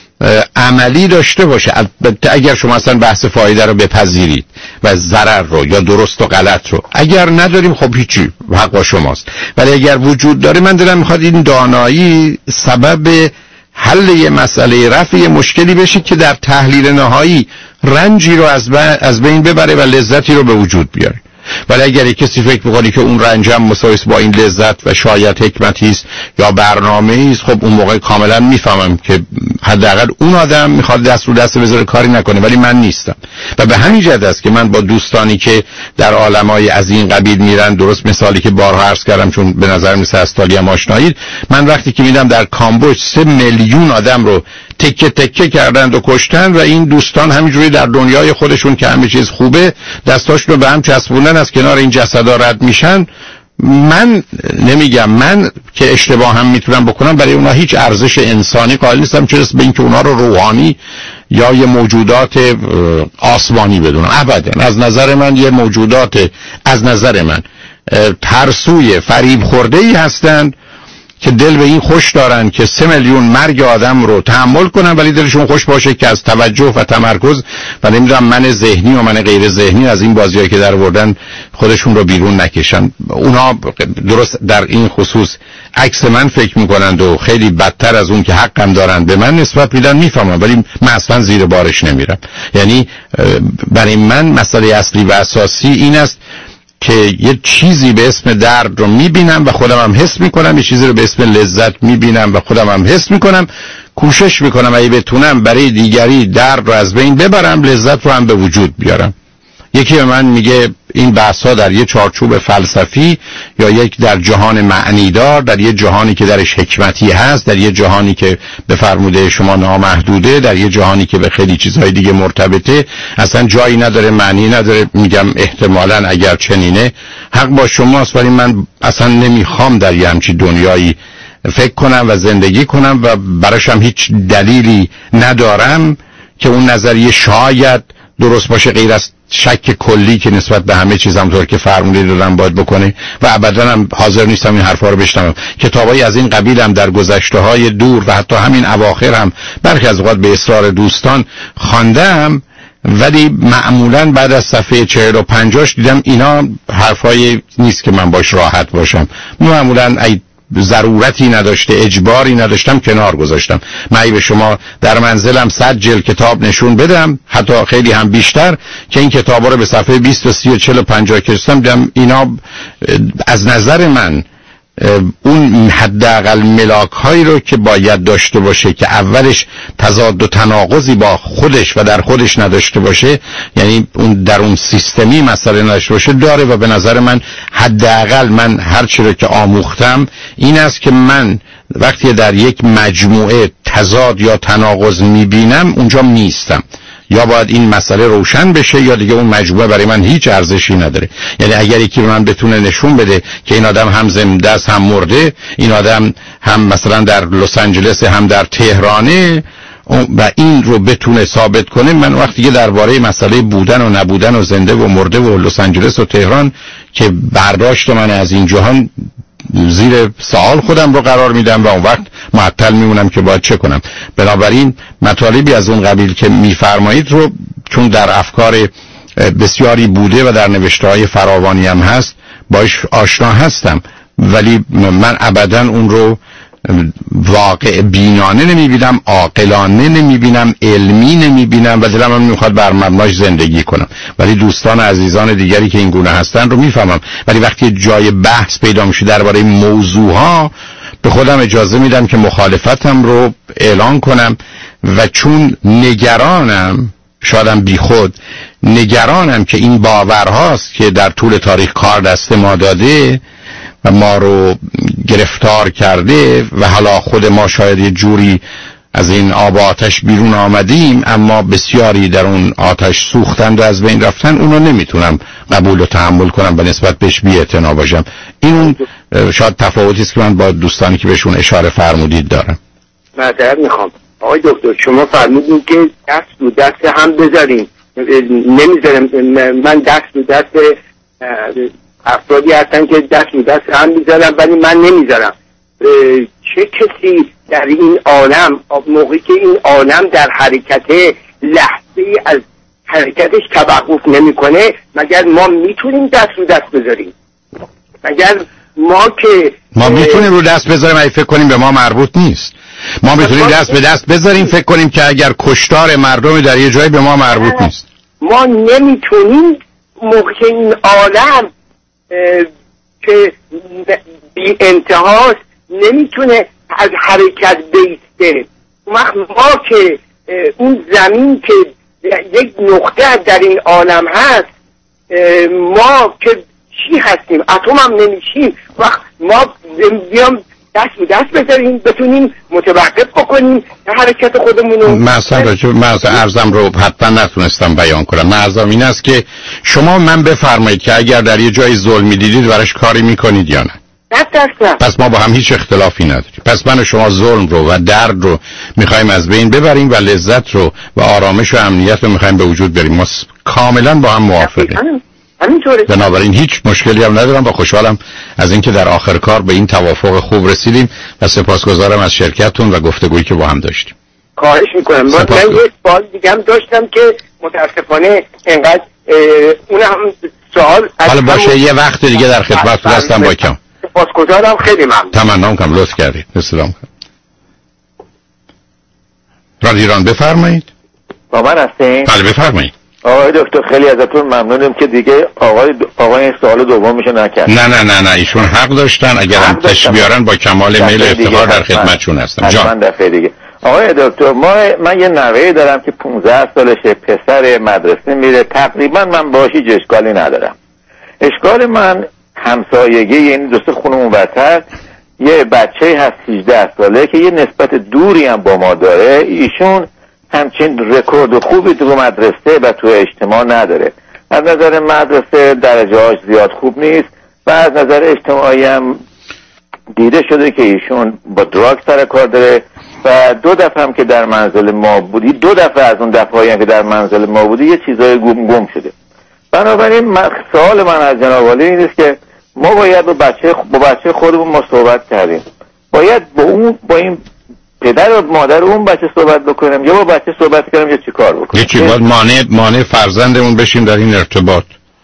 عملی داشته باشه. البته اگر شما اصلا بحث فایده رو بپذیرید و ضرر رو یا درست و غلط رو، اگر نداریم خب هیچی، حق با شماست. ولی اگر وجود داره، من دلم میخواد این دانایی سبب حل یه مسئله، رفع یه مشکلی بشه که در تحلیل نهایی رنجی رو از بین ببره و لذتی رو به وجود بیاره. ولی اگر کسی فکر می‌کنه که اون رنج هم مساوی با این لذت و شاید حکمتی است یا برنامه‌ای است، خب اون موقع کاملا میفهمم که حداقل اون آدم میخواد دست رو دست بذاره کاری نکنه، ولی من نیستم. و به همین جهت است که من با دوستانی که در عالمای از این قبیل میرن، درست مثالی که بارها عرض کردم چون به نظر میاد هستالی هم آشنایید، من وقتی که میدم در کامبوج 3 میلیون آدم رو تکه تکه کردند و کشتن و این دوستان همینجوری در دنیای خودشون که همه چیز خوبه دستاشون رو به هم چسبوندن، از کنار این جسدا رد میشن. من نمیگم من که اشتباه هم میتونم بکنم، برای اونا هیچ ارزش انسانی قائل نیستم، چه رسه به اینکه اونا رو روحانی یا یه موجودات آسمانی بدونم. ابدا. از نظر من یه موجودات، از نظر من ترسوی فریب خورده ای هستند که دل به این خوش دارن که 3 میلیون مرگ آدم رو تحمل کنن، ولی دلشون خوش باشه که از توجه و تمرکز و نمیدونم من ذهنی و من غیر ذهنی از این بازیایی که در آوردن خودشون رو بیرون نکشن. اونا درست در این خصوص عکس من فکر میکنند و خیلی بدتر از اون که حقم دارن به من نسبت میدن، میفهمم، ولی من اصلا زیر بارش نمیرم. یعنی برای من مسئله اصلی و اساسی این است که یه چیزی به اسم درد رو میبینم و خودم هم حس میکنم، یه چیزی رو به اسم لذت میبینم و خودم هم حس میکنم، کوشش میکنم اگه بتونم برای دیگری درد رو از بین ببرم، لذت رو هم به وجود بیارم. یکی به من میگه این بحث ها در یه چارچوب فلسفی یا یک در جهان معنیدار، در یه جهانی که درش حکمتی هست، در یه جهانی که به فرموده شما نامحدوده، در یه جهانی که به خیلی چیزهای دیگه مرتبطه، اصلا جایی نداره، معنی نداره. میگم احتمالاً اگر چنینه حق با شماست، ولی من اصلا نمیخوام در یه همچین دنیایی فکر کنم و زندگی کنم و براشم هیچ دلیلی ندارم که اون نظریه شاید درست باشه، غیر از شک کلی که نسبت به همه چیز همونطور که فرمودید دادم باید بکنه. و ابدا هم حاضر نیستم این حرفا رو بشنوم. کتابایی از این قبیل هم در گذشته‌های دور و حتی همین اواخر هم برخی از اوقات به اصرار دوستان خواندم ولی معمولا بعد از صفحه 40 و 50 دیدم اینا حرفای نیست که من باش راحت باشم. معمولا ضرورتی نداشته، اجباری نداشتم، کنار گذاشتم. من به شما در منزلم 100 جلد کتاب نشون بدم، حتی خیلی هم بیشتر، که این کتابا رو به صفحه 20 و 30 و 40 و 50 کشیدم، دیدم اینا از نظر من اون حداقل ملاک هایی رو که باید داشته باشه که اولش تضاد و تناقضی با خودش و در خودش نداشته باشه، یعنی اون در اون سیستمی مسئله نداشته باشه، داره. و به نظر من حداقل من هر چی رو که آموختم این است که من وقتی در یک مجموعه تضاد یا تناقض میبینم اونجا نیستم. یا باید این مسئله روشن بشه یا دیگه اون مجموعه برای من هیچ ارزشی نداره. یعنی اگر یکی به من بتونه نشون بده که این آدم هم زنده است هم مرده، این آدم هم مثلا در لس آنجلس هم در تهرانه، و این رو بتونه ثابت کنه، من وقتی که درباره مسئله بودن و نبودن و زنده و مرده و لس آنجلس و تهران که برداشت من از این جهان زیر سوال خودم رو قرار میدم و اون وقت معطل میمونم که باید چه کنم. بنابراین مطالبی از اون قبیل که میفرمایید رو چون در افکار بسیاری بوده و در نوشته‌های فراوانی هم هست باش آشنا هستم، ولی من ابدا اون رو واقع بینانه نمیبینم، عاقلانه نمیبینم، علمی نمیبینم و دلم هم میخواد بر مبناش زندگی کنم. ولی دوستان عزیزان دیگری که این گونه هستن رو میفهمم. ولی وقتی جای بحث پیدا میشه درباره موضوعها، به خودم اجازه میدم که مخالفتم رو اعلان کنم. و چون نگرانم، شایدم بی خود نگرانم که این باورهاست که در طول تاریخ کار دست ما داده و ما رو گرفتار کرده و حالا خود ما شاید یه جوری از این آب آتش بیرون آمدیم، اما بسیاری در اون آتش سوختند و از بین رفتن، اونو نمیتونم قبول و تحمل کنم و نسبت بهش بی‌اعتنا باشم. این شاید تفاوتی است که من با دوستانی که بهشون اشاره فرمودید دارم. معذرت میخوام آقای دکتر، شما فرمودین که دست رو دست هم بذاریم. نمیذارم. من دست رو دست افرادی هستن که دست رو دست هم میذارم ولی من نمیذارم. چه کسی در این عالم موقعی که این عالم در حرکت لحظه‌ای از حرکتش توقف نمیکنه، مگر ما میتونیم دست رو دست بذاریم؟ مگر ما میتونیم رو دست بذاریم اگه فکر کنیم به ما مربوط نیست؟ ما میتونیم دست به دست بذاریم فکر کنیم که اگر کشتار مردم در یه جایی به ما مربوط نیست. ما نمیتونیم موقع این عالم که بی انتهاست نمیتونه از حرکت بیسته. ما که اون زمین که یک نقطه در این عالم هست، ما که چی هستیم؟ اتم هم نمیشیم. وقت ما بیام دست به دست بذاریم بتونیم متوقف بکنیم حرکت خودمونو. من ارزم رو حتما نتونستم بیان کنم. ارزم این است که شما من بفرمایید که اگر در یه جای ظلمی دیدید براش کاری میکنید یا نه؟ پس ما با هم هیچ اختلافی نداریم. پس من و شما ظلم رو و درد رو میخوایم از بین ببریم و لذت رو و آرامش و امنیت رو میخوایم به وجود بریم. ما کاملا با هم موافقیم. بنابراین هیچ مشکلی هم ندارم و خوشحالم از اینکه در آخر کار به این توافق خوب رسیدیم و سپاسگزارم از شرکتتون و گفتگویی که با هم داشتیم. خواهش میکنم. من یک سوال دیگه هم داشتم که متاسفانه اینقدر اون هم سوال حالا باشه یه وقت دیگه در خدمتتون هستم. با کم سپاسگزارم. خیلی ممنون. تمنا کنم. لطف کردید. سلام. رادیو ایران بفرمایید. با من هستین؟ بله بفرمایید. آقای دکتر خیلی ازتون ممنونم که دیگه آقای این سوال دومشو نکرد. نه ایشون حق داشتن. اگر هم تش بیارن با کمال میل افتخار در خدمتشون هستم. جان دفعه دیگه. آقای دکتر من یه نوه‌ای دارم که 15 سالشه، پسر مدرسه میره، تقریبا من باهاش هیچ اشکالی ندارم. اشکال من همسایگی، یعنی دوست خونمون ورتر یه بچه هست 18 ساله که یه نسبت دوری هم با ما داره. ایشون همچین رکورد خوبی تو مدرسه و تو اجتماع نداره. از نظر مدرسه درجه‌اش زیاد خوب نیست و از نظر اجتماعی هم دیده شده که ایشون با دراگ سر کار داره و 2 دفعه هم که در منزل ما بودی، 2 دفعه از اون دفعه‌ای هم که در منزل ما بودی یه چیزای گم شده. بنابراین سوال من از جناب عالی این است که ما باید با بچه خودمون ما صحبت کردیم، باید با این پدر و مادر اون بچه صحبت بکنم یا با بچه صحبت کنم یا چیکار بکنم؟ یه چی باید مانع فرزندمون بشیم در این ارتباط،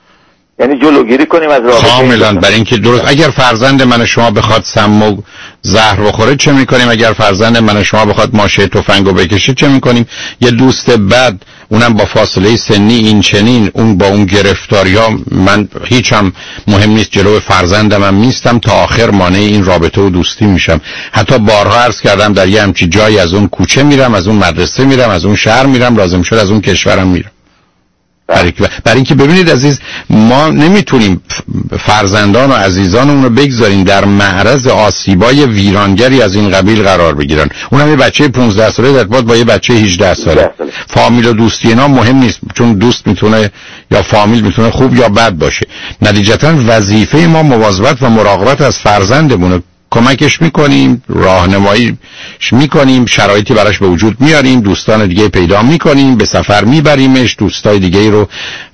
یعنی جلوگیری کنیم از رابطه کاملا. برای اینکه درست اگر فرزند من شما بخواد سم و زهر بخوره چه میکنیم؟ اگر فرزند من شما بخواد ماشه تفنگو بکشه چه میکنیم؟ یه دوست بد، اونم با فاصله سنی این چنین، اون با اون گرفتاری‌ها، من هیچم مهم نیست، جلو فرزندم هم نیستم، تا آخر مانع این رابطه و دوستی میشم. حتی بارها عرض کردم در یه همچین جایی از اون کوچه میرم، از اون مدرسه میرم، از اون شهر میرم، لازم شد از اون کشورم میرم. برای اینکه ببینید عزیز، ما نمیتونیم فرزندان و عزیزانمون رو بگذاریم در معرض آسیبای ویرانگری از این قبیل قرار بگیرن. اونم یه بچه 15 ساله در ارتباط با یه بچه 18 ساله. فامیل و دوستی اینا مهم نیست، چون دوست میتونه یا فامیل میتونه خوب یا بد باشه. نتیجتا وظیفه ما مواظبت و مراقبت از فرزندمونه. کمکش میکنیم، راهنمایی میکنیم، شرایطی براش به وجود میاریم، دوستان دیگه پیدا میکنیم، به سفر میبریمش، دوستای دیگه رو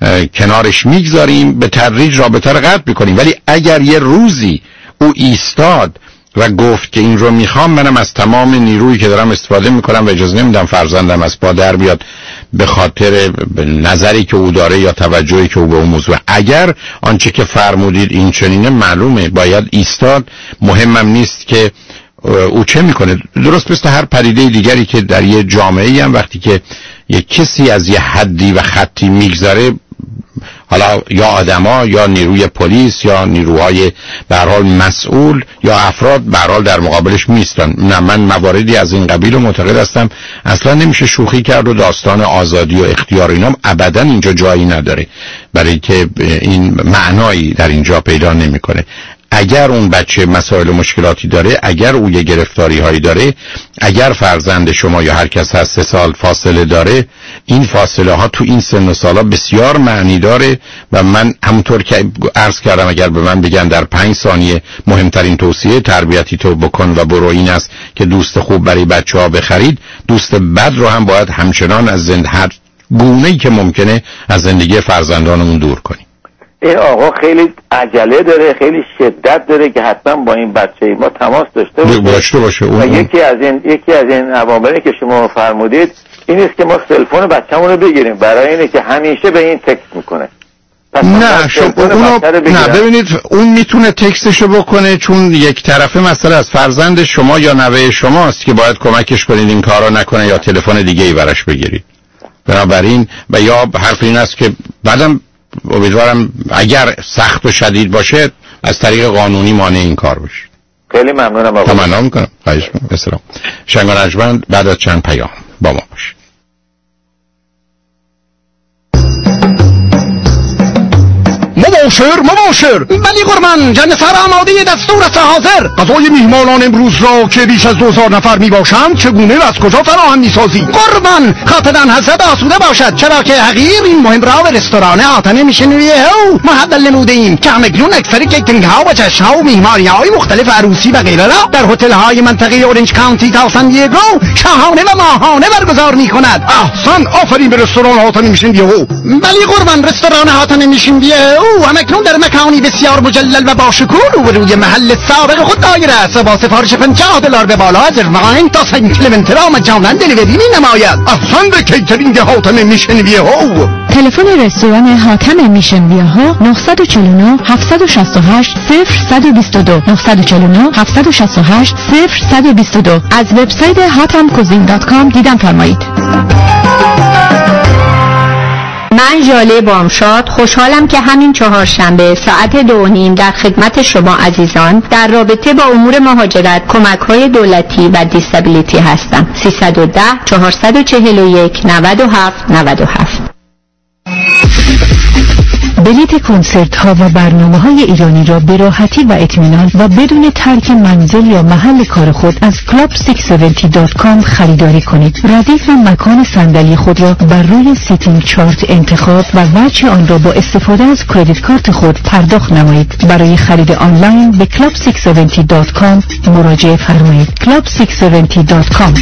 کنارش میگذاریم، به تدریج رابطه رو قطع میکنیم. ولی اگر یه روزی او ایستاد و گفت که این رو میخوام، منم از تمام نیرویی که دارم استفاده میکنم و اجازه نمیدم فرزندم از پا در بیاد به خاطر نظری که او داره یا توجهی که او به اون موضوع. اگر آنچه که فرمودید این چنینه، معلومه باید ایستاد. مهمم نیست که او چه میکنه. درست مثل هر پدیده دیگری که در یه جامعه‌ای هم وقتی که یک کسی از یه حدی و خطی میگذره، حالا یا آدما یا نیروی پلیس یا نیروهای به هر حال مسئول یا افراد به هر حال در مقابلش میستن. نه، من مواردی از این قبیل رو معتقد هستم اصلا نمیشه شوخی کرد و داستان آزادی و اختیار اینا ابدا اینجا جایی نداره، برای که این معنایی در اینجا پیدا نمیکنه. اگر اون بچه مسائل و مشکلاتی داره، اگر او یه گرفتاری هایی داره، اگر فرزند شما یا هر کس هست 3 سال فاصله داره، این فاصله ها تو این سن و سالا بسیار معنی داره. و من همونطور که عرض کردم، اگر به من بگن در 5 ثانیه مهمترین توصیه تربیتی تو بکن و برو این است که دوست خوب برای بچه ها بخرید، دوست بد رو هم باید همچنان از هر گونه‌ای که ممکنه از زندگی فرزندانمون دور کنیم. این آقا خیلی عجله داره، خیلی شدت داره که حتما با این بچه ما تماس داشته باشه. و یکی از این عواملی که شما فرمودید این است که ما تلفن بچه‌مون رو بگیریم، برای اینه که همیشه به این تکست میکنه. نه ببینید، اون میتونه تکستشو بکنه چون یک طرفه مسئله از فرزند شما یا نوه شماست که باید کمکش کنید این کارو نکنه یا تلفن دیگه ای براش بگیرید. بنابراین و یا حرف این است که بعدم امیدوارم اگر سخت و شدید باشه از طریق قانونی مانع این کار بشه. خیلی ممنونم آقا. تمنا میکنم. خواهش میکنم. سلام. شنگ و نجمند بعد از چند پیام با ما باشید. مباشر ولی قربان جنسر آماده دستور است حاضر. غذای میهمانان امروز را که بیش از 2000 نفر میباشند چگونه و از کجا فراهم میسازی؟ قربان خاطران حضرت آسوده باشد، چرا که حقیر این مهم را به رستوران آتن میشنویه او محدل نموده ایم که همکنون اکثر کیترینگ ها و جشن ها و میهمانی های مختلف عروسی و غیره را در هتل های منطقه اورنج کانتی تا سان دیگو شاهانه و ماهانه برگزار میکند. احسن، آفرین به رستوران آتن میشنویه او. ولی قربان رستوران آتن میشنویه او همکنون در مکانی بسیار مجلل و باشکوه و روی محل سابق خود دایر است و با سفارش $50 به بالا از ارواین تا سنت کلمنت را مجانا دلیوری نماید. احسن به کیترینگ حاتم میشنویه او. تلفن رستوران حاتم میشنویه ها 949 768 0122 949 768 0122. از وبسایت hatamcuisine.com دیدن فرمایید. من ژاله بامشاد خوشحالم که همین 4 شنبه ساعت 2:30 در خدمت شما عزیزان در رابطه با امور مهاجرت، کمک‌های دولتی و دیسابیلیتی هستم. 310 441 97 97. بلیت کنسرت ها و برنامه های ایرانی را به راحتی و اطمینان و بدون ترک منزل یا محل کار خود از club670.com خریداری کنید. ردیف مکان صندلی خود را بر روی سیتینگ چارت انتخاب و وجه آن را با استفاده از کردیت کارت خود پرداخت نمایید. برای خرید آنلاین به club670.com مراجعه فرمایید. club670.com.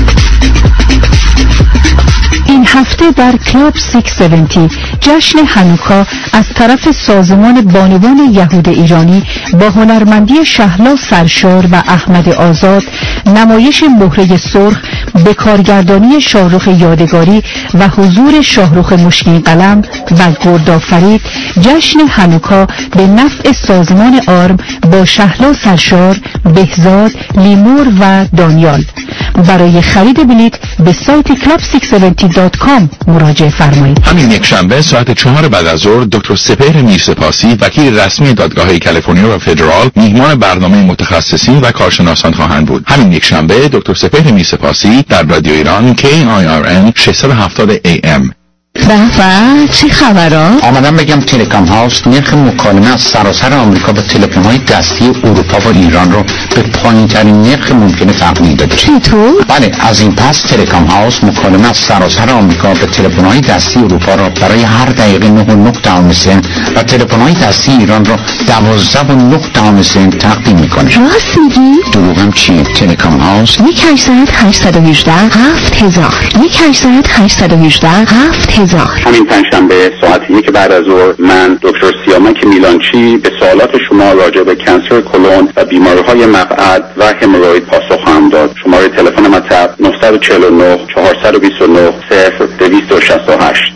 این هفته در کلاب 670 جشن هانوکا از طرف سازمان بانوان یهود ایرانی با هنرمندی شهلا سرشار و احمد آزاد نمایش مهره سرخ به کارگردانی شاهرخ یادگاری و حضور شاهرخ مشکین قلم و گردآفرید جشن هانوکا به نفع سازمان آرم با شهلا سرشار، بهزاد، لیمور و دانیال. برای خرید بلیت به سایت club670.com مراجعه فرمایید. همین یک شنبه ساعت 4 بعد از ظهر دکتر سپهر میرسپاسی وکیل رسمی دادگاه کالیفرنیا و فدرال میهمان برنامه متخصصین و کارشناسان خواهند بود. همین یک شنبه دکتر سپهر میرسپاسی در رادیو ایران KIRN 670 AM. به چه خبرها؟ آمدم بگم تلکام هاوس نرخ مکالمه از سراسر آمریکا با تلفن‌های دستی اروپا و ایران رو به پایین‌ترین نرخ ممکنه تقدیم داده. چطور؟ بله، از این پس تلکام هاوس مکالمه از سراسر آمریکا به تلفن‌های دستی اروپا را برای هر دقیقه 9.9 سنت و تلفن‌های دستی ایران را 12.9 سنت تقدیم می‌کنه. راست میگی؟ دروغم چیه؟ تلکام هاوس 1-800-818-7000 1-800-818-7000. همین پنجشنبه ساعت 1 بعد از ظهر من دکتر سیامک میلانچی به سوالات شما راجع به کنسر کلون و بیماری‌های مقعد و هموروید پاسخ خواهم داد. شماره تلفن مطب 949 429 0268.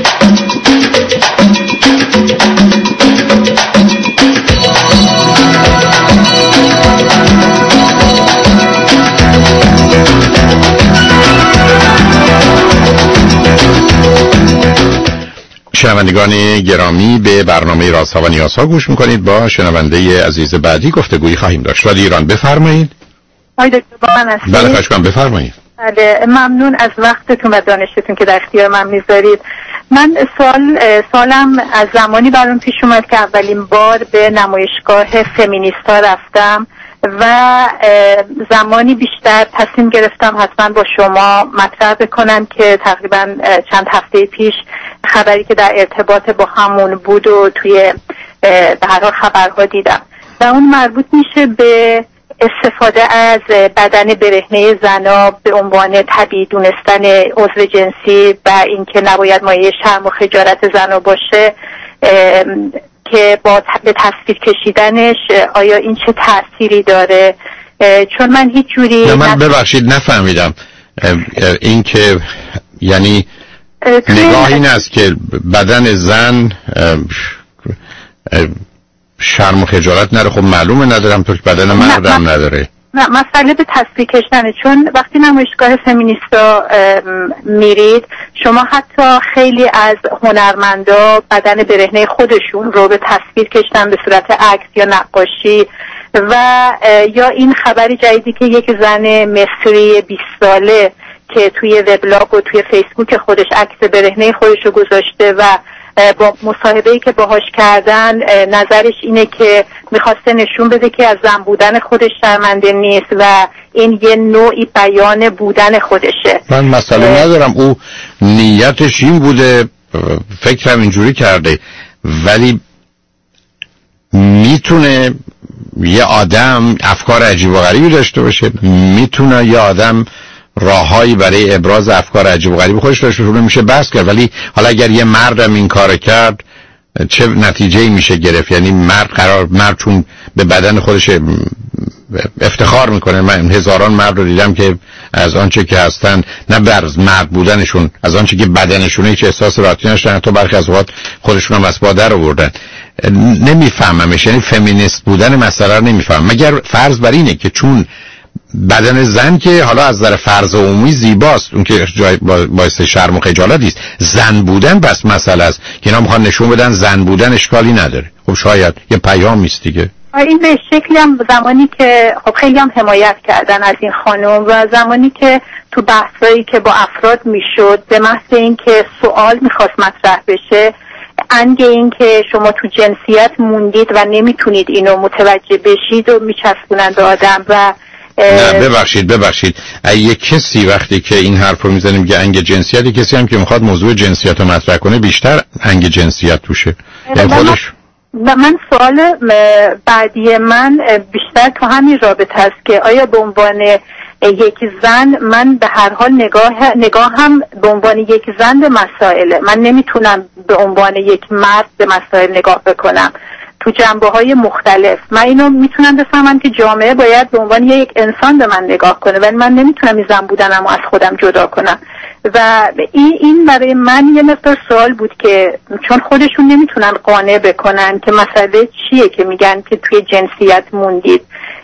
شنوندگان گرامی، به برنامه رازها و نیازها گوش میکنید. با شنونده عزیز بعدی گفتگویی خواهیم داشت. رادیو ایران، بفرمایید. آقای دکتر با من هستید؟ بله خواهش کنم، بفرمایید. بله، ممنون از وقتتون و دانشتون که در اختیار من میذارید. من سالم از زمانی برام پیش اومد که اولین بار به نمایشگاه فمینیستا رفتم و زمانی بیشتر تصمیم گرفتم حتما با شما مطرح بکنم که تقریبا چند هفته پیش خبری که در ارتباط با همون بود و توی به هر حال خبرها دیدم و اون مربوط میشه به استفاده از بدن برهنه زنا به عنوان طبیعی دونستن عضو جنسی و اینکه نباید مایه شرم و خجالت زنا باشه که با به تصویر کشیدنش آیا این چه تأثیری داره؟ چون من هیچ جوری من ببخشید نفهمیدم این که یعنی نگاه این است که بدن زن شرم و خجالت نره. خب معلومه ندارم تو که بدن مردم نداره. نه، مسئله به تصویر کشیدنه. چون وقتی نمایشگاه فمینیستا میرید شما حتی خیلی از هنرمندا بدن برهنه خودشون رو به تصویر کشیدن به صورت عکس یا نقاشی و یا این خبری جدیدی که یک زن مصری 20 ساله که توی وبلاگ و توی فیسبوک خودش عکس برهنه خودش رو گذاشته و با مصاحبه‌ای که باهاش کردن نظرش اینه که میخواسته نشون بده که از زن بودن خودش شرمنده نیست و این یه نوعی بیان بودن خودشه. من مسئله ندارم، او نیتش این بوده، فکرم اینجوری کرده، ولی میتونه یه آدم افکار عجیب و غریبی داشته باشه، میتونه یه آدم راههایی برای ابراز افکار عجیب و غریب خودش داشته باشه، میشه بحث کرد. ولی حالا اگر یه مردم این کار کرد چه نتیجه‌ای میشه گرفت؟ یعنی مرد چون به بدن خودش افتخار میکنه. من هزاران مرد رو دیدم که از آنچه که هستن، نه بر مرد بودنشون، از آنچه که بدنشونه هیچ احساس راحتی نداشتن، تو برخی از اوقات خودشون هم از پادر آوردن. نمیفهممش، یعنی فمینیست بودن مسئله رو نمیفهمم. مگر فرض بر اینه که چون بدن زن که حالا از نظر فرض عمومی زیباست، اون که جای باعث شرم و خجالت نیست، زن بودن بس مسئله است که اینا میخوان نشون بدن زن بودن اشکالی نداره. خب شاید یه پیامی است دیگه. این به شکلی هم زمانی که خب خیلی هم حمایت کردن از این خانم و زمانی که تو بحثایی که با افراد میشد به محض این که سوال میخواست مطرح بشه، انگ این که شما تو جنسیت موندید و نمیتونید اینو متوجه بشید و میچسبونن به آدم. و نه ببخشید یه کسی وقتی که این حرف رو میزنه میگه انگ جنسیت، کسی هم که میخواد موضوع جنسیت رو مطرح کنه بیشتر انگ جنسیت توشه. یعنی خودش من سوال بعدی من بیشتر تو همین رابطه است که آیا به عنوان یک زن من به هر حال نگاه هم به عنوان یک زن به مسائل، من نمیتونم به عنوان یک مرد به مسائل نگاه بکنم تو جنبه‌های مختلف. من اینو میتونم بفهمم که جامعه باید به عنوان یک انسان به من نگاه کنه، ولی من نمیتونم این زن بودنمو از خودم جدا کنم. و این برای من یه مقدار سوال بود که چون خودشون نمیتونن قانع بکنن که مسئله چیه که میگن که توی جنسیت موندید،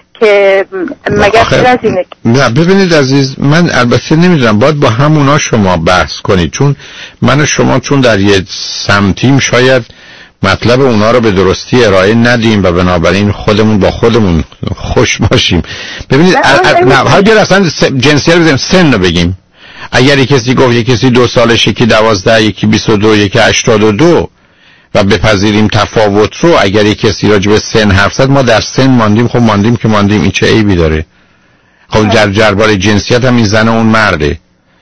که مگر از اینه. نه ببینید عزیز، من البته نمیدونم، باید با همونا شما بحث کنید، چون من و شما چون در یه سمتیم شاید مطلب اونا رو به درستی ارائه ندیم و بنابراین خودمون با خودمون خوش باشیم. ببینید حالا بیار اصلا جنسیت رو بزنیم، سن رو بگیم. اگر کسی گفت یک کسی 2 سالش، یکی 12، یکی 22، یکی 82 و بپذیریم تفاوت رو، اگر یک کسی راجع به سن حرف زد ما در سن ماندیم، خب ماندیم که ماندیم، این چه عیبی داره؟ خب در درباره جنسیت هم این زن و اون مرده.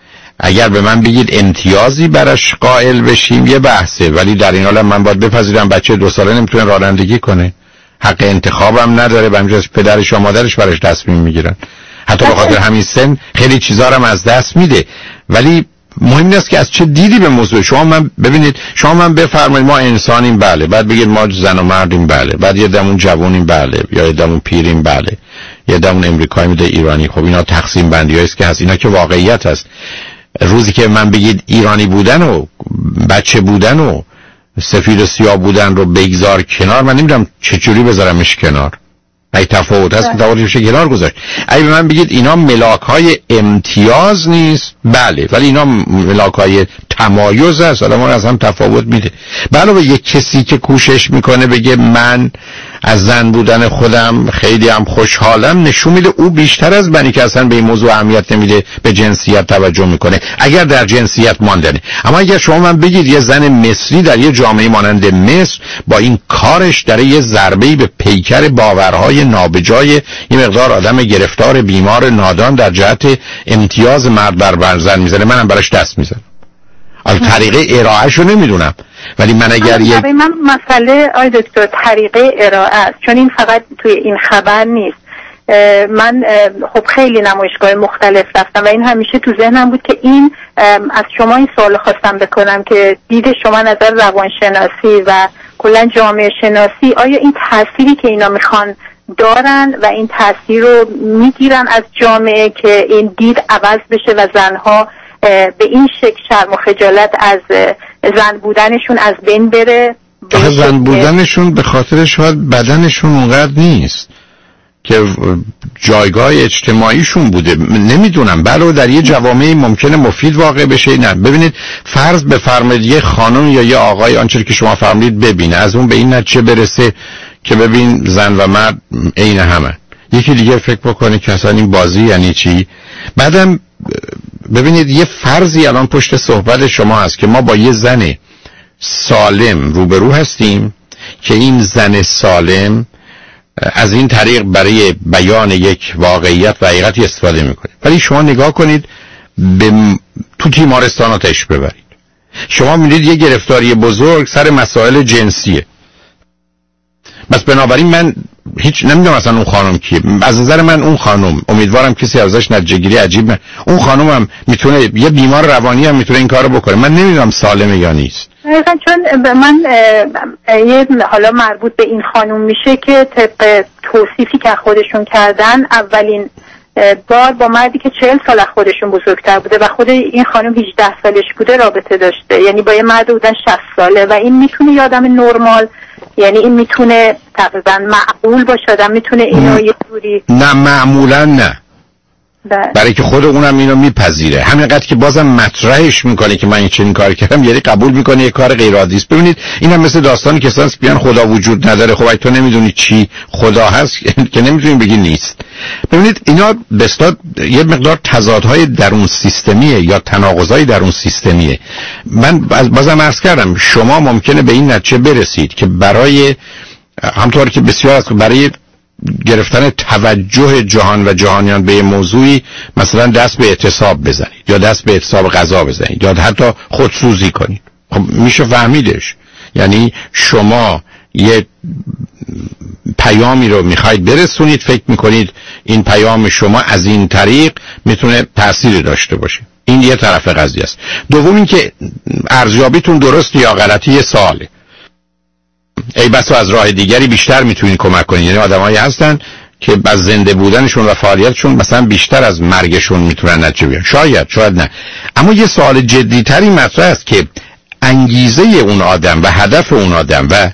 اگر به من بگید امتیازی براش قائل بشیم یه بحثه، ولی در این حال من باید بپذیرم بچه 2 ساله نمیتونه رانندگی کنه، حق انتخابم نداره، به همین پدرش و مادرش براش تصمیم میگیرن. حتی به خاطر همین سن خیلی چیزا رو از دست میده. ولی مهم نیست که از چه دیدی به موضوع. شما من ببینید، شما من بفرمایید ما انسانیم، بله، بعد بگید ما زن و مردیم، بله، بعد یه دمون جوونیم، بله، یا یه دمون پیریم، بله، یه دمون امریکایی میده ایرانی. خب اینا تقسیم بندی هست که هست، اینا که واقعیت هست. روزی که من بگید ایرانی بودن و بچه بودن و سفید و سیاه بودن رو بگذار کنار، من نمیدونم چجوری بذارمش کنار. اگه تفاوت هست که تفاوتش میشه کنار گذاشت. اگه به من بگید اینا ملاک‌های امتیاز نیست، بله، ولی اینا ملاک‌های تمایز هست، آدم از هم تفاوت میده. علاوه یک کسی که کوشش میکنه بگه من از زن بودن خودم خیلی هم خوشحالم، نشون میده او بیشتر از منی که اصلا به این موضوع اهمیت نمیده، به جنسیت توجه میکنه، اگر در جنسیت ماندنه. اما اگر شما من بگید یه زن مصری در یه جامعه مانند مصر با این کارش در یه ضربه‌ای به پیکر باورهای نابجای این مقدار آدم گرفتار بیمار نادان در جهت امتیاز مرد بر زن میزنه، منم براش دست میزنم. از طریقه ارائهشو نمیدونم، ولی من اگر من مسئله آی دکتر طریقه ارائه است، چون این فقط توی این خبر نیست. من خب خیلی نمایشگاه مختلف رفتم و این همیشه تو ذهنم بود که این از شما این سوال خواستم بکنم که دید شما نظر روانشناسی و کلا جامعه شناسی، آیا این تأثیری که اینا میخوان دارن و این تأثیر رو میگیرن از جامعه که این دید عوض بشه و زنها به این شکل شرم و خجالت از زن بودنشون از بین بره؟ زن بودنشون به خاطر شاید بدنشون اونقدر نیست که جایگاه اجتماعیشون بوده، نمیدونم. بله در یه جوامعی ممکنه مفید واقع بشه. نه ببینید، فرض بفرمایید یه خانم یا یه آقای آنچه که شما فرمودید ببینه، از اون به این نتیجه برسه که ببین زن و مرد عین همه. یکی دیگه فکر بکنه که اصلا این بازی یعنی چی. بعدم ببینید یه فرضی الان پشت صحبت شما هست که ما با یه زن سالم روبرو هستیم که این زن سالم از این طریق برای بیان یک واقعیت و حقیقتی استفاده میکنه. ولی شما نگاه کنید تو تیمارستان آتش ببرید، شما می‌بینید یه گرفتاری بزرگ سر مسائل جنسیه. بس بنابراین من هیچ نمیدونم اصلا اون خانم کیه. از نظر من اون خانم، امیدوارم کسی ازش نتیجه گیری عجیب اون خانم هم میتونه، یه بیمار روانی هم میتونه این کارو بکنه. من نمیدونم سالمه یا نیست. چون من یه حالا مربوط به این خانم میشه که طبق توصیفی که خودشون کردن اولین بار با مردی که 40 سال از خودشون بزرگتر بوده و خود این خانم 18 سالش بوده رابطه داشته، یعنی با یه مرد بودن 60 ساله و این میتونه یه آدم نرمال، یعنی این میتونه تقریبا معقول باشه، آدم میتونه اینو یه جوری. نه معمولا نه، برای که خود اونم اینو میپذیره، همینقدر که بازم مطرحش میکنه که من این چنین کار کردم، یعنی قبول میکنه یه کار غیر عادی است. ببینید اینم مثل داستانی که اصلا بیان خدا وجود نداره. خب اگه تو نمیدونی چی خدا هست که نمیتونی بگی نیست. ببینید اینا به اصطلاح یه مقدار تضادهای درون سیستمیه یا تناقضای درون سیستمیه. من بازم عرض کردم شما ممکنه به این نتیجه برسید که برای همطور که بسیار از برای گرفتن توجه جهان و جهانیان به موضوعی مثلا دست به اعتصاب بزنید یا دست به اعتصاب غذا بزنید یا حتی خودسوزی کنید. خب میشه فهمیدش، یعنی شما یه پیامی رو میخواید برسونید، فکر میکنید این پیام شما از این طریق میتونه تأثیر داشته باشه. این یه طرف قضیه است. دوم این که ارزیابیتون درست یا غلطی یه سواله. ای بسا از راه دیگری بیشتر میتونید کمک کنید. یعنی آدمایی هستن که از زنده بودنشون و فعالیتشون مثلا بیشتر از مرگشون میتونن نتیجه بیارن. شاید نه. اما یه سوال جدی تری مطرح است که انگیزه اون آدم و هدف اون آدم و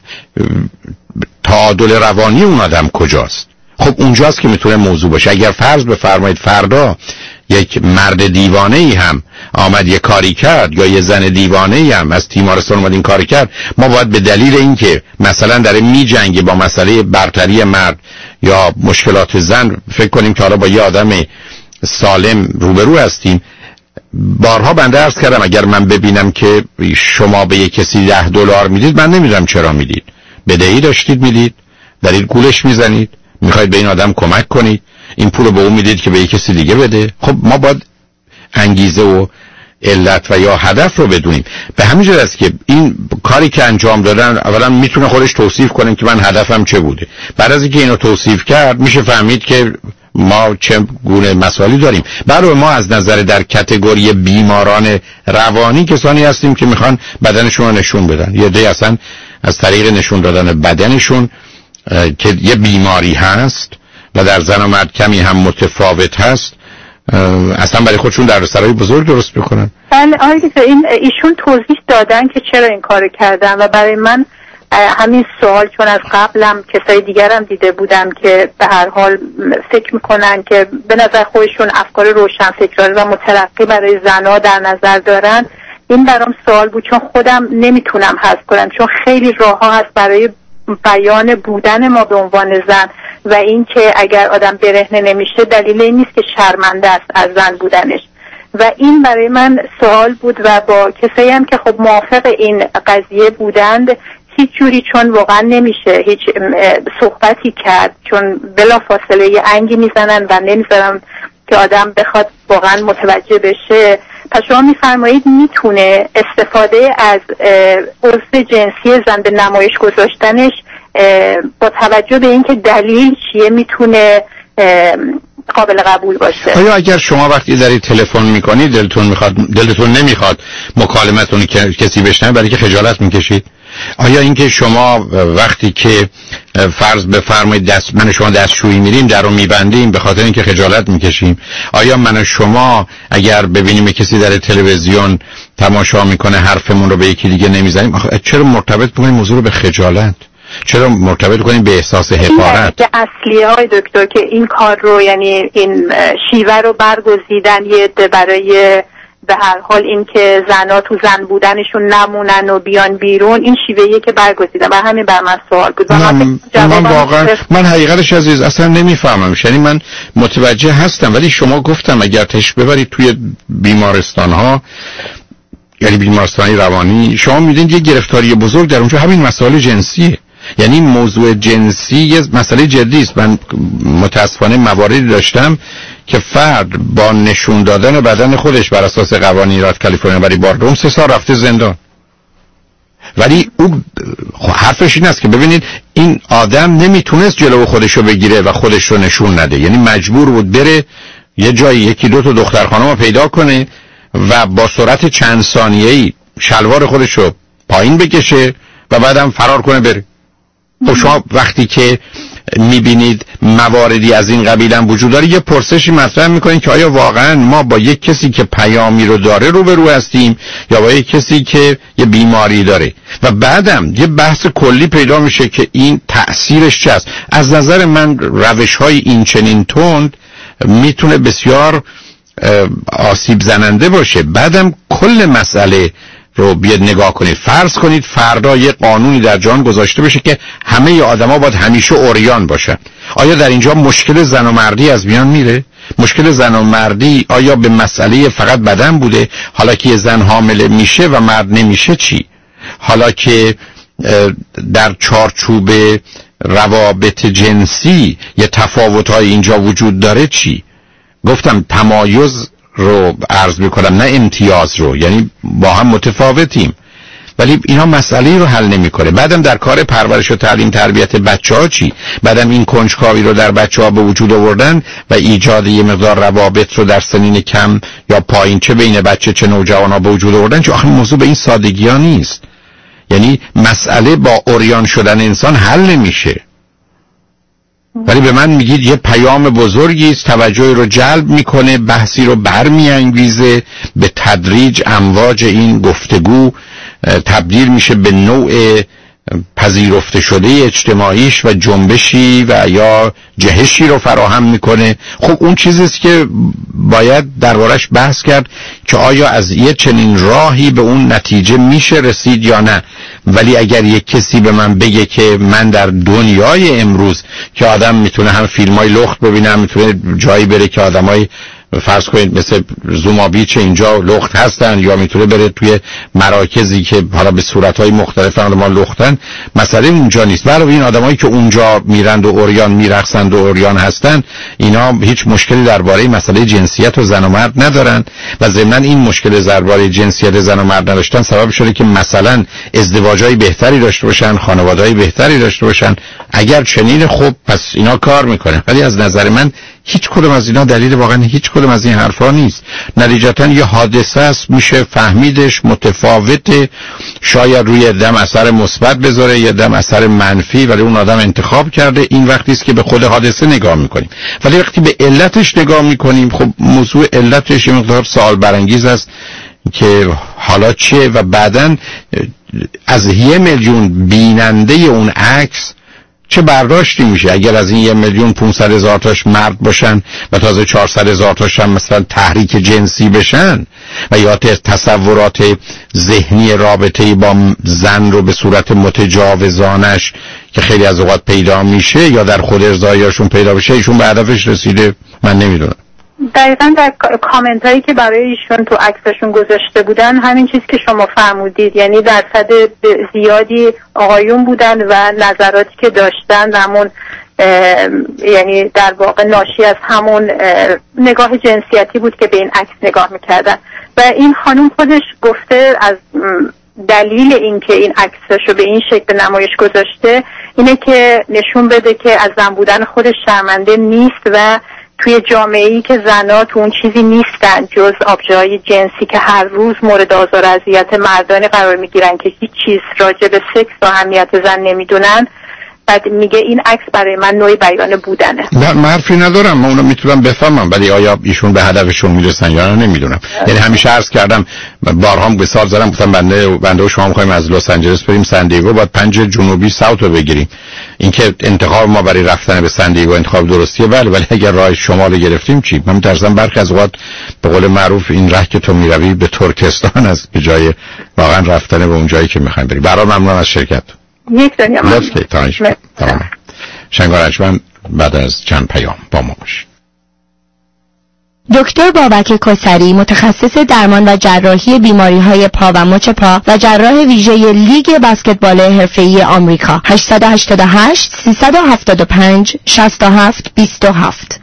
تعادل روانی اون آدم کجاست؟ خب اونجاست که میتونه موضوع باشه. اگر فرض بفرمایید فردا یک مرد دیوانه ای هم آمد یه کاری کرد یا یه زن دیوانه ای هم از تیمارستان اومد این کاری کرد، ما باید به دلیل اینکه مثلا داره میجنگه با مسئله برتری مرد یا مشکلات زن فکر کنیم که حالا با یه آدم سالم روبرو هستیم. بارها بنده عرض کردم اگر من ببینم که شما به یک کسی $10 میدید، من نمیدونم چرا میدید. بدهی داشتید میدید، دارید گولش میزنید، میخواید به این آدم کمک کنید، این پول رو به اون میدید که به یک کسی دیگه بده. خب ما باید انگیزه و علت و یا هدف رو بدونیم. به همین جهت است که این کاری که انجام دادن اولا میتونه خودش توصیف کنه که من هدفم چه بوده. بعد از اینکه اینو توصیف کرد میشه فهمید که ما چه گونه مسائلی داریم. برای ما از نظر در کاتگوری بیماران روانی کسانی هستیم که میخوان بدنشون رو نشون بدن. یه عده اصلا از طریق نشون دادن بدنشون که یه بیماری هست و در زن و مرد کمی هم متفاوت هست اصلا برای خودشون دردسرای بزرگ درست بکنن. بله ایشون توضیح دادن که چرا این کارو کردن و برای من همین سوال، چون از قبلم کسای دیگرم دیده بودم که به هر حال فکر میکنن که به نظر خودشون افکار روشنفکرانه و مترقی برای زنها در نظر دارن، این برام سوال بود چون خودم نمیتونم حذف کنم، چون خیلی راه‌ها هست برای بیان بودن ما به عنوان زن و این که اگر آدم برهنه نمیشه دلیل این نیست که شرمنده است از زن بودنش. و این برای من سوال بود و با کسایی هم که خب موافق این قضیه بودند هیچ جوری، چون واقعا نمیشه هیچ صحبتی کرد، چون بلا فاصله یه انگی میزنن و نمیذارم که آدم بخواد واقعا متوجه بشه. پس شما میفرمایید میتونه استفاده از عضو جنسی زن به نمایش گذاشتنش با توجه به اینکه دلیل چیه میتونه قابل قبول باشه. آیا اگر شما وقتی دارید تلفن میکنید دلتون نمیخواد مکالمتون کسی بشنوه برای که خجالت میکشید؟ آیا اینکه شما وقتی که فرض بفرمایید من و شما دستشویی میریم در رو میبندیم به خاطر اینکه خجالت میکشیم؟ آیا من و شما اگر ببینیم کسی در تلویزیون تماشا میکنه حرفمون رو به یکی دیگه نمیزنیم؟ چرا مرتبط میکنیم موضوع رو به خجالت؟ چرا مرتبط کنیم به احساس حقارت؟ که اصلی های دکتر که این کار رو، یعنی این شیوه رو برگزیدن یه عده برای به هر حال این که زنها تو زن بودنشون نمونن و بیان بیرون، این شیوهیه که برگزیدن و همین بر من سوال بود. من واقعا حقیقتش عزیز اصلا نمیفهمم. یعنی من متوجه هستم ولی شما گفتم اگر تشریف ببرید توی بیمارستان ها، یعنی بیمارستانی روانی، شما میدونید یه گرفتاری بزرگ در اونجا همین مسائل جنسیه. یعنی موضوع جنسی یه مسئله جدی است. من متاسفانه مواردی داشتم که فرد با نشون دادن بدن خودش بر اساس قوانین ایالت کالیفرنیا برای باردوم 3 سال رفته زندان. ولی او حرفش این است که ببینید این آدم نمیتونست جلو خودشو بگیره و خودش رو نشون نده، یعنی مجبور بود بره یه جایی 1-2 دختر خانم رو پیدا کنه و با سرعت چند ثانیه‌ای شلوار خودش رو پایین بکشه و بعدم فرار کنه بره. خب شما وقتی که میبینید مواردی از این قبیل هم وجود داره، یه پرسشی مطرح میکنین که آیا واقعا ما با یک کسی که پیامی رو داره روبرو هستیم یا با یک کسی که یه بیماری داره؟ و بعدم یه بحث کلی پیدا میشه که این تأثیرش چه است. از نظر من روش‌های این چنین تند میتونه بسیار آسیب زننده باشه. بعدم کل مسئله رو بیاد نگاه کنید. فرض کنید فردا یه قانونی در جهان گذاشته بشه که همه آدما باید همیشه عریان باشن. آیا در اینجا مشکل زن و مردی از میان میره؟ مشکل زن و مردی آیا به مسئله فقط بدن بوده؟ حالا که یه زن حامله میشه و مرد نمیشه چی؟ حالا که در چارچوب روابط جنسی یه تفاوت‌های اینجا وجود داره چی؟ گفتم تمایز رو عرض میکنم نه امتیاز رو، یعنی با هم متفاوتیم ولی اینا مسئله رو حل نمیکنه. بعدم در کار پرورش و تعلیم تربیت بچه‌ها چی؟ بعدم این کنجکاوی رو در بچه‌ها به وجود آوردن و ایجاد یه مقدار روابط رو در سنین کم یا پایین چه بین بچه چه نوجوانا به وجود آوردن، چون آخه موضوع به این سادگی‌ها نیست. یعنی مسئله با عریان شدن انسان حل نمیشه. ولی به من میگید یه پیام بزرگی است، توجه رو جلب میکنه، بحثی رو برمیانگیزه، به تدریج امواج این گفتگو تبدیل میشه به نوع پذیرفته شده اجتماعیش و جنبشی و یا جهشی رو فراهم میکنه. خب اون چیزیست که باید دربارش بحث کرد که آیا از یه چنین راهی به اون نتیجه میشه رسید یا نه. ولی اگر یک کسی به من بگه که من در دنیای امروز که آدم میتونه هم فیلمای لخت ببینه، هم میتونه جایی بره که آدمای فرض کنید مثل زوما بیچ اینجا لخت هستن، یا میتونه بره توی مراکزی که حالا به صورتهای مختلف ما لختن، مسئله اونجا نیست. علاوه این آدمایی که اونجا میرند و عریان میرقصند و عریان هستن، اینا هیچ مشکلی درباره مسئله جنسیت و زن و مرد ندارن و ضمن این مشکل درباره جنسیت زن و مرد نداشتن سبب شده که مثلا ازدواجای بهتری داشته باشن، خانواده‌های بهتری داشته باشن. اگر چنین خب پس اینا کار میکنه. ولی از نظر من هیچ کدوم از اینا دلیل واقعا هیچ کدوم از این حرفا نیست. نتیجتا یه حادثه است، میشه فهمیدش، متفاوته، شاید روی دم اثر مثبت بذاره یا دم اثر منفی، ولی اون آدم انتخاب کرده. این وقتی است که به خود حادثه نگاه میکنیم. ولی وقتی به علتش نگاه میکنیم، خب موضوع علتش یه مقدار سوال برانگیز است که حالا چیه و بعدن از 1 میلیون بیننده اون عکس چه برداشتی میشه. اگر از این 1,500,000 تاش مرد باشن و تازه 400,000 تاش هم مثلا تحریک جنسی بشن و یا تصورات ذهنی رابطه‌ای با زن رو به صورت متجاوزانش که خیلی از اوقات پیدا میشه یا در خود ارضایشون پیدا بشه، ایشون به هدفش رسیده، من نمیدونم. دقیقا در کامنت هایی که برای ایشون تو عکسشون گذاشته بودن همین چیز که شما فرمودید، یعنی درصد زیادی آقایون بودن و نظراتی که داشتن همون یعنی در واقع ناشی از همون نگاه جنسیتی بود که به این عکس نگاه میکردن. و این خانم خودش گفته از دلیل اینکه این عکسشو به این شکل نمایش گذاشته اینه که نشون بده که از زن بودن خودش شرمنده نیست و توی جامعه‌ای که زن‌ها تو اون چیزی نیستن جز آبجوهای جنسی که هر روز مورد آزار و اذیت مردانی قرار میگیرن که هیچ چیز راجع به سکس و اهمیت زن نمیدونن. بعد میگه این عکس برای من نوعی بیان بودنه. نه من حرفی ندارم، من اونو میتونم بفهمم، ولی آیا ایشون به هدفشون میرسن یا نه نمیدونم. یعنی همیشه عرض کردم، بارها مثال زدم، گفتم بنده و شما می‌خوایم از لس آنجلس بریم سن دیگو، باید 5 جنوبی ساوت رو بگیریم. اینکه انتخاب ما برای رفتن به سن دیگو انتخاب درستیه بله، ولی اگر راه شمال گرفتیم چی؟ من می‌ترسم برخی از اوقات به قول معروف این راه که تو میروی به ترکستان است به جای واقعا رفتن به اون جایی که می‌خوایم بریم. برای ممنون از شرکت. یک دنیا ممنون. تمام. شنگارجمن بعد از چند پیام با ما باش. دکتر بابک کسری، متخصص درمان و جراحی بیماری‌های پا و مچ پا و جراح ویژه لیگ بسکتبال حرفه‌ای آمریکا. 888 375 67 27.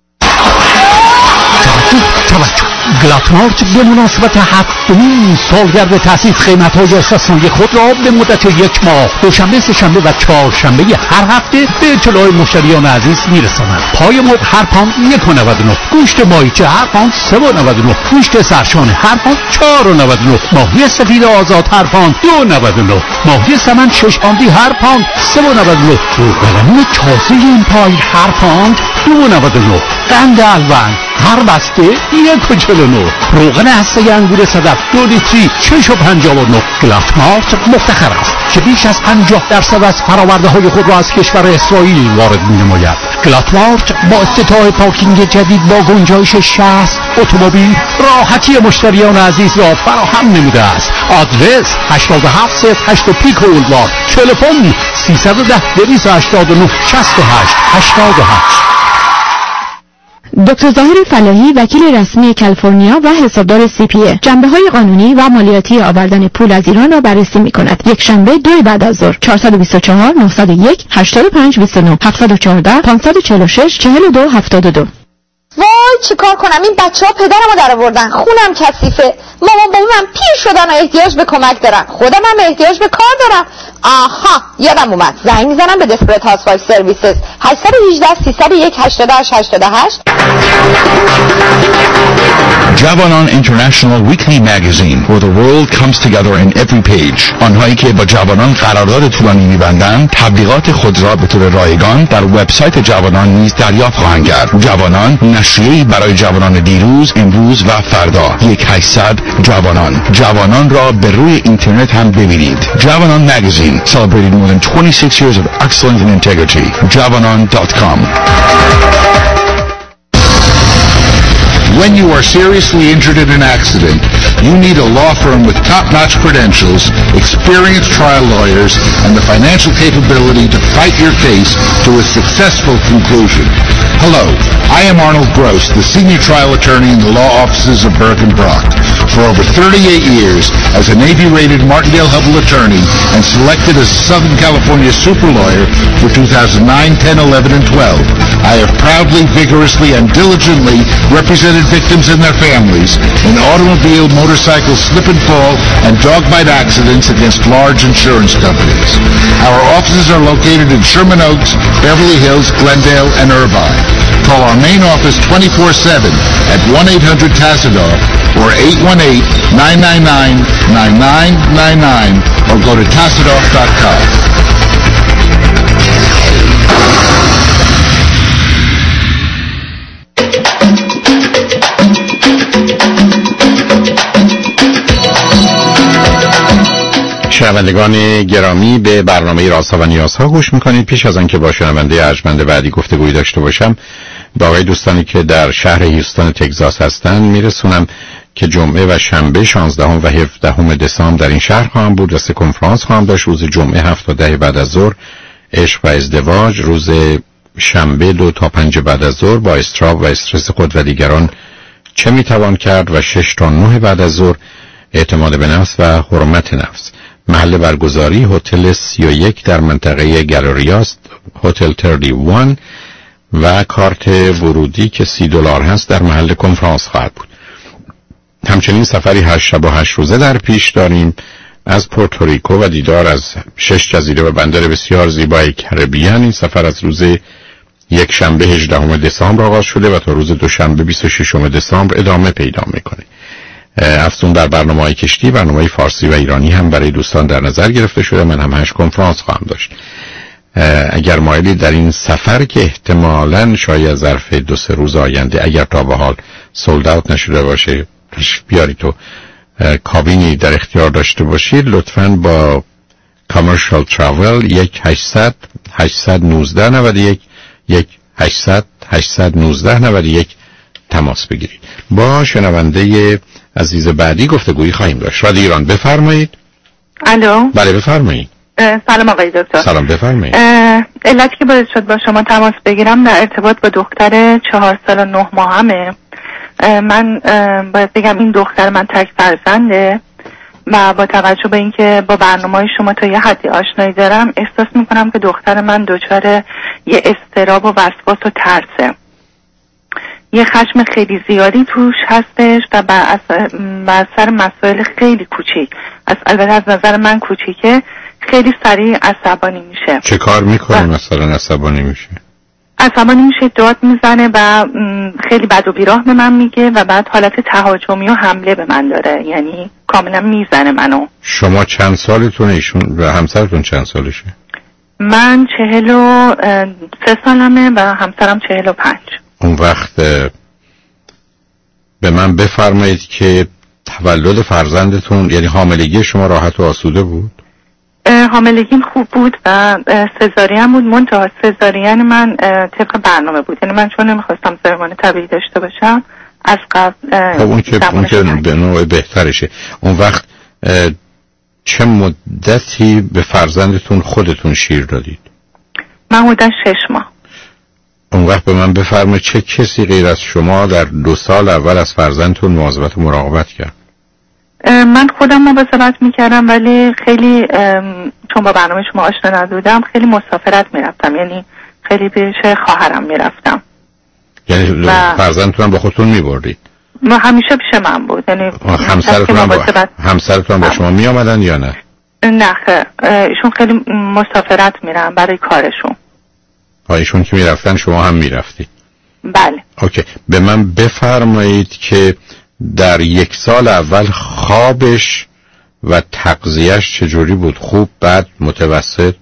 توجه گلاتمارت به مناسبت 7مین سالگرد تأسیس قیمت‌های استثنایی خود را به مدت 1 ماه دوشنبه، سه‌شنبه و چهارشنبه هر هفته به اطلاع مشتریان عزیز میرساند. پای مرغ هر پاند 1.99، گوشت ماهیچه هر پاند 3.99، گوشت سرشانه هر پاند 4.99، ماهی سفید آزاد هر پاند 2.99، ماهی سمن 6 پاندی هر پاند 3.99، روغن تازه این پای هر پاند 2.99، قند الوان هر بسته 1.49، روغن هسته انگور صدف 2 لیتری 6.59. گلاتمارت مفتخر است که بیش از 50% از فراورده های خود را از کشور اسرائیل وارد می نماید. گلاتمارت با افتتاح پارکینگ جدید با گنجایش 60 اتومبیل راحتی مشتریان عزیز را فراهم نموده است. آدرس 8708 پیک بولوار، تلفن 310 289 68 88. دکتر ظاهر فلاحی، وکیل رسمی کالیفرنیا و حسابدار CPA، جنبه‌های قانونی و مالیاتی آوردن پول از ایران را بررسی می‌کند. یک شنبه 2 بعد از ظهر. 424 901 85 29 714 546 42 72. وای وای چیکار کنم، این بچه‌ها پدرمو در آوردن، خونم کثیفه، مامان بابامم پیر شدن و احتیاج به کمک دارن، خودم هم احتیاج به کار دارم. آها یادم اومد، زنگ میزنم به دسپرت هاوسوایف سرویسز 818 301 8888. جوانان International Weekly Magazine, where the world comes together in every page. آنهایی که با جوانان قرارداد طولانی می‌بندند تبلیغات خود را به طور رایگان در وبسایت جوانان نیز دریافت خواهند کرد. جوانان نشریه‌ای برای جوانان دیروز، امروز و فردا. 1-800 جوانان را به روی اینترنت هم ببینید. جوانان Magazine celebrated more than 26 years of excellence and integrity. javanon.com. When you are seriously injured in an accident, you need a law firm with top-notch credentials, experienced trial lawyers, and the financial capability to fight your case to a successful conclusion. Hello, I am Arnold Gross, the senior trial attorney in the law offices of Burke & Brock. For over 38 years, as a Navy-rated Martindale-Hubbell attorney and selected as Southern California super lawyer for 2009, 10, 11, and 12, I have proudly, vigorously, and diligently represented victims and their families in automobile, motorcycle, slip and fall, and dog bite accidents against large insurance companies. Our offices are located in Sherman Oaks, Beverly Hills, Glendale, and Irvine. Call our main office 24/7 at 1-800-TASSADOFF or 818-999-9999 or go to tassadoff.com. شنوندگان گرامی، به برنامه رازها و نیازها گوش میکنید. پیش از آنکه با شنونده ارجمند بعدی گفتگویی داشته باشم، با آقای دوستانی که در شهر هیوستن تگزاس هستند میرسونم که جمعه و شنبه 16 و 17 دسامبر در این شهر خواهم بود. دسته کنفرانس خواهم داشت. روز جمعه 7 تا 10 بعد از ظهر عشق و ازدواج، روز شنبه 2 تا 5 بعد از ظهر با استراب و استرس خود و دیگران چه میتوان کرد، و 6 تا 9 بعد از ظهر اعتماد به نفس و حرمت نفس. محل برگزاری هتل 31 در منطقه گالریاست، هتل 31، و کارت ورودی که $30 هست در محل کنفرانس خواهد بود. همچنین سفری 8 شب و 8 روزه در پیش داریم از پورتوریکو و دیدار از 6 جزیره و بندر بسیار زیبای کربیان. این سفر از روز یک شنبه 18 دسامبر آغاز شده و تا روز دوشنبه 26 دسامبر ادامه پیدا میکنه. افزون در برنامه‌های کشتی، برنامه‌های فارسی و ایرانی هم برای دوستان در نظر گرفته شده. من هم 8 کنفرانس خواهم داشت. اگر مایلی در این سفر که احتمالاً شاید ظرف 2-3 روز آینده، اگر تا به حال سولد اوت نشده باشه، بیارید تو کابینی در اختیار داشته باشید، لطفاً با کامرشال تراول 1-800-819-91 1-800-819-91 تماس بگیرید. با شنونده عزیز بعدی گفتگویی خواهیم داشت. رادیو ایران، بفرمایید. الو. بله بفرمایید. سلام آقای دکتر. سلام، بفرمایید. علتی که باعث شد با شما تماس بگیرم در ارتباط با دختر 4 سال و 9 ماهمه. من باید بگم این دختر من تک فرزنده و با توجه به اینکه با برنامه‌های شما تا یه حدی آشنایی دارم، احساس میکنم که دختر من دچار یه اضطراب و وسواس و ترسه. یه خشم خیلی زیادی توش هستش و بر اثر مسائل خیلی کوچیک، البته از نظر من کوچیکه، خیلی سریع عصبانی میشه. چه کار میکنه مثلا عصبانی میشه؟ عصبانی میشه، داد میزنه و خیلی بد و بیراه به من میگه و بعد حالت تهاجمی و حمله به من داره، یعنی کاملا میزنه منو. شما چند سالتونه؟ ایشون و همسرتون چند سالشه؟ من 43 سالمه و همسرم 45. اون وقت به من بفرمایید که تولد فرزندتون، یعنی حاملگی شما راحت و آسوده بود؟ حاملگیم خوب بود و سزارین بود، منتها سزارین من طبق برنامه بود، یعنی من چون نمیخواستم زایمان طبیعی داشته باشم از قبل. اون که به نوع بهترشه. اون وقت چه مدتی به فرزندتون خودتون شیر دادید؟ من حدود 6 ماه. اون وقت به من بفرمایید چه کسی غیر از شما در 2 سال اول از فرزندتون مواظبت و مراقبت کرد؟ من خودم مواظبت میکردم، ولی خیلی چون با برنامه شما آشنا نبودم خیلی مسافرت میرفتم، یعنی خیلی پیش خواهرم میرفتم. یعنی فرزندتون با خودتون میبردید؟ همیشه پیش من بود. یعنی همسرتون با شما می آمدن یا نه؟ نه ایشون خیلی مسافرت میرن برای کارشون. ایشون که میرفتن شما هم میرفتید؟ بله. اوکی. به من بفرمایید که در 1 سال اول خوابش و تغذیه‌اش چجوری بود؟ خوب، بد، متوسط؟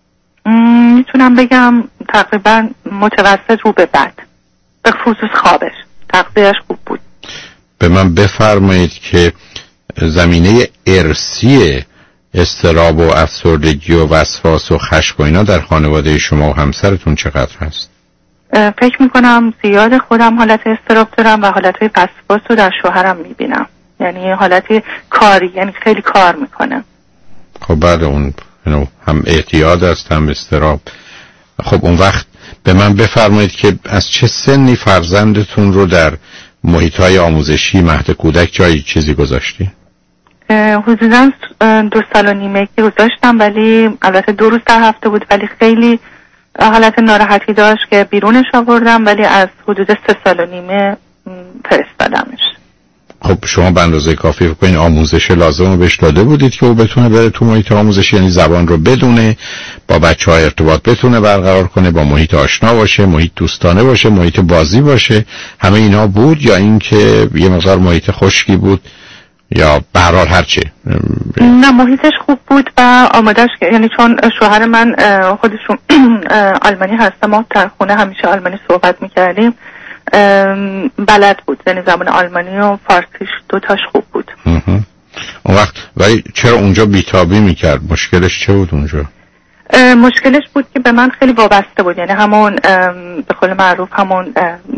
میتونم بگم تقریبا متوسط رو به بد، به خصوص خوابش. تغذیه‌اش خوب بود. به من بفرمایید که زمینه ارثی اضطراب و افسردگی و وسواس و خشم و اینا در خانواده شما و همسرتون چقدر هست؟ فکر میکنم زیاد. خودم حالت اضطراب دارم و حالتهای وسواس رو در شوهرم میبینم. یعنی حالتی کاری، یعنی خیلی کار میکنه. خب بعد اون هم اعتیاد است هم اضطراب. خب اون وقت به من بفرمایید که از چه سنی فرزندتون رو در محیط‌های آموزشی مهد کودک جایی چیزی گذاشتی؟ حدوداً 2 سال و نیمه که گذاشتم، ولی البته 2 روز در هفته بود، ولی خیلی حالت ناراحتی داشت که بیرونش آوردم، ولی از حدود 3 سال و نیمه فرستادمش. خب شما به اندازه کافی فکر کنید آموزش لازم رو بهش داده بودید که او بتونه بره تو محیط آموزشی، یعنی زبان رو بدونه، با بچه‌ها ارتباط بتونه برقرار کنه، با محیط آشنا باشه، محیط دوستانه باشه، محیط بازی باشه، همه اینا بود؟ یا اینکه یه مقدار محیط خشکی بود یا به هر حال هرچی؟ نه محیطش خوب بود و آمادهش، یعنی چون شوهر من خودشون آلمانی هست، ما در خونه همیشه آلمانی صحبت میکردیم، بلد بود، یعنی زبان آلمانی و فارسیش 2 تاش خوب بود. اون وقت ولی چرا اونجا بیتابی میکرد؟ مشکلش چه بود اونجا؟ مشکلش بود که به من خیلی وابسته بود، یعنی همون به قول معروف همون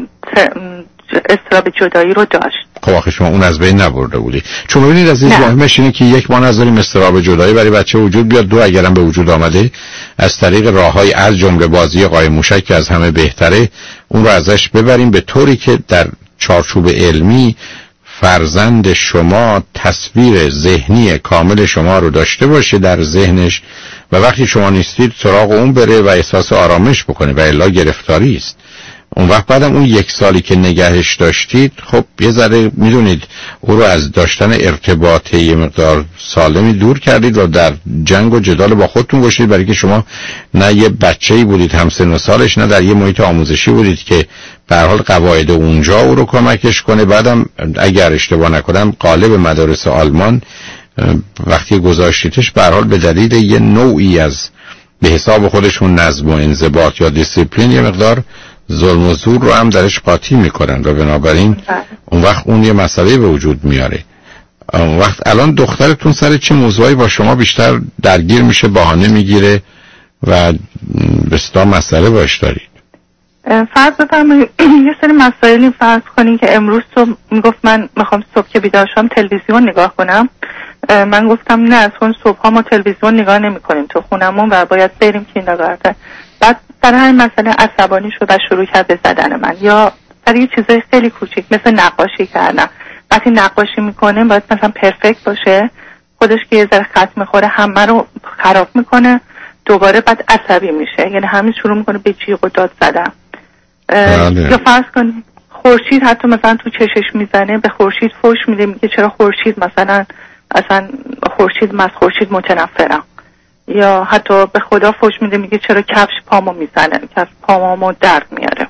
اضطراب جدایی رو داشت. خب آخه شما اون از بین نبرده بودی. چون ببینید از این مهمش اینه که 1 ما نذاریم اضطراب جدایی برای بچه وجود بیاد، 2 اگرم به وجود آمده از طریق راههای از جمله بازی قایم موشک که از همه بهتره اون رو ازش ببریم، به طوری که در چارچوب علمی فرزند شما تصویر ذهنی کامل شما رو داشته باشه در ذهنش و وقتی شما نیستید سراغ اون بره و احساس آرامش بکنه و الا گرفتاری است. اون وقت بعدم اون 1 سالی که نگهش داشتید خب یه ذره میدونید او رو از داشتن ارتباط یه مقدار سالمی دور کردید و در جنگ و جدال با خودتون باشید، برای که شما نه یه بچه‌ای بودید همسن و سالش، نه در یه محیط آموزشی بودید که به هر حال قواعد اونجا او رو کمکش کنه. بعدم اگر اشتباه نکنم غالب مدارس آلمان وقتی گذاشتیدش به هر حال به دلیل یه نوعی از به حساب خودشون نظم و انضباط یا دیسیپلین یه مقدار ظلم و زور رو هم درش قاطی میکنن و بنابراین اون وقت اون یه مسئله به وجود میاره. اون وقت الان دخترتون سر چه موضوعی با شما بیشتر درگیر میشه، بهانه میگیره و بسیار مسئله باش دارید؟ فرض بفرمایید یه سری مسائلی فرض کنین که امروز صبح میگفت من میخوام صبح که بیدار شم تلویزیون نگاه کنم، من گفتم نه چون صبح ها ما تلویزیون نگاه نمی کنیم تو خونمون و باید بریم کیندرگارتن. بعد سر همین مسئله عصبانی شد و شروع کرد به زدن من، یا سر یه چیزای خیلی کوچیک مثل نقاشی کردن. وقتی نقاشی میکنه باید مثلا پرفکت باشه، خودش که یه ذره خط میخوره همه رو خراب میکنه، دوباره بعد عصبی میشه، یعنی همین شروع میکنه به جیغ و داد زدن. یا فرض کن خورشید حتی مثلا تو چشش میزنه، به خورشید فوش میده، میگه چرا خورشید مثلا اصلا خورشید من از خورشید متنفرم. یا حتی به خدا فوش میده، میگه چرا کفش پامو میزنه، کفش پامو درد میاره.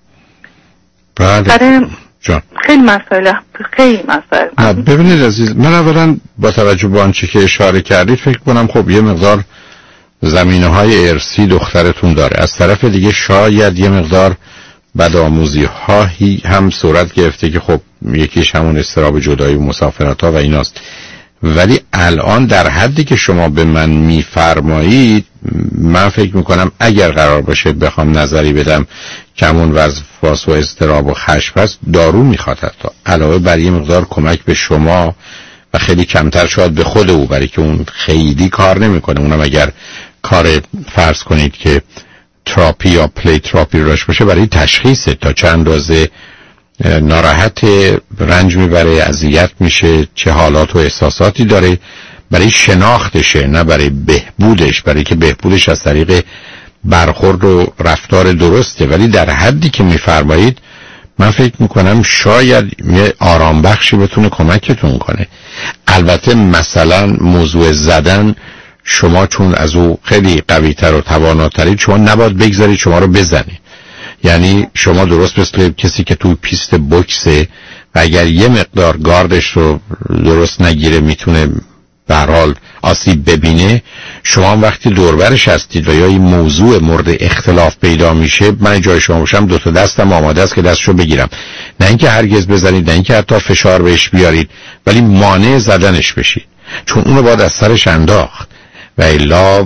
بله جان. خیلی مسائل. ببینید عزیز، من اولا با توجه به آنچه که اشاره کردید فکر کنم خب یه مقدار زمینه‌های ارثی دخترتون داره، از طرف دیگه شاید یه مقدار بدآموزی هایی هم صورت گرفته که خب یکیش همون اضطراب جدایی و مسافرت ها و ایناست. ولی الان در حدی که شما به من میفرمایید من فکر میکنم اگر قرار باشه بخوام نظری بدم که همون وسواس و اضطراب و خشم هست دارو میخواد، حتی علاوه بر یه مقدار کمک به شما و خیلی کمتر شاید به خود او، برای که اون خیلی کار نمیکنه. اونم اگر کار فرض کنید که تراپی یا پلی تراپی راش باشه برای تشخیص تا چند اندازه ناراحت، رنج میبره، اذیت میشه، چه حالات و احساساتی داره، برای شناختشه نه برای بهبودش، برای که بهبودش از طریق برخورد و رفتار درسته. ولی در حدی که میفرمایید من فکر میکنم شاید یه آرام بخشی بتونه کمکتون کنه. البته مثلا موضوع زدن، شما چون از او خیلی قوی تر و تواناترید، شما نباید بگذارید شما رو بزنه. یعنی شما درست مثل کسی که توی پیست بوکسه و اگر یه مقدار گاردش رو درست نگیره میتونه به هر حال آسیب ببینه. شما وقتی دوربرش هستید و یا این موضوع مورد اختلاف پیدا میشه، من جای شما باشم دو تا دستم آماده است که دستشو بگیرم، نه اینکه هرگز بزنید، نه اینکه حتی فشار بهش بیارید، ولی مانع زدنش بشید، چون اونو باید از سرش انداخت و الا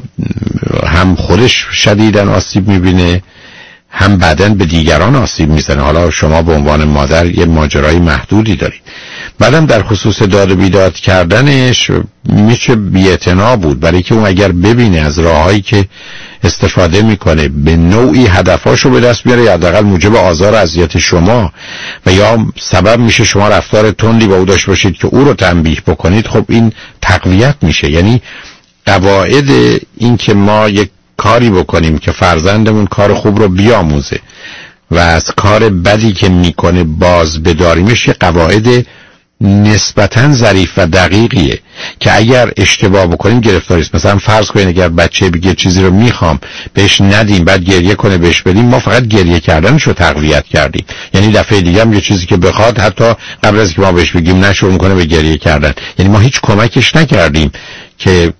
هم خودش شدیداً آسیب میبینه، هم بعدن به دیگران آسیب میزنه. حالا شما به عنوان مادر یه ماجرای محدودی دارید. بعدم در خصوص داد و بیداد کردنش میشه بی‌اعتنا بود، برای که اون اگر ببینه از راههایی که استفاده میکنه به نوعی هدفاشو به دست بیاره، یا حداقل موجب آزار و اذیت شما و یا سبب میشه شما رفتار تندی با او داشته باشید که او رو تنبیه بکنید، خب این تقویت میشه. یعنی قواعد این که ما یک کاری بکنیم که فرزندمون کار خوب رو بیاموزه و از کار بدی که میکنه باز بداریمش، یه قواعد نسبتاً ظریف و دقیقیه که اگر اشتباه بکنیم گرفتاریست. مثلا فرض کنید اگر بچه بگه چیزی رو میخوام بهش ندیم، بعد گریه کنه بهش بدیم، ما فقط گریه کردنش رو تقویت کردیم. یعنی دفعه دیگه هم یه چیزی که بخواد حتی قبل از که ما بهش بگیم نشروع میکنه به گریه کردن. یعنی ما هیچ کمکش نکردیم که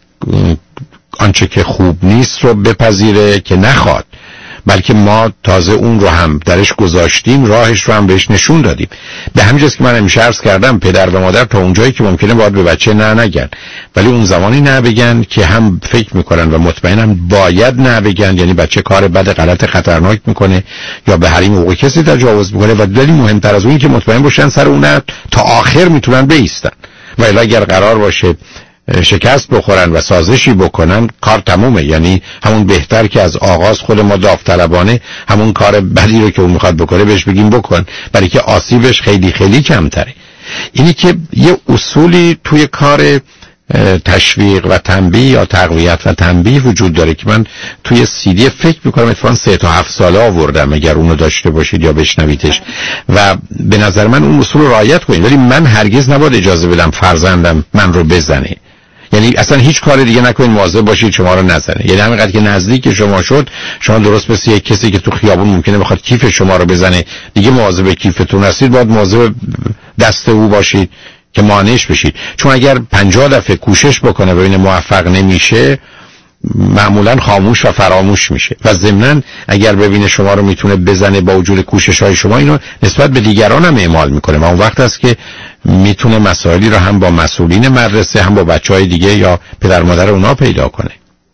آنچه که خوب نیست رو بپذیره که نخواد، بلکه ما تازه اون رو هم درش گذاشتیم، راهش رو هم بهش نشون دادیم. به همین جاست که من همیشه عرض کردم پدر و مادر تا اونجایی که ممکنه باید به بچه نه نگن، ولی اون زمانی نه بگن که هم فکر میکنن و مطمئنم باید نه بگن، یعنی بچه کار بد غلط خطرناک میکنه یا به حریم حقوق کسی تجاوز میکنه، و دلیل مهمتر از اون که مطمئن باشن سر اون تا آخر میتونن بایستن. و الا اگر قرار باشه شکست بخورن و سازشی بکنن، کار تمومه. یعنی همون بهتر که از آغاز خود ما داوطلبانه همون کار بدی رو که اون میخواد بکنه بهش بگیم بکن، برای که آسیبش خیلی خیلی کمتره. اینی که یه اصولی توی کار تشویق و تنبیه یا تقویت و تنبیه وجود داره که من توی CD فکر میکنم اتفاقاً 3 تا 7 ساله آوردم، اگر اونو داشته باشید یا بشنویدش، و به نظر من اون اصول رو رعایت کنید. ولی من هرگز نباید اجازه بدم فرزندم من رو بزنه. یعنی اصلا هیچ کار دیگه نکنید، مواظب باشید شما رو نزنه. یعنی همینقدر که نزدیک شما شد، شما درست مثل یک کسی که تو خیابون ممکنه بخواد کیف شما رو بزنه، دیگه مواظب کیفتون هستید، باید مواظب دست او باشید که مانعش بشید. چون اگر 50 دفعه کوشش بکنه و این موفق نمیشه، معمولا خاموش و فراموش میشه. و ضمناً اگر ببینه شما رو میتونه بزنه با وجود کوشش‌های شما، اینو نسبت به دیگران هم اعمال میکنه و اون وقت است که میتونه مسائلی رو هم با مسئولین مدرسه، هم با بچهای دیگه یا پدر مادر اونا پیدا کنه.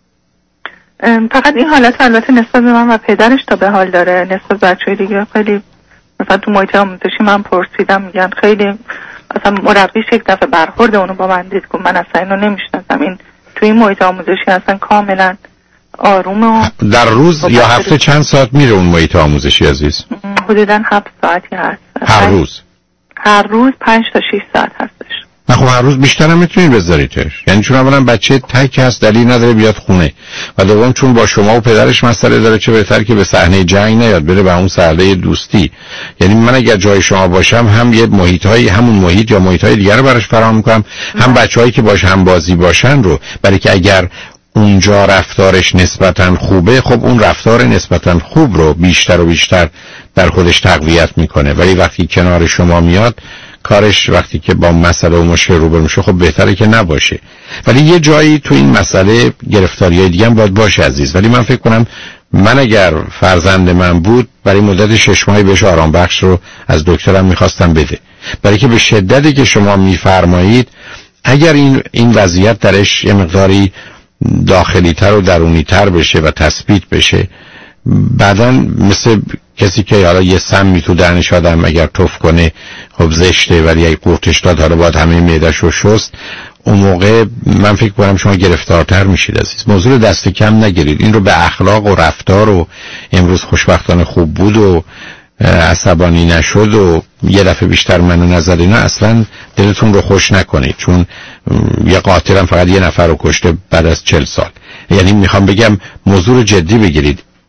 فقط این حالت البته نسبت به من و پدرش تا به حال داره، نسبت به بچهای دیگه خیلی، مثلا تو محیط آموزشی من پرسیدم، میگن خیلی مثلا مربیش یک دفعه برخورد اونو با من دید که من اصلا اینو نمیشناسم، این تو این محیط آموزشی اصلا کاملا آرومه. در روز یا هفته چند ساعت میره اون محیط آموزشی عزیز؟ حدوداً 7 ساعتی هست. هر روز 5 تا 6 ساعت هستش. نه خب هر روز بیشتر هم میتونید بذاریدش. یعنی چون اولا بچه تک هست، دلیل نداره بیاد خونه، و دوم چون با شما و پدرش مسئله داره، چه بهتر که به صحنه جنگ نیاد، بره به اون صحنه دوستی. یعنی من اگر جای شما باشم هم یه محیط‌های همون محیط یا محیط‌های دیگر رو براش فراهم می‌کنم، هم بچه‌هایی که باش هم بازی باشن رو، برای که اگر اونجا رفتارش نسبتاً خوبه، خب اون رفتار نسبتاً خوب رو بیشتر و بیشتر در خودش تقویت میکنه. ولی وقتی کنار شما میاد، کارش وقتی که با مسئله و مشکل روبرو میشه، خب بهتره که نباشه. ولی یه جایی تو این مسئله گرفتاریای دیگه هم باید باشه عزیز. ولی من فکر کنم من اگر فرزند من بود، برای مدت 6 ماهی بهش آرام بخش رو از دکترم میخواستم بده، برای که به شدتی که شما میفرمایید اگر این وضعیت درش یه مقداری داخلی تر و درونی تر بشه و تثبیت بشه، بعداً مثل کسی که حالا یه سمی تو دهنش آدم اگر تف کنه خب زشته، ولی اگه قورتش داد حالا باید همه معده‌ش رو شست، اون موقع من فکر کنم شما گرفتارتر میشید عزیز. موضوع دست کم نگیرید، این رو به اخلاق و رفتار و امروز خوشبختانه خوب بود و عصبانی نشد و یه دفعه بیشتر منو نزد، اینا اصلا دلتون رو خوش نکنید، چون یه قاتل هم فقط یه نفر رو کشته بعد از 40 سال. یعنی میخوام بگم موضوع رو جدی بگیرید.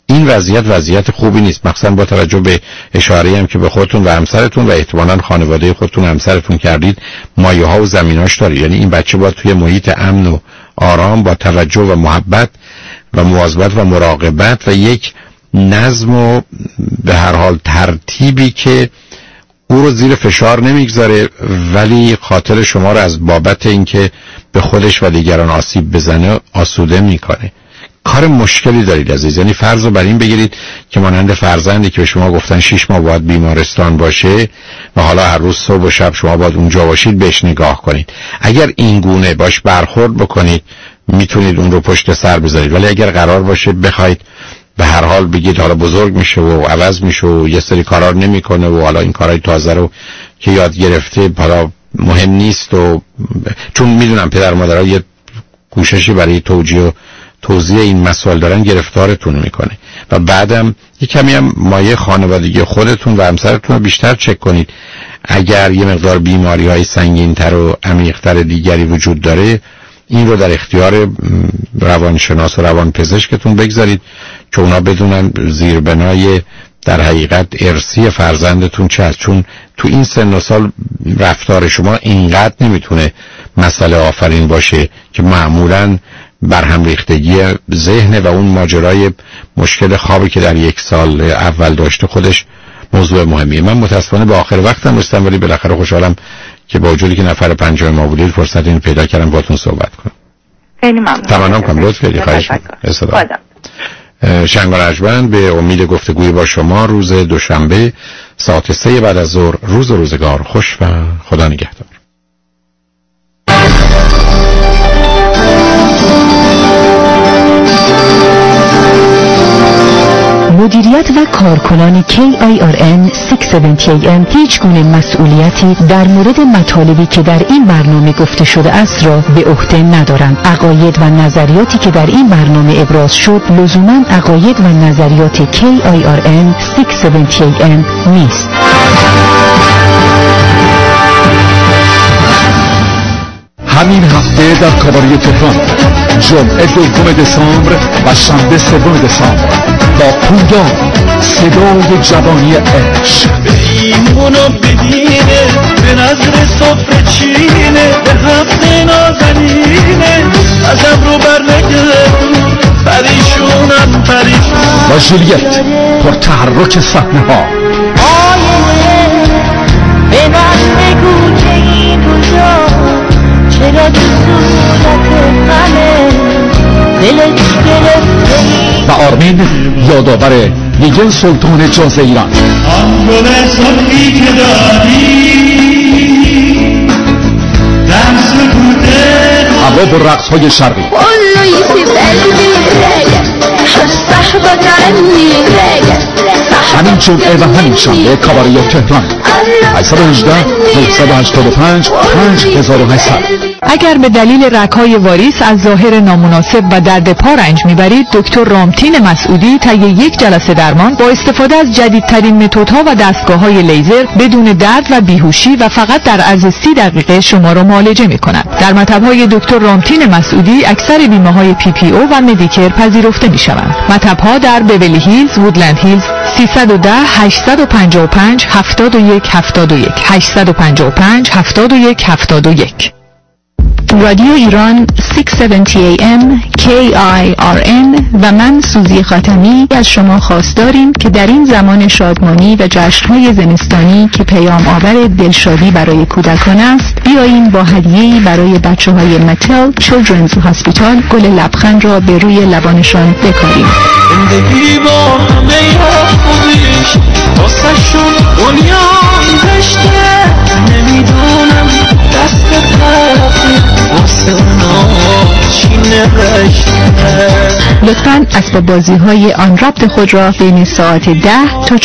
این وضعیت خوبی نیست، مخصوصا با توجه به اشاره‌ای هم که به خودتون و همسرتون و احتمالاً خانواده خودتون همسرتون کردید، مایه‌ها و زمیناش داره. یعنی این بچه باید توی محیط امن و آرام با توجه و محبت و مواظبت و مراقبت و یک نظم و به هر حال ترتیبی که او رو زیر فشار نمیگذاره ولی خاطر شما رو از بابت اینکه به خودش و دیگران آسیب بزنه آسوده میکنه. کار مشکلی دارید عزیز. یعنی فرض رو بر این بگیرید که مانند فرزندی که به شما گفتن 6 ماه باید بیمارستان باشه و حالا هر روز صبح و شب شما باید اونجا باشید، بهش نگاه کنید. اگر این گونه باش برخورد بکنید میتونید اون رو پشت سر بذارید، ولی اگر قرار باشه بخواید به هر حال بگید حالا بزرگ میشه و عوض میشه و یه سری کارا نمیکنه و حالا این کارهای تازه رو که یاد گرفته حالا مهم نیست، و چون میدونم پدر مادرها یه کوششی برای توجیه و توضیح این مسائل دارن، گرفتارتون میکنه. و بعدم یه کمی هم مایه خانوادگی خودتون و همسرتون رو بیشتر چک کنید. اگر یه مقدار بیماری‌های سنگین‌تر و عمیق‌تر دیگری وجود داره، این رو در اختیار روانشناس و روانپزشکتون بگذارید که اونا بدونن زیربنای در حقیقت ارثی فرزندتون چه هست، چون تو این سن و سال رفتار شما اینقدر نمیتونه مسئله آفرین باشه که معمولاً برهم ریختگی ذهن و اون ماجرای مشکل خوابی که در 1 سال اول داشته خودش موضوع مهمیه. من متاسفانه به آخر وقتم رسیدم، ولی بالاخره خوشحالم که با وجودی که نفر 5 ما بودید فرصت این پیدا کردم باهاتون صحبت کنم. خیلی ممنون. تمام کنم. لطف کردید. خواهش می‌کنم. شنگ و رجمند به امید گفتگوی با شما روز دوشنبه ساعت 3 بعد از ظهر. روز و روزگار خوش و خدا نگهدار. مدیریت و کارکنان KIRN 670AM هیچ گونه مسئولیتی در مورد مطالبی که در این برنامه گفته شده است را به عهده ندارند. عقاید و نظریاتی که در این برنامه ابراز شد لزوما عقاید و نظریات KIRN 670AM نیست. همین هفته در کاباری تهران جمعه 2 دسامبر و شنبه 3 دسامبر با پویا صدای جوانی عشق به ایمونو بدینه به نظر صفر چینه به حق نازنینه ازم رو برنگردون پریشونم و جولیت پر تحرک صحنه ها به من بگو که این روزا چرا تو صورت منه دلت گرفته و آرمین یادآور میگل سلطان جاز ایران. آن گل صبحی که دادی در سکوته همراه با رقص های شرقی كله يسيب قلبي راجع صاحبك عني راجع همین جمعه و همین شنبه کاباری تهران 818 985 5800. اگر به دلیل رگ‌های واریس از ظاهر نامناسب و درد پا رنج میبرید، دکتر رامتین مسعودی طی 1 جلسه درمان با استفاده از جدیدترین متدها و دستگاه‌های لیزر بدون درد و بیهوشی و فقط در عرض 30 دقیقه شما را معالجه می‌کند. در مطب‌های دکتر رامتین مسعودی اکثر بیمه‌های PPO و مدیکر پذیرفته می‌شوند. مطب‌ها در بیولی هیلز، وودلند هیلز، 310 855 71 71 855 71 71. رادیو ایران 670 AM KIRN و من سوزی خاتمی از شما خواست داریم که در این زمان شادمانی و جشن‌های زمستانی که پیام آور دلشادی برای کودکان است، بیاییم با هدیه‌ای برای بچه‌های متل چیلدرنز هاسپیتال گل لبخند را به روی لبانشان بکاریم. زندگی با همه خوبیش واسه‌شون دنیای داشته نمیدونم دست خلقی واسه اونا چی نوشته. لطفاً اسباب بازی‌های آن ربط خود را بین ساعت 10 تا